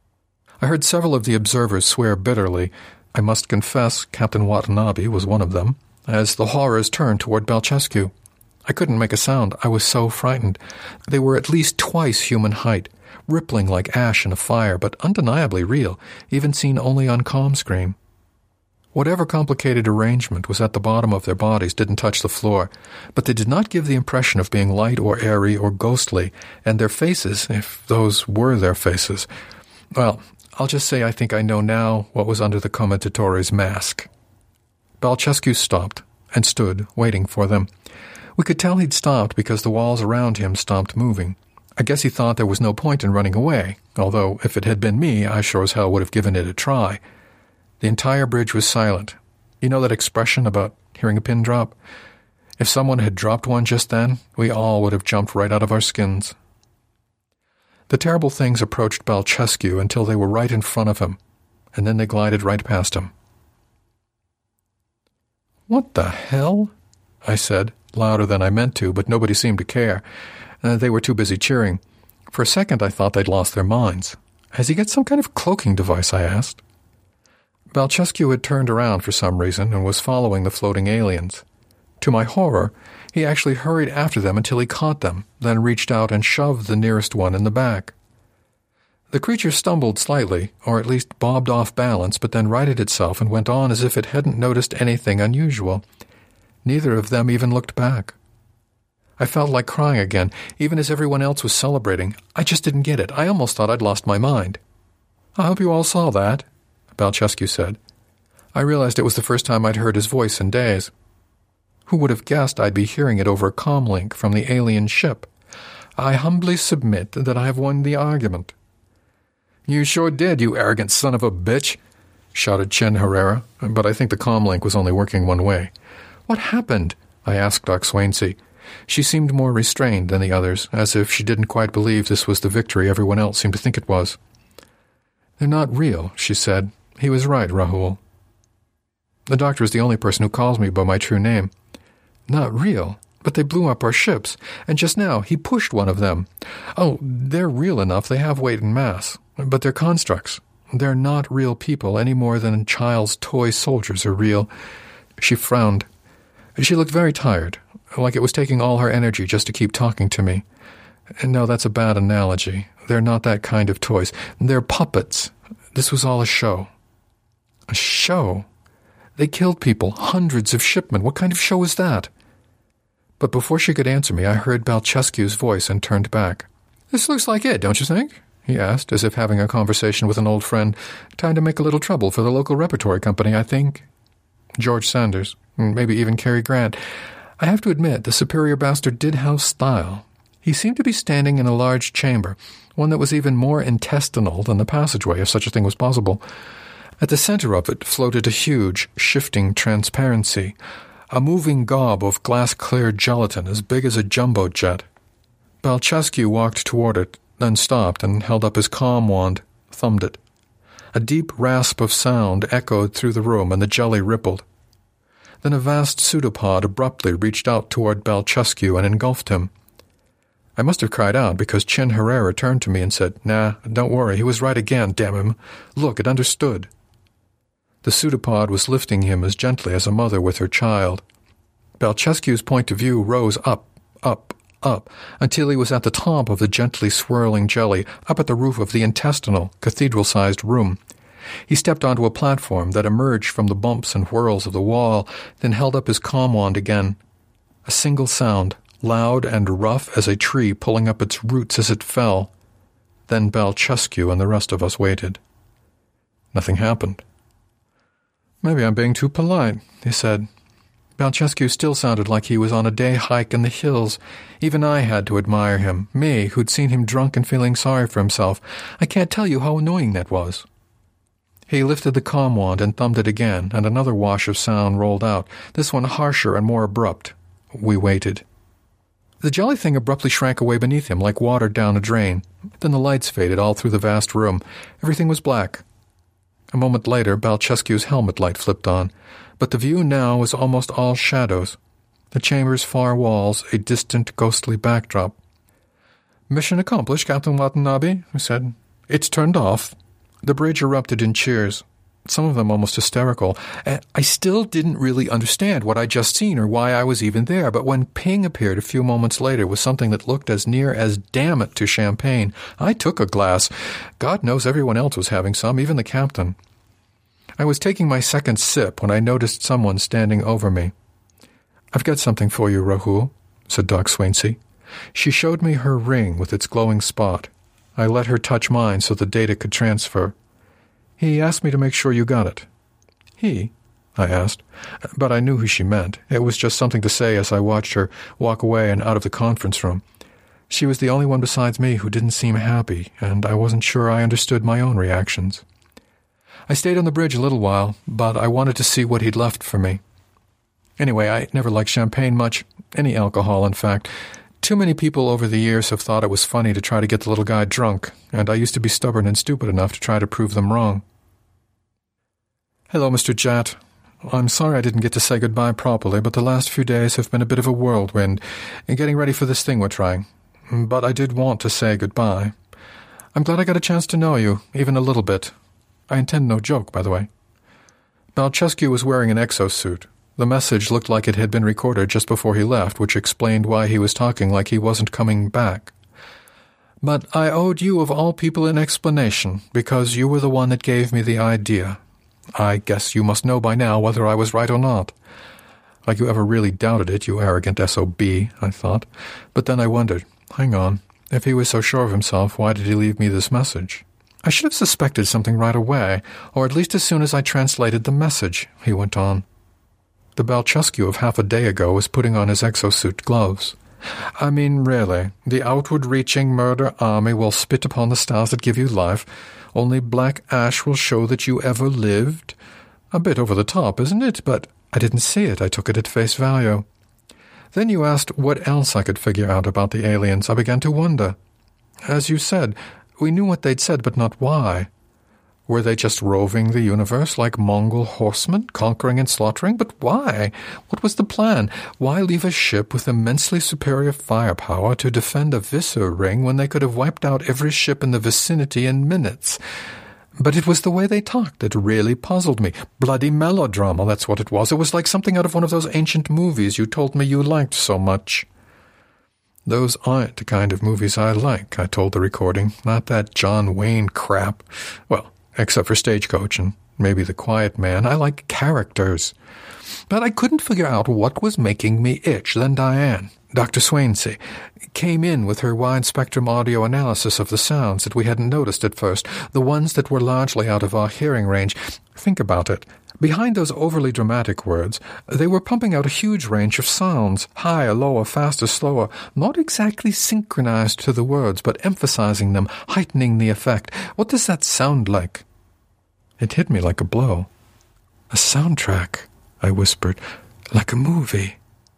I heard several of the observers swear bitterly. I must confess Captain Watanabe was one of them, as the horrors turned toward Balchescu. I couldn't make a sound. I was so frightened. They were at least twice human height, rippling like ash in a fire, but undeniably real, even seen only on comm screen. Whatever complicated arrangement was at the bottom of their bodies didn't touch the floor, but they did not give the impression of being light or airy or ghostly, and their faces, if those were their faces, well, I'll just say I think I know now what was under the Commendatore's mask. Balchescu stopped and stood, waiting for them. We could tell he'd stopped because the walls around him stopped moving. I guess he thought there was no point in running away, although if it had been me, I sure as hell would have given it a try. The entire bridge was silent. You know that expression about hearing a pin drop? If someone had dropped one just then, we all would have jumped right out of our skins. The terrible things approached Balchescu until they were right in front of him, and then they glided right past him. "What the hell?" I said, louder than I meant to, but nobody seemed to care. They were too busy cheering. For a second I thought they'd lost their minds. "Has he got some kind of cloaking device?" I asked. Balchescu had turned around for some reason and was following the floating aliens. To my horror, he actually hurried after them until he caught them, then reached out and shoved the nearest one in the back. The creature stumbled slightly, or at least bobbed off balance, but then righted itself and went on as if it hadn't noticed anything unusual. Neither of them even looked back. I felt like crying again, even as everyone else was celebrating. I just didn't get it. I almost thought I'd lost my mind. "I hope you all saw that," Balchescu said. I realized it was the first time I'd heard his voice in days. Who would have guessed I'd be hearing it over a comm link from the alien ship? "I humbly submit that I have won the argument." "You sure did, you arrogant son of a bitch," shouted Chin Herrera, but I think the comm link was only working one way. "What happened?" I asked Doc Swansea. She seemed more restrained than the others, as if she didn't quite believe this was the victory everyone else seemed to think it was. "They're not real," she said. "He was right, Rahul." The doctor is the only person who calls me by my true name. "Not real? But they blew up our ships, and just now he pushed one of them. Oh, they're real enough, they have weight and mass, but they're constructs. They're not real people any more than child's toy soldiers are real." She frowned. She looked very tired. like it was taking all her energy just to keep talking to me. No, that's a bad analogy. They're not that kind of toys. They're puppets. This was all a show. A show? They killed people, hundreds of shipmen. What kind of show is that? But before she could answer me, I heard Balchescu's voice and turned back. This looks like it, don't you think? He asked, as if having a conversation with an old friend. Time to make a little trouble for the local repertory company, I think. George Sanders, maybe even Cary Grant. I have to admit, the superior bastard did have style. He seemed to be standing in a large chamber, one that was even more intestinal than the passageway, if such a thing was possible. At the center of it floated a huge, shifting transparency, a moving gob of glass-clear gelatin as big as a jumbo jet. Balchescu walked toward it, then stopped and held up his comm wand, thumbed it. A deep rasp of sound echoed through the room, and the jelly rippled. Then a vast pseudopod abruptly reached out toward Balchescu and engulfed him. I must have cried out, because Chin Herrera turned to me and said, Nah, don't worry, he was right again, damn him. Look, it understood. The pseudopod was lifting him as gently as a mother with her child. Balchescu's point of view rose up, until he was at the top of the gently swirling jelly, up at the roof of the intestinal, cathedral-sized room. He stepped onto a platform that emerged from the bumps and whirls of the wall, then held up his comm wand again. A single sound, loud and rough as a tree pulling up its roots as it fell. Then Balchescu and the rest of us waited. Nothing happened. Maybe I'm being too polite, he said. Balchescu still sounded like he was on a day hike in the hills. Even I had to admire him, me, who'd seen him drunk and feeling sorry for himself. I can't tell you how annoying that was. He lifted the comm wand and thumbed it again, and another wash of sound rolled out, this one harsher and more abrupt. We waited. The jelly thing abruptly shrank away beneath him like water down a drain. Then the lights faded all through the vast room. Everything was black. A moment later, Balchescu's helmet light flipped on, but the view now was almost all shadows. The chamber's far walls, a distant, ghostly backdrop. Mission accomplished, Captain Watanabe, he said. It's turned off. The bridge erupted in cheers, some of them almost hysterical. I still didn't really understand what I'd just seen or why I was even there, but when Ping appeared a few moments later with something that looked as near as damn it to champagne, I took a glass. God knows everyone else was having some, even the captain. I was taking my second sip when I noticed someone standing over me. I've got something for you, Rahul, said Doc Swainsey. She showed me her ring with its glowing spot. I let her touch mine so the data could transfer. He asked me to make sure you got it. He? I asked, but I knew who she meant. It was just something to say as I watched her walk away and out of the conference room. She was the only one besides me who didn't seem happy, and I wasn't sure I understood my own reactions. I stayed on the bridge a little while, but I wanted to see what he'd left for me. Anyway, I never liked champagne much, any alcohol, in fact. Too many people over the years have thought it was funny to try to get the little guy drunk, and I used to be stubborn and stupid enough to try to prove them wrong. Hello, Mr. Jat. I'm sorry I didn't get to say goodbye properly, but the last few days have been a bit of a whirlwind in getting ready for this thing we're trying. But I did want to say goodbye. I'm glad I got a chance to know you, even a little bit. I intend no joke, by the way. Balchescu was wearing an exosuit. The message looked like it had been recorded just before he left, which explained why he was talking like he wasn't coming back. But I owed you of all people an explanation, because you were the one that gave me the idea. I guess you must know by now whether I was right or not. Like you ever really doubted it, you arrogant SOB, I thought. But then I wondered, hang on, if he was so sure of himself, why did he leave me this message? I should have suspected something right away, or at least as soon as I translated the message, he went on. The Balchescu of half a day ago was putting on his exosuit gloves. I mean, really, the outward-reaching murder army will spit upon the stars that give you life. Only black ash will show that you ever lived. A bit over the top, isn't it? But I didn't see it. I took it at face value. Then you asked what else I could figure out about the aliens. I began to wonder. As you said, we knew what they'd said, but not why. Were they just roving the universe like Mongol horsemen, conquering and slaughtering? But why? What was the plan? Why leave a ship with immensely superior firepower to defend a Visser ring when they could have wiped out every ship in the vicinity in minutes? But it was the way they talked that really puzzled me. Bloody melodrama, that's what it was. It was like something out of one of those ancient movies you told me you liked so much. Those aren't the kind of movies I like, I told the recording. Not that John Wayne crap. Well, except for Stagecoach and maybe The Quiet Man. I like characters. But I couldn't figure out what was making me itch. Then Diane, Dr. Swainsey, came in with her wide-spectrum audio analysis of the sounds that we hadn't noticed at first, the ones that were largely out of our hearing range. Think about it. Behind those overly dramatic words, they were pumping out a huge range of sounds, higher, lower, faster, slower, not exactly synchronized to the words, but emphasizing them, heightening the effect. What does that sound like? It hit me like a blow. A soundtrack, I whispered, like a movie.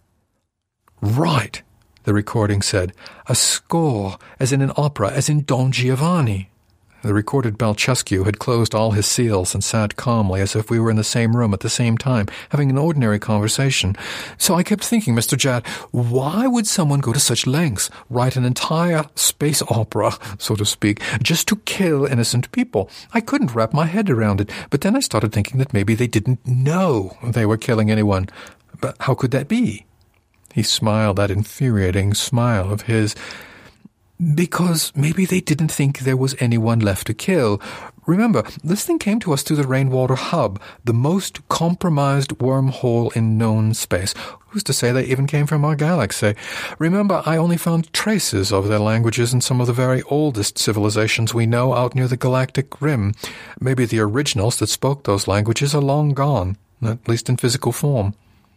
Right, the recording said. A score, as in an opera, as in Don Giovanni. The recorded Balchescu had closed all his seals and sat calmly as if we were in the same room at the same time, having an ordinary conversation. So I kept thinking, Mr. Jatt, why would someone go to such lengths, write an entire space opera, so to speak, just to kill innocent people? I couldn't wrap my head around it, but then I started thinking that maybe they didn't know they were killing anyone. But how could that be? He smiled, that infuriating smile of his. Because maybe they didn't think there was anyone left to kill. Remember, this thing came to us through the Rainwater Hub, the most compromised wormhole in known space. Who's to say they even came from our galaxy? Remember, I only found traces of their languages in some of the very oldest civilizations we know out near the galactic rim. Maybe the originals that spoke those languages are long gone, at least in physical form.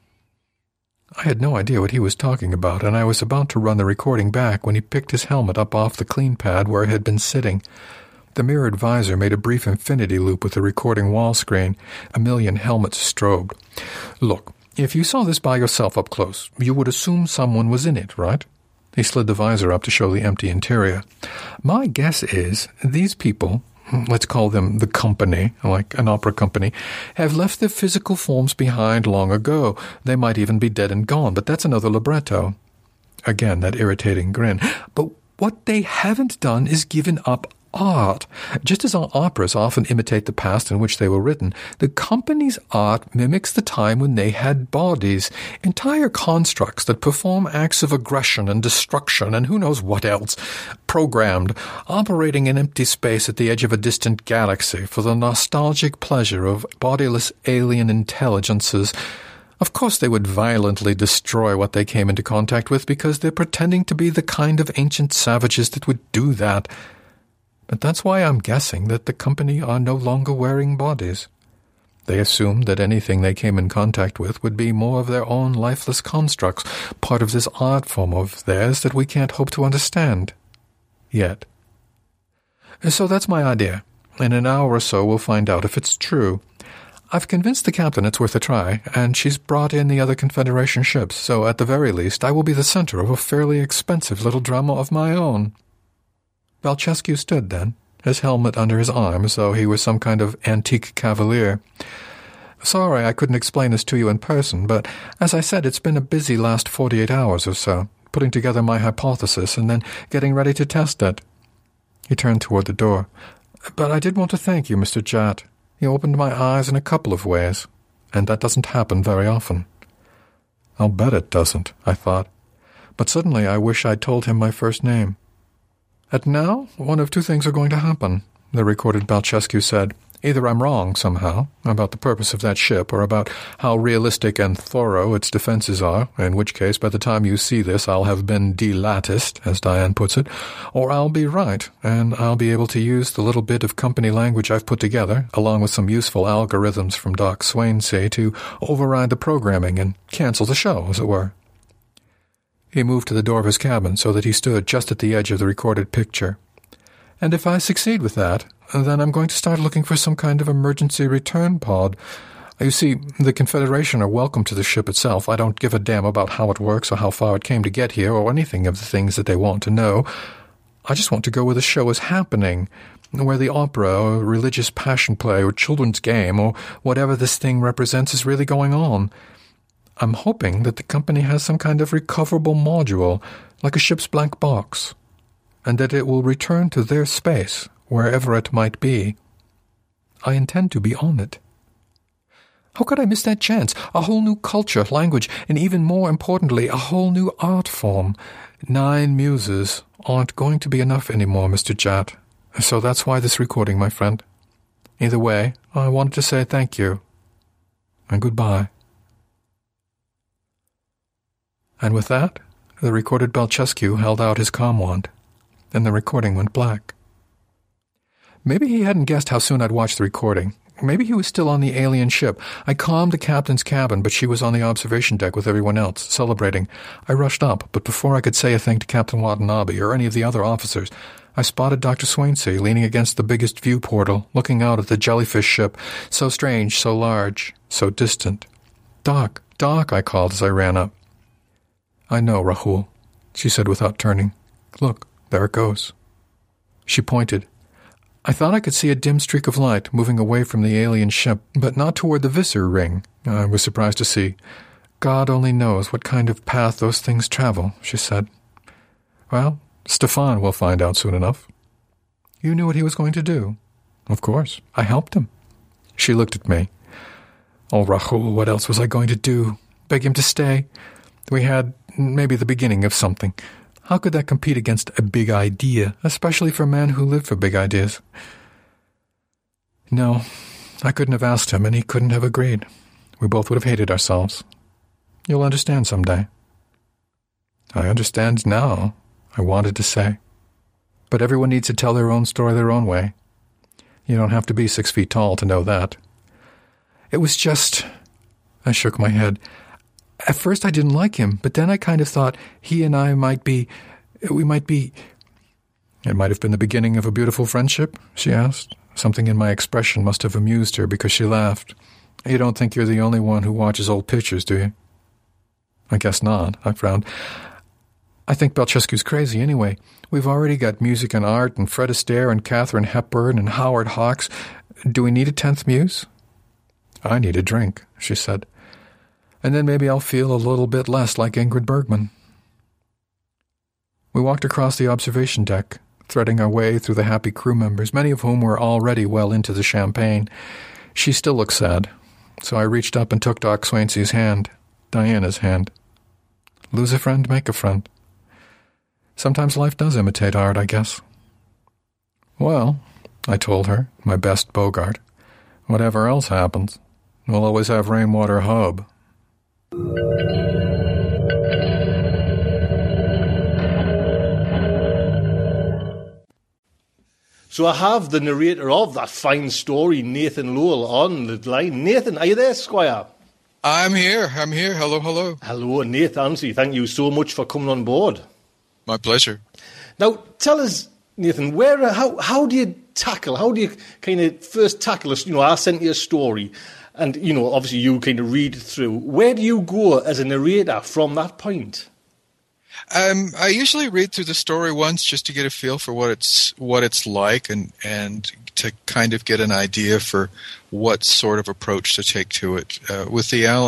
I had no idea what he was talking about, and I was about to run the recording back when he picked his helmet up off the clean pad where it had been sitting. The mirrored visor made a brief infinity loop with the recording wall screen. A million helmets strobed. Look, if you saw this by yourself up close, you would assume someone was in it, right? He slid the visor up to show the empty interior. My guess is these people, let's call them the company, like an opera company, have left their physical forms behind long ago. They might even be dead and gone, but that's another libretto. Again, that irritating grin. But what they haven't done is given up art. Just as our operas often imitate the past in which they were written, the company's art mimics the time when they had bodies, entire constructs that perform acts of aggression and destruction and who knows what else, programmed, operating in empty space at the edge of a distant galaxy for the nostalgic pleasure of bodiless alien intelligences. Of course they would violently destroy what they came into contact with because they're pretending to be the kind of ancient savages that would do that. But that's why I'm guessing that the company are no longer wearing bodies. They assumed that anything they came in contact with would be more of their own lifeless constructs, part of this art form of theirs that we can't hope to understand. Yet. So that's my idea. In an hour or so we'll find out if it's true. I've convinced the captain it's worth a try, and she's brought in the other Confederation ships, so at the very least I will be the center of a fairly expensive little drama of my own. Balchescu stood then, his helmet under his arm as though he was some kind of antique cavalier. Sorry I couldn't explain this to you in person, but as I said, it's been a busy last 48 hours or so, putting together my hypothesis and then getting ready to test it. He turned toward the door. But I did want to thank you, Mr. Jatt. You opened my eyes in a couple of ways, and that doesn't happen very often. I'll bet it doesn't, I thought. But suddenly I wish I'd told him my first name. And now, one of two things are going to happen, the recorded Balchescu said. Either I'm wrong somehow about the purpose of that ship or about how realistic and thorough its defenses are, in which case by the time you see this I'll have been delatticed, as Diane puts it, or I'll be right, and I'll be able to use the little bit of company language I've put together, along with some useful algorithms from Doc Swainsey, to override the programming and cancel the show, as it were. He moved to the door of his cabin so that he stood just at the edge of the recorded picture. And if I succeed with that, then I'm going to start looking for some kind of emergency return pod. You see, the Confederation are welcome to the ship itself. I don't give a damn about how it works or how far it came to get here or anything of the things that they want to know. I just want to go where the show is happening, where the opera or religious passion play or children's game or whatever this thing represents is really going on. I'm hoping that the company has some kind of recoverable module, like a ship's blank box, and that it will return to their space, wherever it might be. I intend to be on it. How could I miss that chance? A whole new culture, language, and even more importantly, a whole new art form. 9 muses aren't going to be enough anymore, Mr. Jatt. So that's why this recording, my friend. Either way, I wanted to say thank you. And goodbye. And with that, the recorded Balchescu held out his comm wand, and the recording went black. Maybe he hadn't guessed how soon I'd watch the recording. Maybe he was still on the alien ship. I calmed the captain's cabin, but she was on the observation deck with everyone else, celebrating. I rushed up, but before I could say a thing to Captain Watanabe or any of the other officers, I spotted Dr. Swainsea leaning against the biggest view portal, looking out at the jellyfish ship, so strange, so large, so distant. Doc, Doc, I called as I ran up. I know, Rahul, she said without turning. Look, there it goes. She pointed. I thought I could see a dim streak of light moving away from the alien ship, but not toward the Visser ring, I was surprised to see. God only knows what kind of path those things travel, she said. Well, Stefan will find out soon enough. You knew what he was going to do. Of course, I helped him. She looked at me. Oh, Rahul, what else was I going to do? Beg him to stay? We had maybe the beginning of something. How could that compete against a big idea, especially for men who live for big ideas? No, I couldn't have asked him, and he couldn't have agreed. We both would have hated ourselves. You'll understand someday. I understand now, I wanted to say. But everyone needs to tell their own story their own way. You don't have to be 6 feet tall to know that. It was just... I shook my head. At first I didn't like him, but then I kind of thought he and I might be... It might have been the beginning of a beautiful friendship, she asked. Something in my expression must have amused her because she laughed. You don't think you're the only one who watches old pictures, do you? I guess not, I frowned. I think Balchescu's crazy anyway. We've already got music and art and Fred Astaire and Katharine Hepburn and Howard Hawks. Do we need a 10th muse? I need a drink, she said. And then maybe I'll feel a little bit less like Ingrid Bergman. We walked across the observation deck, threading our way through the happy crew members, many of whom were already well into the champagne. She still looked sad, so I reached up and took Doc Swainsea's hand, Diana's hand. Lose a friend, make a friend. Sometimes life does imitate art, I guess. Well, I told her, my best Bogart, whatever else happens, we'll always have Rainwater Hub. So I have the narrator of that fine story, Nathan Lowell, on the line. Nathan, are you there, Squire? I'm here. Hello. Hello, Nathan. Thank you so much for coming on board. My pleasure. Now, tell us, Nathan, how do you kind of first tackle us? I sent you a story, and, obviously you kind of read through. Where do you go as a narrator from that point? I usually read through the story once just to get a feel for what it's like and to kind of get an idea for what sort of approach to take to it. With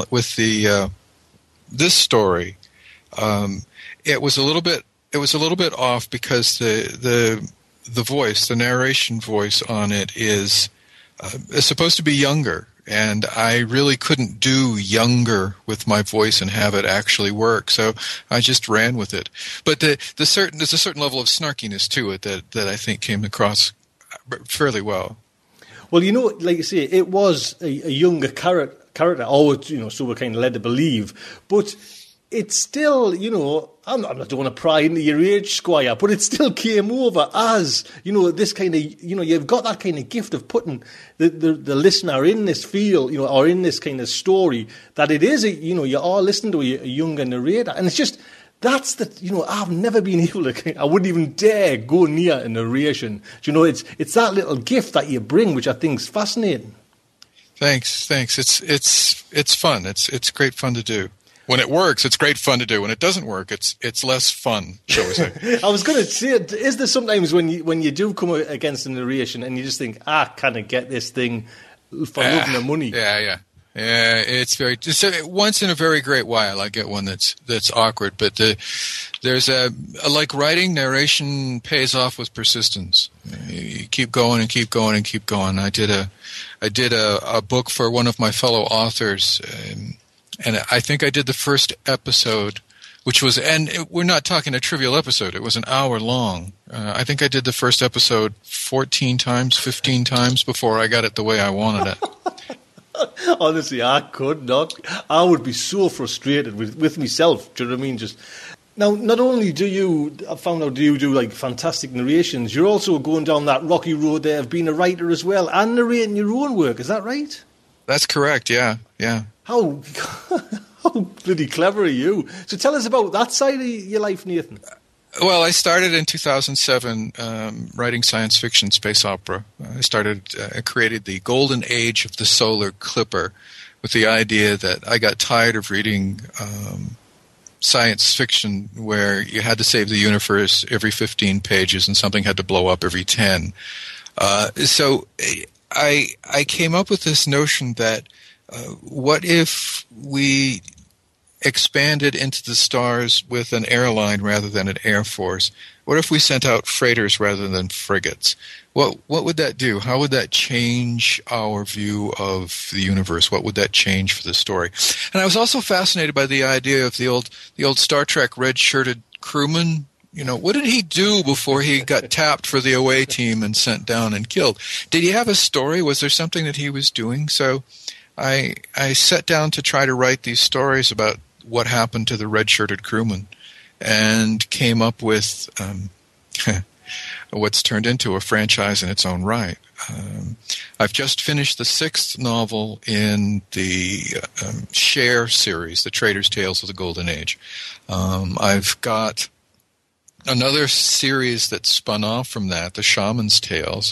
this story, it was a little bit off because the voice, the narration voice on it is supposed to be younger. And I really couldn't do younger with my voice and have it actually work, so I just ran with it. But there's a certain level of snarkiness to it that I think came across fairly well. Well, like you say, it was a younger character, always, so we're kind of led to believe. But it's still, I don't want to pry into your age, Squire, but it still came over as, this kind of, you've got that kind of gift of putting the listener in this feel, or in this kind of story, that it is, you are listening to a younger narrator. And it's just, I've never been able to, I wouldn't even dare go near a narration. It's that little gift that you bring, which I think is fascinating. Thanks. It's fun. It's great fun to do. When it works, it's great fun to do. When it doesn't work, it's less fun, shall we say. I was going to say, is there sometimes when you do come against a narration and you just think, can I get this thing for love and money? Yeah. It's once in a very great while I get one that's awkward. But there's like writing, narration pays off with persistence. You keep going and keep going and keep going. I did I did a book for one of my fellow authors, and I think I did the first episode, which was, we're not talking a trivial episode, it was an hour long. I think I did the first episode 14 times, 15 times before I got it the way I wanted it. Honestly, I could not. I would be so frustrated with myself. Do you know what I mean? Just now, not only do you do like fantastic narrations, you're also going down that rocky road there of being a writer as well and narrating your own work. Is that right? That's correct. Yeah. How bloody clever are you? So tell us about that side of your life, Nathan. Well, I started in 2007 writing science fiction space opera. I created the golden age of the solar clipper with the idea that I got tired of reading science fiction where you had to save the universe every 15 pages and something had to blow up every 10. So I came up with this notion that what if we expanded into the stars with an airline rather than an air force? What if we sent out freighters rather than frigates? What would that do? How would that change our view of the universe? What would that change for the story? And I was also fascinated by the idea of the old Star Trek red-shirted crewman. You know, what did he do before he got tapped for the away team and sent down and killed? Did he have a story? Was there something that he was doing? So I sat down to try to write these stories about what happened to the red-shirted crewman and came up with what's turned into a franchise in its own right. I've just finished the 6th novel in the Share series, The Trader's Tales of the Golden Age. I've got another series that spun off from that, The Shaman's Tales.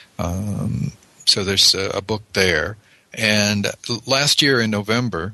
So there's a book there. And last year in November,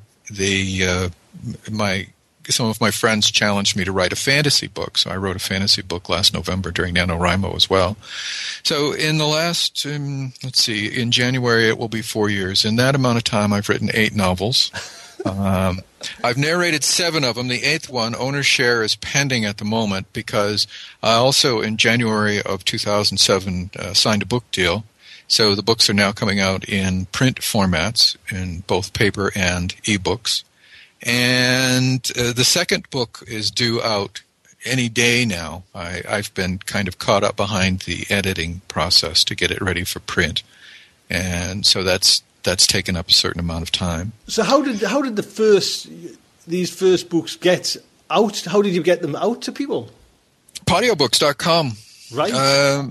some of my friends challenged me to write a fantasy book. So I wrote a fantasy book last November during NaNoWriMo as well. So in the last, in January it will be 4 years. In that amount of time, I've written 8 novels. I've narrated 7 of them. The 8th one, Owner's Share, is pending at the moment because I also, in January of 2007, signed a book deal. So the books are now coming out in print formats, in both paper and ebooks. And the second book is due out any day now. I've been kind of caught up behind the editing process to get it ready for print. And so that's taken up a certain amount of time. So how did these first books get out? How did you get them out to people? Podiobooks.com. Right.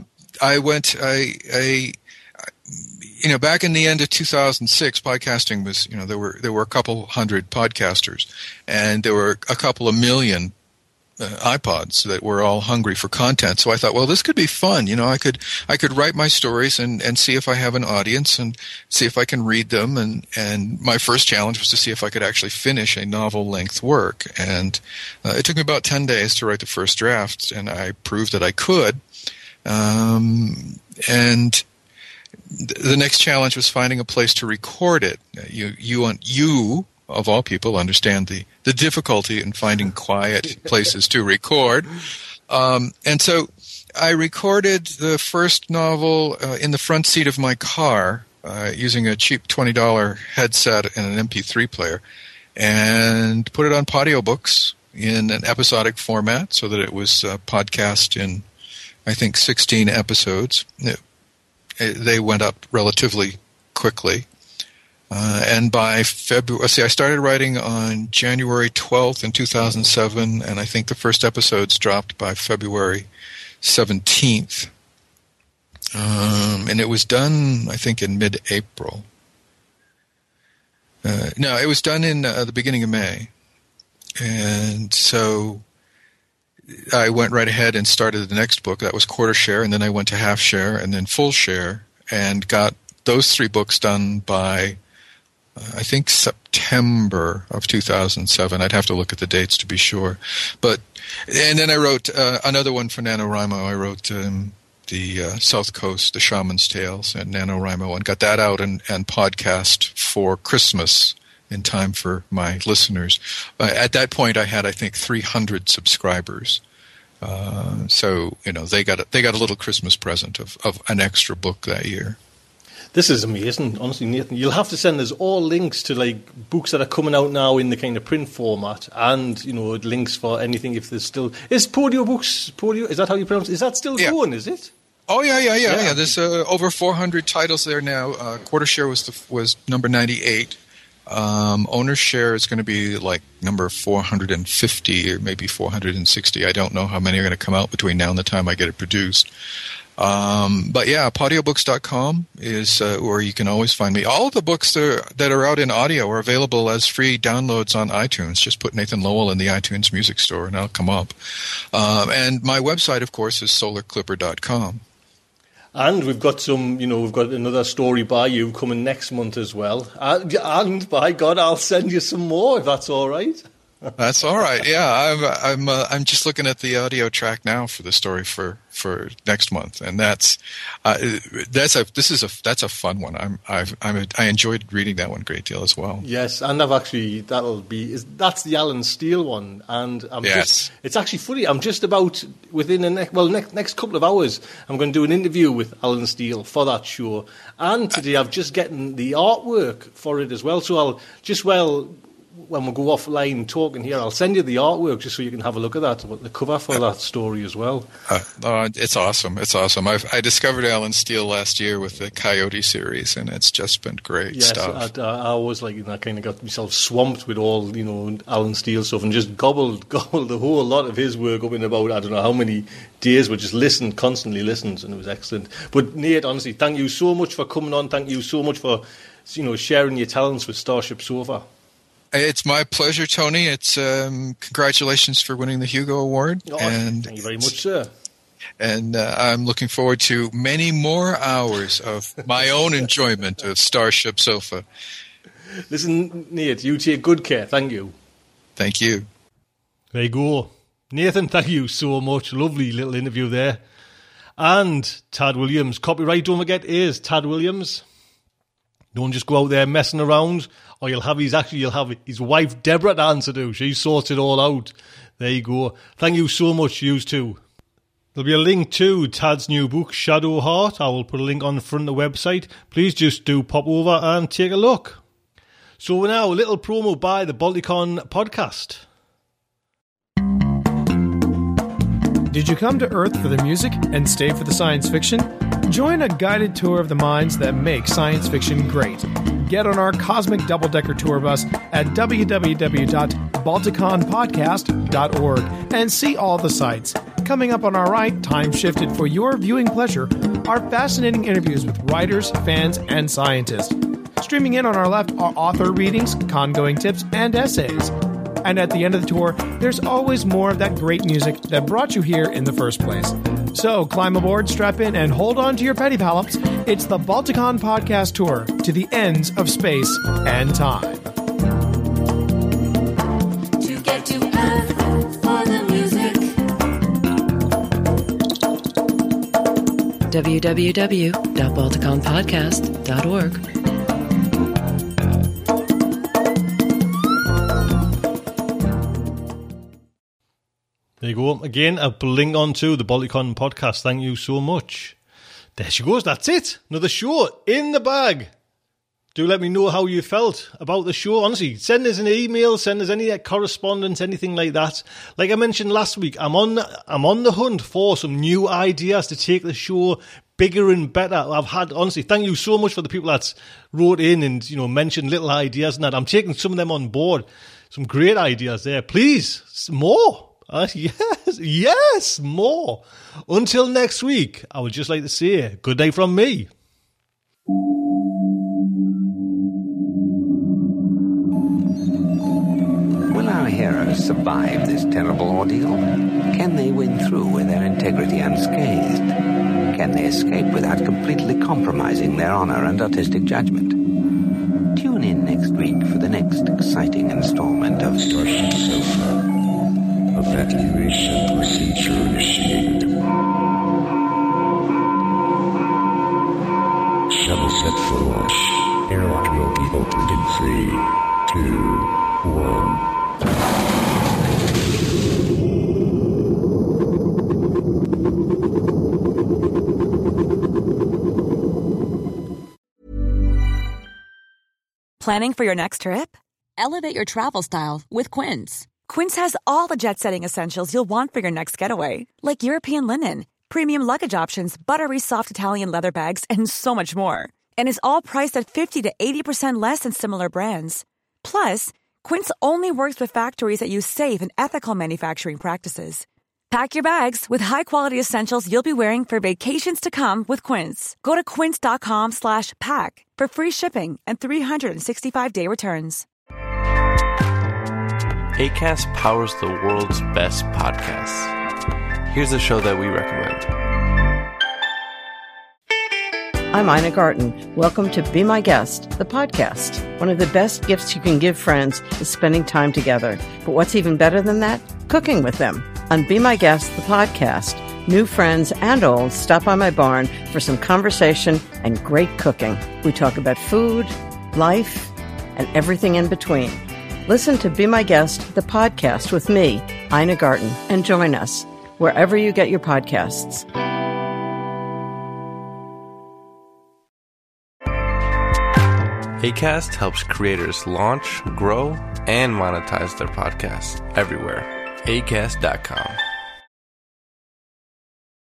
Back in the end of 2006, podcasting was, there were a couple hundred podcasters, and there were a couple of million iPods that were all hungry for content. So I thought, well, this could be fun. I could write my stories and see if I have an audience and see if I can read them. And my first challenge was to see if I could actually finish a novel-length work. And it took me about 10 days to write the first draft, and I proved that I could. And the next challenge was finding a place to record it. You of all people, understand the difficulty in finding quiet places to record. And so I recorded the first novel in the front seat of my car using a cheap $20 headset and an MP3 player, and put it on Podiobooks in an episodic format so that it was podcast in, I think, 16 episodes. They went up relatively quickly. And by February, I started writing on January 12th in 2007, and I think the first episodes dropped by February 17th. And it was done, I think, in mid-April. No, it was done in the beginning of May. And so I went right ahead and started the next book. That was quarter share, and then I went to half share, and then full share, and got those 3 books done by, I think, September of 2007. I'd have to look at the dates to be sure. And then I wrote another one for NaNoWriMo. I wrote the South Coast, The Shaman's Tales, and NaNoWriMo, and got that out and podcast for Christmas in time for my listeners. At that point, I had, I think, 300 subscribers. So they got a little Christmas present of an extra book that year. This is amazing, honestly, Nathan. You'll have to send us all links to like books that are coming out now in the kind of print format, and links for anything if there's still is Podio Books. Podio, is that how you pronounce it? Is that still going? Is it? Oh yeah. There's over 400 titles there now. Quarter Share was number 98. Owner's Share is going to be like number 450 or maybe 460. I don't know how many are going to come out between now and the time I get it produced. But yeah, podiobooks.com is where you can always find me. All of the books that are out in audio are available as free downloads on iTunes. Just put Nathan Lowell in the iTunes Music Store and I'll come up. And my website, of course, is solarclipper.com. And we've got we've got another story by you coming next month as well. And by God, I'll send you some more if that's all right. That's all right. Yeah, I'm just looking at the audio track now for the story for next month, and that's a fun one. I enjoyed reading that one a great deal as well. Yes, and that's the Alan Steele one, and it's actually funny. I'm just about within the next couple of hours, I'm going to do an interview with Alan Steele for that show, and today I've just getting the artwork for it as well. So I'll when we go offline talking here, I'll send you the artwork just so you can have a look at that, the cover for that story as well. It's awesome. It's awesome. I discovered Alan Steele last year with the Coyote series, and it's just been great stuff. I was I kind of got myself swamped with all, Alan Steele stuff and just gobbled a whole lot of his work up in about, I don't know how many days, but just constantly listened, and it was excellent. But Nate, honestly, thank you so much for coming on. Thank you so much for, sharing your talents with Starship Sofa. It's my pleasure, Tony. It's congratulations for winning the Hugo Award. Thank you very much, sir. And I'm looking forward to many more hours of my own enjoyment of Starship Sofa. Listen, Nate, you take good care. Thank you. Thank you. There you go. Nathan, thank you so much. Lovely little interview there. And Tad Williams. Copyright, don't forget, is Tad Williams. Don't just go out there messing around, or you'll have his wife Deborah to answer to. She sorts it all out. There you go. Thank you so much, you too. There'll be a link to Tad's new book, Shadow Heart. I will put a link on the front of the website. Please just do pop over and take a look. So now, a little promo by the Balticon podcast. Did you come to Earth for the music and stay for the science fiction? Join a guided tour of the minds that make science fiction great. Get on our cosmic double-decker tour bus at www.balticonpodcast.org and see all the sights. Coming up on our right, time-shifted for your viewing pleasure, are fascinating interviews with writers, fans, and scientists. Streaming in on our left are author readings, con-going tips, and essays. And at the end of the tour, there's always more of that great music that brought you here in the first place. So climb aboard, strap in, and hold on to your petty pallops. It's the Balticon Podcast Tour to the ends of space and time. To get to Earth for the music. www.balticonpodcast.org. There you go. Again, a link onto the Balticon podcast. Thank you so much. There she goes. That's it. Another show in the bag. Do let me know how you felt about the show. Honestly, send us an email, send us any correspondence, anything like that. Like I mentioned last week, I'm on the hunt for some new ideas to take the show bigger and better. Honestly, thank you so much for the people that wrote in and mentioned little ideas and that. I'm taking some of them on board. Some great ideas there. Please, more. Yes, more. Until next week, I would just like to say good day from me. Will our heroes survive this terrible ordeal? Can they win through with their integrity unscathed? Can they escape without completely compromising their honor and artistic judgment? Tune in next week for the next exciting installment of Starship Sofa. Evacuation procedure initiated. Shuttle set for launch. Airlock will be opened in 3, 2, 1. Planning for your next trip? Elevate your travel style with Quince. Quince has all the jet-setting essentials you'll want for your next getaway, like European linen, premium luggage options, buttery soft Italian leather bags, and so much more. And is all priced at 50 to 80% less than similar brands. Plus, Quince only works with factories that use safe and ethical manufacturing practices. Pack your bags with high-quality essentials you'll be wearing for vacations to come with Quince. Go to quince.com/pack for free shipping and 365-day returns. Acast powers the world's best podcasts. Here's a show that we recommend. I'm Ina Garten. Welcome to Be My Guest, the podcast. One of the best gifts you can give friends is spending time together. But what's even better than that? Cooking with them. On Be My Guest, the podcast, new friends and old stop by my barn for some conversation and great cooking. We talk about food, life, and everything in between. Listen to Be My Guest, the podcast with me, Ina Garten, and join us wherever you get your podcasts. Acast helps creators launch, grow, and monetize their podcasts everywhere. Acast.com.